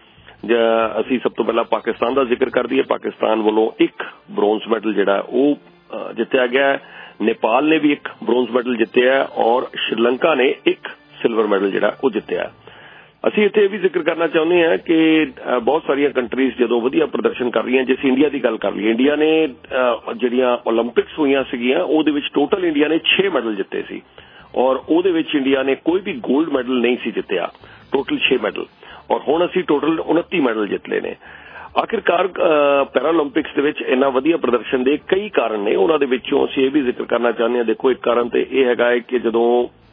ਅਸੀਂ ਸਭ ਤੋਂ ਪਹਿਲਾਂ ਪਾਕਿਸਤਾਨ ਦਾ ਜ਼ਿਕਰ ਕਰ ਦਈਏ। ਪਾਕਿਸਤਾਨ ਵੱਲੋਂ ਇੱਕ ਬ੍ਰੌਂਜ਼ ਮੈਡਲ ਜਿਹੜਾ ਉਹ ਜਿੱਤਿਆ ਗਿਆ। ਨੇਪਾਲ ਨੇ ਵੀ ਇੱਕ ਬ੍ਰੌਂਜ਼ ਮੈਡਲ ਜਿੱਤਿਆ ਔਰ ਸ਼੍ਰੀਲੰਕਾ ਨੇ ਇੱਕ ਸਿਲਵਰ ਮੈਡਲ ਜਿਹੜਾ ਉਹ ਜਿੱਤਿਆ। ਅਸੀਂ ਇੱਥੇ ਇਹ ਵੀ ਜ਼ਿਕਰ ਕਰਨਾ ਚਾਹੁੰਦੇ ਹਾਂ ਕਿ ਬਹੁਤ ਸਾਰੀਆਂ ਕੰਟਰੀਜ਼ ਜਦੋਂ ਵਧੀਆ ਪ੍ਰਦਰਸ਼ਨ ਕਰ ਰਹੀਆਂ, ਜੇ ਅਸੀਂ ਇੰਡੀਆ ਦੀ ਗੱਲ ਕਰ ਲਈਏ, ਇੰਡੀਆ ਨੇ ਜਿਹੜੀਆਂ ਓਲੰਪਿਕਸ ਹੋਈਆਂ ਸੀਗੀਆਂ ਉਹਦੇ ਵਿੱਚ ਟੋਟਲ ਇੰਡੀਆ ਨੇ छह ਮੈਡਲ ਜਿੱਤੇ ਸੀ ਔਰ ਉਹਦੇ ਵਿੱਚ ਇੰਡੀਆ ਨੇ ਕੋਈ ਵੀ ਗੋਲਡ ਮੈਡਲ ਨਹੀਂ ਸੀ ਜਿੱਤਿਆ, ਟੋਟਲ छह ਮੈਡਲ, ਔਰ ਹੁਣ ਅਸੀਂ ਟੋਟਲ उनतीस ਮੈਡਲ ਜਿੱਤ ਲਏ ਨੇ। ਆਖਿਰਕਾਰ ਪੈਰਾਲੰਪਿਕਸ ਦੇ ਵਿੱਚ ਇੰਨਾ ਵਧੀਆ ਪ੍ਰਦਰਸ਼ਨ ਦੇ ਕਈ ਕਾਰਨ ਨੇ, ਉਹਨਾਂ ਦੇ ਵਿੱਚੋਂ ਅਸੀਂ ਇਹ ਵੀ ਜ਼ਿਕਰ ਕਰਨਾ ਚਾਹੁੰਦੇ ਹਾਂ। ਦੇਖੋ, ਇੱਕ ਕਾਰਨ ਤੇ ਇਹ ਹੈਗਾ ਹੈ ਕਿ ਜਦੋਂ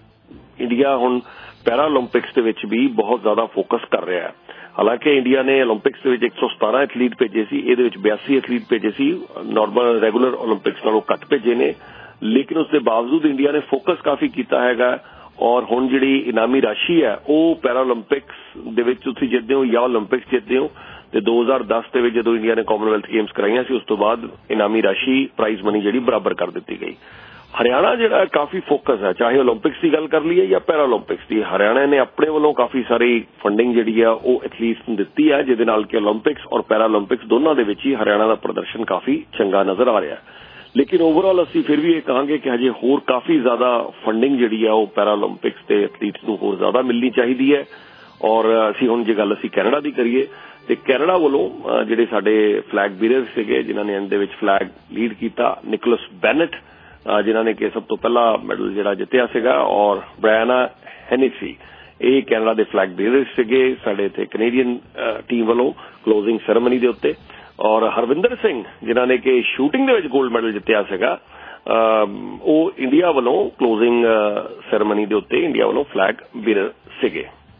ਇੰਡੀਆ ਹੁਣ ਪੈਰਾਲੰਪਿਕਸ ਦੇ ਵਿੱਚ ਵੀ ਬਹੁਤ ਜ਼ਿਆਦਾ ਫੋਕਸ ਕਰ ਰਿਹਾ ਹੈ। ਹਾਲਾਂਕਿ ਇੰਡੀਆ ਨੇ ਓਲੰਪਿਕਸ ਦੇ ਵਿੱਚ ਇੱਕ ਸੌ ਸਤਾਰਾਂ ਐਥਲੀਟ ਭੇਜੇ ਸੀ, ਇਹਦੇ ਵਿੱਚ ਬਿਆਸੀ ਐਥਲੀਟ ਭੇਜੇ ਸੀ, ਨਾਰਮਲ ਰੈਗੂਲਰ ਓਲੰਪਿਕਸ ਨਾਲੋਂ ਘੱਟ ਭੇਜੇ ਨੇ, ਲੇਕਿਨ ਉਸ ਦੇ ਬਾਵਜੂਦ ਇੰਡੀਆ ਨੇ ਫੋਕਸ ਕਾਫੀ ਕੀਤਾ ਹੈਗਾ ਔਰ ਹੁਣ ਜਿਹੜੀ ਇਨਾਮੀ ਰਾਸ਼ੀ ਹੈ ਉਹ ਪੈਰਾਲੰਪਿਕਸ ਦੇ ਵਿੱਚ ਤੁਸੀਂ ਜਿੱਤਦੇ ਹੋ ਜਾਂ ਓਲੰਪਿਕਸ ਜਿੱਤਦੇ ਹੋ। ਤੇ दो हज़ार दस ਦੇ ਵਿੱਚ ਜਦੋਂ ਇੰਡੀਆ ਨੇ ਕਾਮਨਵੈਲਥ ਗੇਮਸ ਕਰਾਈਆਂ ਸੀ ਉਸ ਤੋਂ ਬਾਅਦ ਇਨਾਮੀ ਰਾਸ਼ੀ ਪ੍ਰਾਈਜ਼ ਮਨੀ ਜਿਹੜੀ ਬਰਾਬਰ ਕਰ ਦਿੱਤੀ ਗਈ। ਹਰਿਆਣਾ ਜਿਹੜਾ ਕਾਫੀ ਫੋਕਸ ਹੈ, ਚਾਹੇ ਓਲੰਪਿਕਸ ਦੀ ਗੱਲ ਕਰ ਲਈਏ ਜਾਂ ਪੈਰਾਲੰਪਿਕਸ ਦੀ, ਹਰਿਆਣਾ ਨੇ ਆਪਣੇ ਵੱਲੋਂ ਕਾਫੀ ਸਾਰੀ ਫੰਡਿੰਗ ਜਿਹੜੀ ਆ ਉਹ ਐਥਲੀਟਸ ਨੂੰ ਦਿੱਤੀ ਹੈ, ਜਿਹਦੇ ਨਾਲ ਕਿ ਓਲੰਪਿਕਸ ਔਰ ਪੈਰਾਲੰਪਿਕਸ ਦੋਨਾਂ ਦੇ ਵਿੱਚ ਹੀ ਹਰਿਆਣਾ ਦਾ ਪ੍ਰਦਰਸ਼ਨ ਕਾਫੀ ਚੰਗਾ ਨਜ਼ਰ ਆ ਰਿਹਾ। ਲੇਕਿਨ ਓਵਰਆਲ ਅਸੀਂ ਫਿਰ ਵੀ ਇਹ ਕਹਾਂਗੇ ਕਿ ਹਜੇ ਹੋਰ ਕਾਫੀ ਜ਼ਿਆਦਾ ਫੰਡਿੰਗ ਜਿਹੜੀ ਆ ਉਹ ਪੈਰਾਲੰਪਿਕਸ ਤੇ ਐਥਲੀਟਸ ਨੂੰ ਹੋਰ ਜ਼ਿਆਦਾ ਮਿਲਣੀ ਚਾਹੀਦੀ ਹੈ। ਔਰ ਅਸੀਂ ਹੁਣ ਜੇ ਗੱਲ ਅਸੀਂ ਕੈਨੇਡਾ ਦੀ ਕਰੀਏ ਤੇ ਕੈਨੇਡਾ ਵੱਲੋਂ ਜਿਹੜੇ ਸਾਡੇ ਫਲੈਗ ਬੀਅਰਰ ਸੀਗੇ ਜਿਨ੍ਹਾਂ ਨੇ ਐਂਡ ਦੇ ਵਿੱਚ ਫਲੈਗ ਲੀਡ ਕੀਤਾ, ਨਿਕੋਲਸ ਬੈਨਟ ਜਿਨ੍ਹਾਂ ਨੇ ਕਿ ਸਭ ਤੋਂ ਪਹਿਲਾ ਮੈਡਲ ਜਿਹੜਾ ਜਿੱਤਿਆ ਸੀਗਾ, ਔਰ ਬ੍ਰਾਇਨਾ ਹੈਨਿਸੀ, ਇਹ ਕੈਨੇਡਾ ਦੇ ਫਲੈਗ ਬੀਅਰਰ ਸੀਗੇ ਸਾਡੇ ਇੱਥੇ ਕੈਨੇਡੀਅਨ ਟੀਮ ਵੱਲੋਂ ਕਲੋਜ਼ਿੰਗ ਸੈਰੇਮਨੀ ਦੇ ਉੱਤੇ। ਔਰ ਹਰਵਿੰਦਰ ਸਿੰਘ ਜਿਨ੍ਹਾਂ ਨੇ ਕਿ ਸ਼ੂਟਿੰਗ ਦੇ ਵਿੱਚ ਗੋਲਡ ਮੈਡਲ ਜਿੱਤਿਆ ਸੀਗਾ, ਉਹ ਇੰਡੀਆ ਵੱਲੋਂ ਕਲੋਜ਼ਿੰਗ ਸੈਰੇਮਨੀ ਦੇ ਉੱਤੇ ਇੰਡੀਆ ਵੱਲੋਂ ਫਲੈਗ ਬੀਅਰਰ ਸੀਗੇ।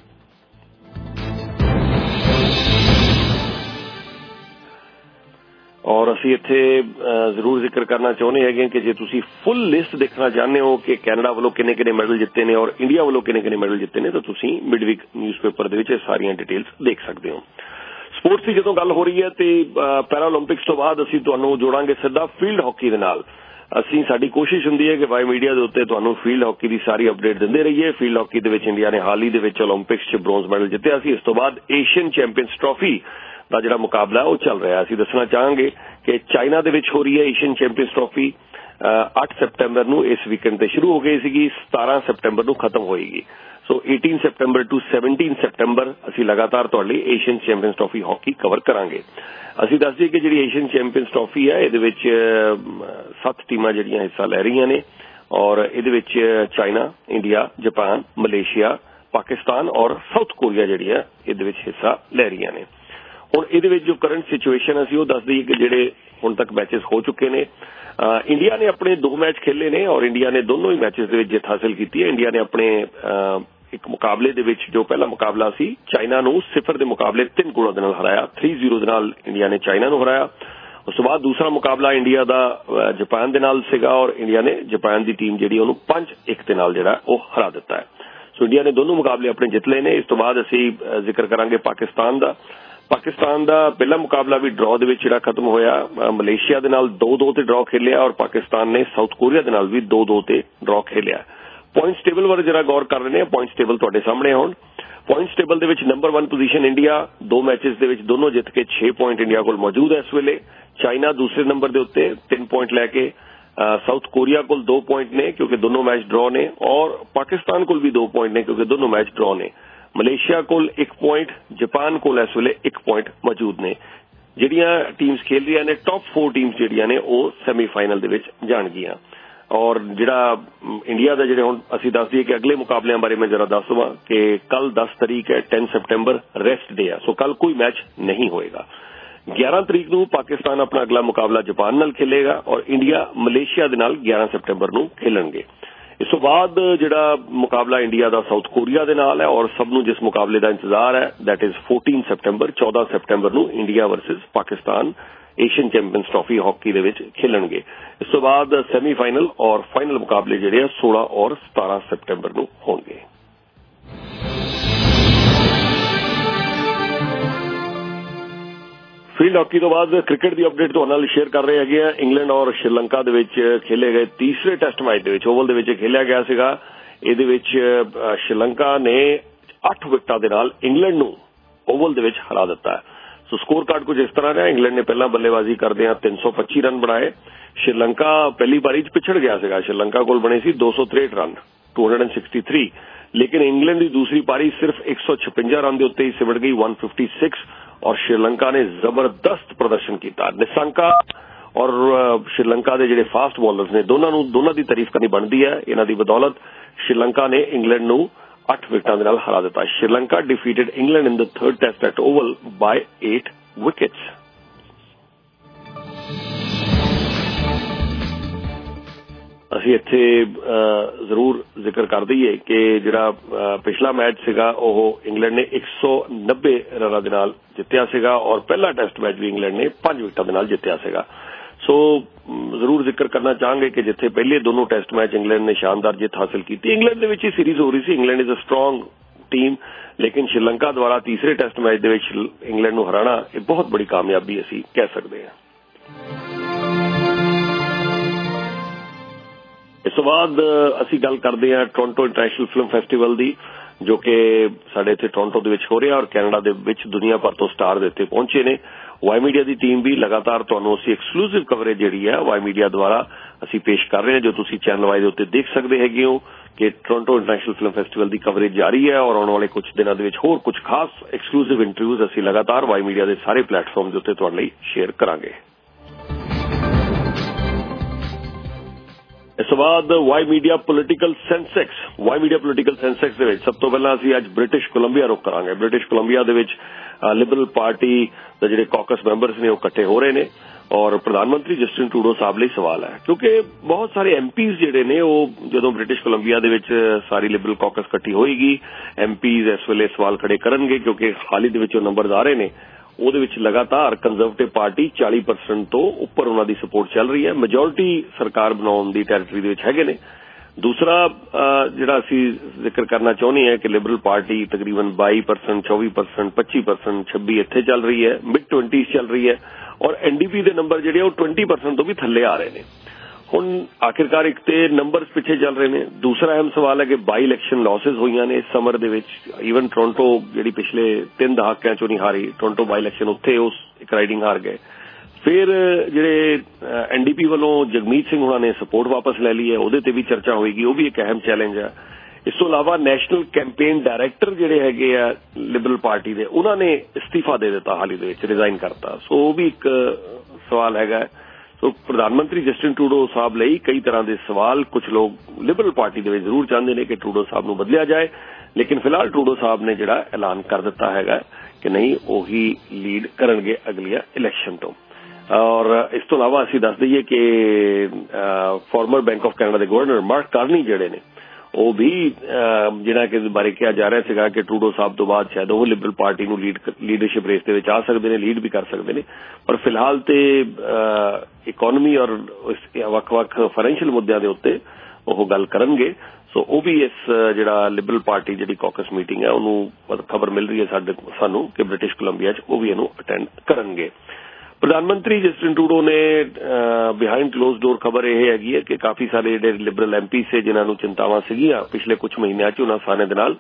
ਔਰ ਅਸੀਂ ਇੱਥੇ ਜ਼ਰੂਰ ਜ਼ਿਕਰ ਕਰਨਾ ਚਾਹੁੰਦੇ ਹੈਗੇ ਕਿ ਜੇ ਤੁਸੀਂ ਫੁੱਲ ਲਿਸਟ ਦੇਖਣਾ ਚਾਹੁੰਦੇ ਹੋ ਕਿ ਕੈਨੇਡਾ ਵੱਲੋਂ ਕਿੰਨੇ ਕਿੰਨੇ ਮੈਡਲ ਜਿੱਤੇ ਨੇ ਔਰ ਇੰਡੀਆ ਵੱਲੋਂ ਕਿੰਨੇ ਕਿੰਨੇ ਮੈਡਲ ਜਿੱਤੇ ਨੇ ਤਾਂ ਤੁਸੀਂ ਮਿਡਵੀਕ ਨਿਊਜ਼ਪੇਪਰ ਦੇ ਵਿੱਚ ਇਹ ਸਾਰੀਆਂ ਡਿਟੇਲਸ ਦੇਖ ਸਕਦੇ ਹੋ। ਸਪੋਰਟਸ ਦੀ ਜਦੋਂ ਗੱਲ ਹੋ ਰਹੀ ਹੈ ਤੇ ਪੈਰਾਲੰਪਿਕਸ ਤੋਂ ਬਾਅਦ ਅਸੀਂ ਤੁਹਾਨੂੰ ਜੋੜਾਂਗੇ ਸਿੱਧਾ ਫੀਲਡ ਹਾਕੀ ਦੇ ਨਾਲ। ਅਸੀਂ ਸਾਡੀ ਕੋਸ਼ਿਸ਼ ਹੁੰਦੀ ਹੈ ਕਿ ਵਾਈ ਮੀਡੀਆ ਦੇ ਉੱਤੇ ਤੁਹਾਨੂੰ ਫੀਲਡ ਹਾਕੀ ਦੀ ਸਾਰੀ ਅਪਡੇਟ ਦਿੰਦੇ ਰਹੀਏ। ਫੀਲਡ ਹਾਕੀ ਦੇ ਵਿੱਚ ਇੰਡੀਆ ਨੇ ਹਾਲ ਹੀ ਦੇ ਵਿੱਚ ਓਲੰਪਿਕਸ 'ਚ ਬ੍ਰੌਂਜ਼ ਮੈਡਲ ਜਿੱਤਿਆ ਸੀ। ਇਸ ਤੋਂ ਬਾਅਦ ਏਸ਼ੀਅਨ ਚੈਂਪੀਅਨਸ ਟਰਾਫੀ ਦਾ ਜਿਹੜਾ ਮੁਕਾਬਲਾ ਉਹ ਚੱਲ ਰਿਹਾ। ਅਸੀਂ ਦੱਸਣਾ ਚਾਹਾਂਗੇ ਕਿ ਚਾਈਨਾ ਦੇ ਵਿੱਚ ਹੋ ਰਹੀ ਹੈ ਏਸ਼ੀਅਨ ਚੈਂਪੀਅਨਸ ਟਰਾਫੀ। ਅੱਠ ਸੈਪਟੈਂਬਰ ਨੂੰ ਇਸ ਵੀਕਐਂਡ ਤੇ ਸ਼ੁਰੂ ਹੋ ਗਈ ਸੀਗੀ, ਸਤਾਰਾਂ ਸੈਪਟੈਂਬਰ ਨੂੰ ਖਤਮ ਹੋਏਗੀ। ਸੋ ਅਠਾਰਾਂ ਸੈਪਟੈਂਬਰ ਟੂ ਸਤਾਰਾਂ ਸੈਪਟੈਂਬਰ ਅਸੀਂ ਲਗਾਤਾਰ ਤੁਹਾਡੇ ਲਈ Asian champions trophy hockey cover ਕਰਾਂਗੇ। ਅਸੀਂ ਦੱਸ ਦਈਏ ਕਿ ਜਿਹੜੀ ਏਸ਼ੀਅਨ ਚੈਂਪੀਅਨਸ ਟਰਾਫੀ ਹੈ ਇਹਦੇ ਵਿੱਚ ਸੱਤ ਟੀਮਾਂ ਜਿਹੜੀਆਂ ਹਿੱਸਾ ਲੈ ਰਹੀਆਂ ਨੇ ਔਰ ਇਹਦੇ ਵਿੱਚ China, India, Japan, Malaysia, Pakistan और साउथ कोरिया ਜਿਹੜੀਆਂ ਇਹਦੇ ਵਿੱਚ ਹਿੱਸਾ ਲੈ ਰਹੀਆਂ ਨੇ। ਹੁਣ ਇਹਦੇ ਵਿੱਚ ਜੋ ਕਰੰਟ ਸਿਚੁਏਸ਼ਨ ਅਸੀਂ ਉਹ ਦੱਸ ਦਈਏ ਕਿ ਜਿਹੜੇ ਹੁਣ ਤੱਕ ਮੈਚਸ ਹੋ ਚੁੱਕੇ ਨੇ। ਇੰਡੀਆ ਨੇ ਆਪਣੇ ਦੋ ਮੈਚ ਖੇਲੇ ਨੇ ਔਰ ਇੰਡੀਆ ਨੇ ਦੋਨੋਂ ਹੀ ਮੈਚਸ ਦੇ ਵਿੱਚ ਜਿੱਤ ਹਾਸਲ ਕੀਤੀ ਹੈ। ਇੰਡੀਆ ਨੇ ਆਪਣੇ ਇੱਕ ਮੁਕਾਬਲੇ ਦੇ ਵਿੱਚ ਜੋ ਪਹਿਲਾ ਮੁਕਾਬਲਾ ਸੀ ਚਾਈਨਾ ਨੂੰ ਸਿਫਰ ਦੇ ਮੁਕਾਬਲੇ ਤਿੰਨ ਗੋਲਾਂ ਦੇ ਨਾਲ ਹਰਾਇਆ, ਤਿੰਨ ਜ਼ੀਰੋ ਦੇ ਨਾਲ ਇੰਡੀਆ ਨੇ ਚਾਈਨਾ ਨੂੰ ਹਰਾਇਆ। ਉਸ ਤੋਂ ਬਾਅਦ ਦੂਸਰਾ ਮੁਕਾਬਲਾ ਇੰਡੀਆ ਦਾ ਜਾਪਾਨ ਦੇ ਨਾਲ ਸੀਗਾ ਔਰ ਇੰਡੀਆ ਨੇ ਜਾਪਾਨ ਦੀ ਟੀਮ ਜਿਹੜੀ ਉਹਨੂੰ ਪੰਜ ਇੱਕ ਦੇ ਨਾਲ ਜਿਹੜਾ ਉਹ ਹਰਾ ਦਿੱਤਾ ਹੈ। ਸੋ ਇੰਡੀਆ ਨੇ ਦੋਨੋਂ ਮੁਕਾਬਲੇ ਆਪਣੇ ਜਿੱਤ ਲਏ ਨੇ। ਇਸ ਤੋਂ ਬਾਅਦ ਅਸੀਂ ਜ਼ਿਕਰ ਕਰਾਂਗੇ ਪਾਕਿਸਤਾਨ ਦਾ। ਪਾਕਿਸਤਾਨ ਦਾ ਪਹਿਲਾ ਮੁਕਾਬਲਾ ਵੀ ਡਰਾਅ ਦੇ ਵਿੱਚ ਜਿਹੜਾ ਖਤਮ ਹੋਇਆ। ਮਲੇਸ਼ੀਆ ਦੇ ਨਾਲ ਦੋ ਦੋ ਤੇ ਡਰਾਅ ਖੇਲਿਆ ਔਰ ਪਾਕਿਸਤਾਨ ਨੇ ਸਾਊਥ ਕੋਰੀਆ ਦੇ ਨਾਲ ਵੀ ਦੋ ਦੋ ਤੇ ਡਰਾਅ ਖੇਲਿਆ। ਪੁਆਇੰਟਸ ਟੇਬਲ ਬਾਰੇ ਜਰਾ ਗੌਰ ਕਰ ਰਹੇ ਹਾਂ। ਪੁਆਇੰਟਸ ਟੇਬਲ ਤੁਹਾਡੇ ਸਾਹਮਣੇ ਹੁਣ। ਪੁਆਇੰਟਸ ਟੇਬਲ ਦੇ ਵਿੱਚ ਨੰਬਰ ਇੱਕ ਪੋਜੀਸ਼ਨ ਇੰਡੀਆ, ਦੋ ਮੈਚਸ ਦੇ ਵਿੱਚ ਦੋਨੋਂ ਜਿੱਤ ਕੇ ਛੇ ਪੁਆਇੰਟ ਇੰਡੀਆ ਕੋਲ ਮੌਜੂਦ ਹੈ ਇਸ ਵੇਲੇ। ਚਾਈਨਾ ਦੂਸਰੇ ਨੰਬਰ ਦੇ ਉੱਤੇ ਤਿੰਨ ਪੁਆਇੰਟ ਲੈ ਕੇ। ਸਾਊਥ ਕੋਰੀਆ ਕੋਲ ਦੋ ਪੁਆਇੰਟ ਨੇ ਕਿਉਂਕਿ ਦੋਨੋਂ ਮੈਚ ਡਰਾਅ ਨੇ ਔਰ ਪਾਕਿਸਤਾਨ ਕੋਲ ਵੀ ਦੋ ਪੁਆਇੰਟ ਨੇ ਕਿਉਂਕਿ ਦੋਨੋਂ ਮੈਚ ਡਰਾਅ ਨੇ। ਮਲੇਸ਼ੀਆ ਕੋਲ ਇੱਕ ਪੁਆਇੰਟ, ਜਾਪਾਨ ਕੋਲ ਇਸ ਵੇਲੇ ਇੱਕ ਪੁਆਇੰਟ ਮੌਜੂਦ ਨੇ। ਜਿਹੜੀਆਂ ਟੀਮਸ ਖੇਲ ਰਹੀਆਂ ਨੇ ਟੌਪ ਚਾਰ ਟੀਮਸ ਜਿਹੜੀਆਂ ਨੇ ਉਹ ਸੈਮੀਫਾਈਨਲ ਦੇ ਵਿੱਚ ਜਾਣਗੀਆਂ। ਔਰ ਜਿਹੜਾ ਇੰਡੀਆ ਦਾ ਜਿਹੜੇ ਹੁਣ ਅਸੀਂ ਦੱਸ ਦਈਏ ਕਿ ਅਗਲੇ ਮੁਕਾਬਲਿਆਂ ਬਾਰੇ ਮੈਂ ਜਰਾ ਦੱਸ ਦਵਾਂ ਕਿ ਕੱਲ ਦਸ ਤਰੀਕ ਹੈ, ਦਸ ਸਤੰਬਰ ਰੈਸਟ ਡੇ ਹੈ। ਸੋ ਕੱਲ ਕੋਈ ਮੈਚ ਨਹੀਂ ਹੋਏਗਾ। ਗਿਆਰਾਂ ਤਰੀਕ ਨੂੰ ਪਾਕਿਸਤਾਨ ਆਪਣਾ ਅਗਲਾ ਮੁਕਾਬਲਾ ਜਾਪਾਨ ਨਾਲ ਖੇਲੇਗਾ ਔਰ ਇੰਡੀਆ ਮਲੇਸ਼ੀਆ ਦੇ ਨਾਲ ਗਿਆਰਾਂ ਸਤੰਬਰ ਨੂੰ ਖੇਲਣਗੇ। ਇਸ ਤੋਂ ਬਾਅਦ ਜਿਹੜਾ ਮੁਕਾਬਲਾ ਇੰਡੀਆ ਦਾ ਸਾਊਥ ਕੋਰੀਆ ਦੇ ਨਾਲ ਹੈ ਔਰ ਸਭ ਨੂੰ ਜਿਸ ਮੁਕਾਬਲੇ ਦਾ ਇੰਤਜ਼ਾਰ ਹੈ ਦੈਟ ਇਜ਼ ਚੌਦਾਂ ਸਤੰਬਰ ਚੌਦਾਂ ਸਤੰਬਰ ਨੂੰ India versus Pakistan Asian champions trophy hockey ਦੇ ਵਿੱਚ ਖੇਲਣਗੇ। ਇਸ ਤੋਂ ਬਾਅਦ ਸੈਮੀਫਾਈਨਲ ਔਰ ਫਾਈਨਲ ਮੁਕਾਬਲੇ ਜਿਹੜੇ ਆ ਸੋਲਾਂ ਔਰ ਸਤਾਰਾਂ ਸਤੰਬਰ ਨੂੰ ਹੋਣਗੇ। ਫੀਲਡ ਹਾਕੀ ਤੋਂ ਬਾਅਦ ਕ੍ਰਿਕਟ ਦੀ ਅਪਡੇਟ ਤੁਹਾਡੇ ਨਾਲ ਸ਼ੇਅਰ ਕਰ ਰਹੇ ਹੈਗੇ ਆ। ਇੰਗਲੈਂਡ ਔਰ ਸ਼੍ਰੀਲੰਕਾ ਦੇ ਵਿੱਚ ਖੇਲੇ ਗਏ ਤੀਸਰੇ ਟੈਸਟ ਮੈਚ ਦੇ ਵਿੱਚ ਓਵਲ ਦੇ ਵਿੱਚ ਖੇਲਿਆ ਗਿਆ ਸੀਗਾ। ਇਹਦੇ ਵਿੱਚ ਸ਼੍ਰੀਲੰਕਾ ਨੇ ਅੱਠ ਵਿਕਟਾਂ ਦੇ ਨਾਲ ਇੰਗਲੈਂਡ ਨੂੰ ਓਵਲ ਦੇ ਵਿੱਚ ਹਰਾ ਦਿੱਤਾ। ਸੋ ਸਕੋਰ ਕਾਰਡ ਕੁਝ ਇਸ ਤਰ੍ਹਾਂ ਰਿਹਾ। ਇੰਗਲੈਂਡ ਨੇ ਪਹਿਲਾਂ ਬੱਲੇਬਾਜ਼ੀ ਕਰਦਿਆਂ ਤਿੰਨ ਸੌ ਪੱਚੀ ਰਨ ਬਣਾਏ। ਸ਼੍ਰੀਲੰਕਾ ਪਹਿਲੀ ਪਾਰੀ 'ਚ ਪਿਛੜ ਗਿਆ ਸੀਗਾ। ਸ਼੍ਰੀਲੰਕਾ ਕੋਲ ਬਣੇ ਸੀ ਦੋ ਸੌ ਤਰੇਹਠ ਰਨ, ਦੋ ਸੌ ਤਿਰਸਠ, ਲੇਕਿਨ ਇੰਗਲੈਂਡ ਦੀ ਦੂਸਰੀ ਪਾਰੀ ਸਿਰਫ ਇੱਕ ਸੌ ਛਪੰਜਾ ਰਨ ਦੇ ਉੱਤੇ ਹੀ ਸਿਮਟ ਗਈ, ਇੱਕ ਸੌ ਛਪਨ ਔਰ ਸ਼੍ਰੀਲੰਕਾ ਨੇ ਜ਼ਬਰਦਸਤ ਪ੍ਰਦਰਸ਼ਨ ਕੀਤਾ। ਨਿਸੰਕਾ ਔਰ ਸ਼੍ਰੀਲੰਕਾ ਦੇ ਜਿਹੜੇ ਫਾਸਟ ਬਾਲਰਸ ਨੇ ਦੋਨਾਂ ਨੂੰ ਦੋਨਾਂ ਦੀ ਤਾਰੀਫ ਕਰਨੀ ਬਣਦੀ ਹੈ। ਇਹਨਾਂ ਦੀ ਬਦੌਲਤ ਸ਼੍ਰੀਲੰਕਾ ਨੇ ਇੰਗਲੈਂਡ ਨੂੰ ਅੱਠ ਵਿਕਟਾਂ ਦੇ ਨਾਲ ਹਰਾ ਦਿੱਤਾ। Sri Lanka defeated England in the third test at Oval by eight wickets. ਅਸੀਂ ਇੱਥੇ ਜ਼ਰੂਰ ਜ਼ਿਕਰ ਕਰ ਦਈਏ ਕਿ ਜਿਹੜਾ ਪਿਛਲਾ ਮੈਚ ਸੀਗਾ ਉਹ ਇੰਗਲੈਂਡ ਨੇ ਇੱਕ ਸੌ ਨੱਬੇ ਰਨਾਂ ਦੇ ਨਾਲ ਜਿੱਤਿਆ ਸੀਗਾ ਔਰ ਪਹਿਲਾ ਟੈਸਟ ਮੈਚ ਵੀ ਇੰਗਲੈਂਡ ਨੇ ਪੰਜ ਵਿਕਟਾਂ ਦੇ ਨਾਲ ਜਿੱਤਿਆ ਸੀਗਾ। ਸੋ ਜ਼ਰੂਰ ਜ਼ਿਕਰ ਕਰਨਾ ਚਾਹਾਂਗੇ ਕਿ ਜਿੱਥੇ ਪਹਿਲੇ ਦੋਨੋਂ ਟੈਸਟ ਮੈਚ ਇੰਗਲੈਂਡ ਨੇ ਸ਼ਾਨਦਾਰ ਜਿੱਤ ਹਾਸਲ ਕੀਤੀ। ਇੰਗਲੈਂਡ ਦੇ ਵਿੱਚ ਹੀ ਸੀਰੀਜ਼ ਹੋ ਰਹੀ ਸੀ। England is a strong team, ਲੇਕਿਨ ਸ਼੍ਰੀਲੰਕਾ ਦੁਆਰਾ ਤੀਸਰੇ ਟੈਸਟ ਮੈਚ ਦੇ ਵਿੱਚ ਇੰਗਲੈਂਡ ਨੂੰ ਹਰਾਣਾ ਇਹ ਬਹੁਤ ਬੜੀ ਕਾਮਯਾਬੀ ਅਸੀਂ ਕਹਿ ਸਕਦੇ ਹਾਂ। ਇਸ ਤੋਂ ਬਾਅਦ ਅਸੀਂ ਗੱਲ ਕਰਦੇ ਹਾਂ ਟੋਰਾਂਟੋ ਇੰਟਰਨੈਸ਼ਨਲ ਫਿਲਮ ਫੈਸਟੀਵਲ ਦੀ, ਜੋ ਕਿ ਸਾਡੇ ਇੱਥੇ ਟੋਰਾਂਟੋ ਦੇ ਵਿੱਚ ਹੋ ਰਿਹਾ ਔਰ ਕੈਨੇਡਾ ਦੇ ਵਿੱਚ ਦੁਨੀਆ ਭਰ ਤੋਂ ਸਟਾਰ ਇੱਥੇ ਪਹੁੰਚੇ ਨੇ। ਵਾਈ ਮੀਡੀਆ ਦੀ ਟੀਮ ਵੀ ਲਗਾਤਾਰ ਤੁਹਾਨੂੰ ਅਸੀਂ ਐਕਸਕਲੂਸਿਵ ਕਵਰੇਜ ਜਿਹੜੀ ਹੈ ਵਾਈ ਮੀਡੀਆ ਦੁਆਰਾ ਅਸੀਂ ਪੇਸ਼ ਕਰ ਰਹੇ ਹਾਂ, ਜੋ ਤੁਸੀਂ ਚੈਨਲ ਵਾਈ ਦੇ ਉੱਤੇ ਦੇਖ ਸਕਦੇ ਹੈਗੇ ਹੋ ਕਿ ਟੋਰਾਂਟੋ ਇੰਟਰਨੈਸ਼ਨਲ ਫਿਲਮ ਫੈਸਟੀਵਲ ਦੀ ਕਵਰੇਜ ਜਾਰੀ ਹੈ ਔਰ ਆਉਣ ਵਾਲੇ ਕੁਝ ਦਿਨਾਂ ਦੇ ਵਿੱਚ ਹੋਰ ਕੁਝ ਖਾਸ ਐਕਸਕਲੂਸਿਵ ਇੰਟਰਵਿਊਜ਼ ਅਸੀਂ ਲਗਾਤਾਰ ਵਾਈ ਮੀਡੀਆ ਦੇ ਸਾਰੇ ਪਲੇਟਫਾਰਮ ਦੇ ਉੱਤੇ ਤੁਹਾਡੇ ਲਈ ਸ਼ੇਅਰ ਕਰਾਂਗੇ। ਇਸ ਤੋਂ ਬਾਅਦ Y media political Sensex Y media political Sensex ਦੇ ਵਿੱਚ ਸਭ ਤੋਂ ਪਹਿਲਾਂ ਅਸੀਂ ਅੱਜ ਬ੍ਰਿਟਿਸ਼ ਕੋਲੰਬੀਆ ਰੁਕ ਕਰਾਂਗੇ। ਬ੍ਰਿਟਿਸ਼ ਕੋਲੰਬੀਆ ਦੇ ਵਿੱਚ ਲਿਬਰਲ ਪਾਰਟੀ ਦੇ ਜਿਹੜੇ ਕਾਕਸ ਮੈਂਬਰਸ ਨੇ ਉਹ ਇਕੱਠੇ ਹੋ ਰਹੇ ਨੇ ਔਰ ਪ੍ਰਧਾਨ ਮੰਤਰੀ ਜਸਟਿਨ ਟਰੂਡੋ ਸਾਹਿਬ ਲਈ ਸਵਾਲ ਹੈ ਕਿਉਂਕਿ ਬਹੁਤ ਸਾਰੇ ਐਮਪੀਜ਼ ਜਿਹੜੇ ਨੇ ਉਹ ਜਦੋਂ ਬ੍ਰਿਟਿਸ਼ ਕੋਲੰਬੀਆ ਦੇ ਵਿੱਚ ਸਾਰੀ ਲਿਬਰਲ ਕਾਕਸ ਇਕੱਠੀ ਹੋਏਗੀ ਐਮਪੀਜ਼ ਇਸ ਵੇਲੇ ਸਵਾਲ ਖੜੇ ਕਰਨਗੇ ਕਿਉਂਕਿ ਹਾਲ ਹੀ ਦੇ ਵਿੱਚ ਉਹ ਨੰਬਰਜ਼ ਆ ਰਹੇ ਨੇ। ਉਹਦੇ ਵਿੱਚ ਲਗਾਤਾਰ ਕੰਜ਼ਰਵੇਟਿਵ ਪਾਰਟੀ ਚਾਲੀ ਪਰਸੈਂਟ ਤੋਂ ਉੱਪਰ ਉਹਨਾਂ ਦੀ ਸਪੋਰਟ ਚੱਲ ਰਹੀ ਹੈ। ਮੈਜੋਰਿਟੀ ਸਰਕਾਰ ਬਣਾਉਣ ਦੀ ਟੈਰੀਟਰੀ ਦੇ ਵਿੱਚ ਹੈਗੇ ਨੇ। ਦੂਸਰਾ ਜਿਹੜਾ ਅਸੀਂ ਜ਼ਿਕਰ ਕਰਨਾ ਚਾਹੁੰਦੇ ਹਾਂ ਕਿ ਲਿਬਰਲ ਪਾਰਟੀ ਤਕਰੀਬਨ ਬਾਈ ਪਰਸੈਂਟ, ਚੌਵੀ ਪਰਸੈਂਟ, ਪੱਚੀ ਪਰਸੈਂਟ, ਛੱਬੀ ਇੱਥੇ ਚੱਲ ਰਹੀ ਹੈ, ਮਿਡ ਟਵੈਂਟੀਜ਼ ਚੱਲ ਰਹੀ ਹੈ ਔਰ ਐਨਡੀਪੀ ਦੇ ਨੰਬਰ ਜਿਹੜੇ ਉਹ ਵੀਹ ਪਰਸੈਂਟ ਤੋਂ ਵੀ ਥੱਲੇ ਆ ਰਹੇ ਨੇ। ਹੁਣ ਆਖਿਰਕਾਰ ਇੱਕ ਤੇ ਨੰਬਰਸ ਪਿੱਛੇ ਚੱਲ ਰਹੇ ਨੇ। ਦੂਸਰਾ ਅਹਿਮ ਸਵਾਲ ਹੈ ਕਿ ਬਾਈ ਇਲੈਕਸ਼ਨ ਲਾਸਿਸ ਹੋਈਆਂ ਨੇ ਸਮਰ ਦੇ ਵਿੱਚ। ਈਵਨ ਟੋਰਾਂਟੋ ਜਿਹੜੀ ਪਿਛਲੇ ਤਿੰਨ ਦਹਾਕਿਆਂ ਚੋਂ ਨਹੀਂ ਹਾਰੀ, ਟੋਰਾਂਟੋ ਬਾਈ ਇਲੈਕਸ਼ਨ ਉੱਥੇ ਉਸ ਇੱਕ ਰਾਈਡਿੰਗ ਹਾਰ ਗਏ। ਫਿਰ ਜਿਹੜੇ ਐਨਡੀਪੀ ਵੱਲੋਂ ਜਗਮੀਤ ਸਿੰਘ ਉਹਨਾਂ ਨੇ ਸਪੋਰਟ ਵਾਪਸ ਲੈ ਲਈ ਹੈ, ਉਹਦੇ ਤੇ ਵੀ ਚਰਚਾ ਹੋਏਗੀ, ਉਹ ਵੀ ਇੱਕ ਅਹਿਮ ਚੈਲੰਜ ਹੈ। ਇਸ ਤੋਂ ਇਲਾਵਾ ਨੈਸ਼ਨਲ ਕੈਂਪੇਨ ਡਾਇਰੈਕਟਰ ਜਿਹੜੇ ਹੈਗੇ ਆ ਲਿਬਰਲ ਪਾਰਟੀ ਦੇ, ਉਹਨਾਂ ਨੇ ਅਸਤੀਫਾ ਦੇ ਦਿੱਤਾ ਹਾਲ ਹੀ ਦੇ ਵਿੱਚ, ਰਿਜ਼ਾਈਨ ਕਰਤਾ। ਸੋ ਉਹ ਵੀ ਇੱਕ ਸਵਾਲ ਹੈਗਾ। ਸੋ ਪ੍ਰਧਾਨ ਮੰਤਰੀ ਜਸਟਿਨ ਟਰੂਡੋ ਸਾਹਿਬ ਲਈ ਕਈ ਤਰ੍ਹਾਂ ਦੇ ਸਵਾਲ, ਕੁਝ ਲੋਕ ਲਿਬਰਲ ਪਾਰਟੀ ਦੇ ਵਿੱਚ ਜ਼ਰੂਰ ਚਾਹੁੰਦੇ ਨੇ ਕਿ ਟਰੂਡੋ ਸਾਹਿਬ ਨੂੰ ਬਦਲਿਆ ਜਾਏ, ਲੇਕਿਨ ਫਿਲਹਾਲ ਟਰੂਡੋ ਸਾਹਿਬ ਨੇ ਜਿਹੜਾ ਐਲਾਨ ਕਰ ਦਿੱਤਾ ਹੈਗਾ ਕਿ ਨਹੀਂ, ਉਹੀ ਲੀਡ ਕਰਨਗੇ ਅਗਲੀਆਂ ਇਲੈਕਸ਼ਨ ਤੋਂ। ਔਰ ਇਸ ਤੋਂ ਇਲਾਵਾ ਅਸੀਂ ਦੱਸ ਦਈਏ ਕਿ ਫਾਰਮਰ ਬੈਂਕ ਆਫ ਕੈਨੇਡਾ ਦੇ ਗਵਰਨਰ ਮਾਰਕ ਕਾਰਨੀ ਜਿਹੜੇ ਨੇ, ਉਹ ਵੀ ਜਿਹੜਾ ਕਿ ਬਾਰੇ ਕਿਹਾ ਜਾ ਰਿਹਾ ਸੀਗਾ ਕਿ ਟਰੂਡੋ ਸਾਹਿਬ ਤੋਂ ਬਾਅਦ ਸ਼ਾਇਦ ਉਹ ਲਿਬਰਲ ਪਾਰਟੀ ਨੂੰ ਲੀਡ ਲੀਡਰਸ਼ਿਪ ਰੇਸ ਦੇ ਵਿੱਚ ਆ ਸਕਦੇ ਨੇ, ਲੀਡ ਵੀ ਕਰ ਸਕਦੇ ਨੇ, ਪਰ ਫਿਲਹਾਲ ਤੇ ਇਕੋਨਮੀ ਔਰ ਵੱਖ-ਵੱਖ ਫਾਈਨੈਂਸ਼ੀਅਲ ਮੁੱਦਿਆਂ ਦੇ ਉੱਤੇ ਉਹ ਗੱਲ ਕਰਨਗੇ। ਸੋ ਉਹ ਵੀ ਇਸ ਜਿਹੜਾ ਲਿਬਰਲ ਪਾਰਟੀ ਜਿਹੜੀ ਕਾਕਸ ਮੀਟਿੰਗ ਹੈ ਉਹਨੂੰ ਖਬਰ ਮਿਲ ਰਹੀ ਹੈ ਸਾਡੇ ਸਾਨੂੰ ਕਿ ਬ੍ਰਿਟਿਸ਼ ਕੋਲੰਬੀਆ 'ਚ ਉਹ ਵੀ ਇਹਨੂੰ ਅਟੈਂਡ ਕਰਨਗੇ। ਪ੍ਰਧਾਨ ਮੰਤਰੀ ਜਸਟਿਨ ਟਰੂਡੋ ਨੇ ਬਿਹਾਈਂਡ ਕਲੋਜ਼ ਡੋਰ ਖਬਰ ਇਹ ਹੈਗੀ ਹੈ ਕਿ ਕਾਫੀ ਸਾਰੇ ਜਿਹੜੇ ਲਿਬਰਲ ਐਮਪੀ ਸੇ ਜਿਨ੍ਹਾਂ ਨੂੰ ਚਿੰਤਾਵਾਂ ਸੀਗੀਆਂ ਪਿਛਲੇ ਕੁਝ ਮਹੀਨਿਆਂ 'ਚ, ਉਹਨਾਂ ਸਾਰਿਆਂ ਦੇ ਨਾਲ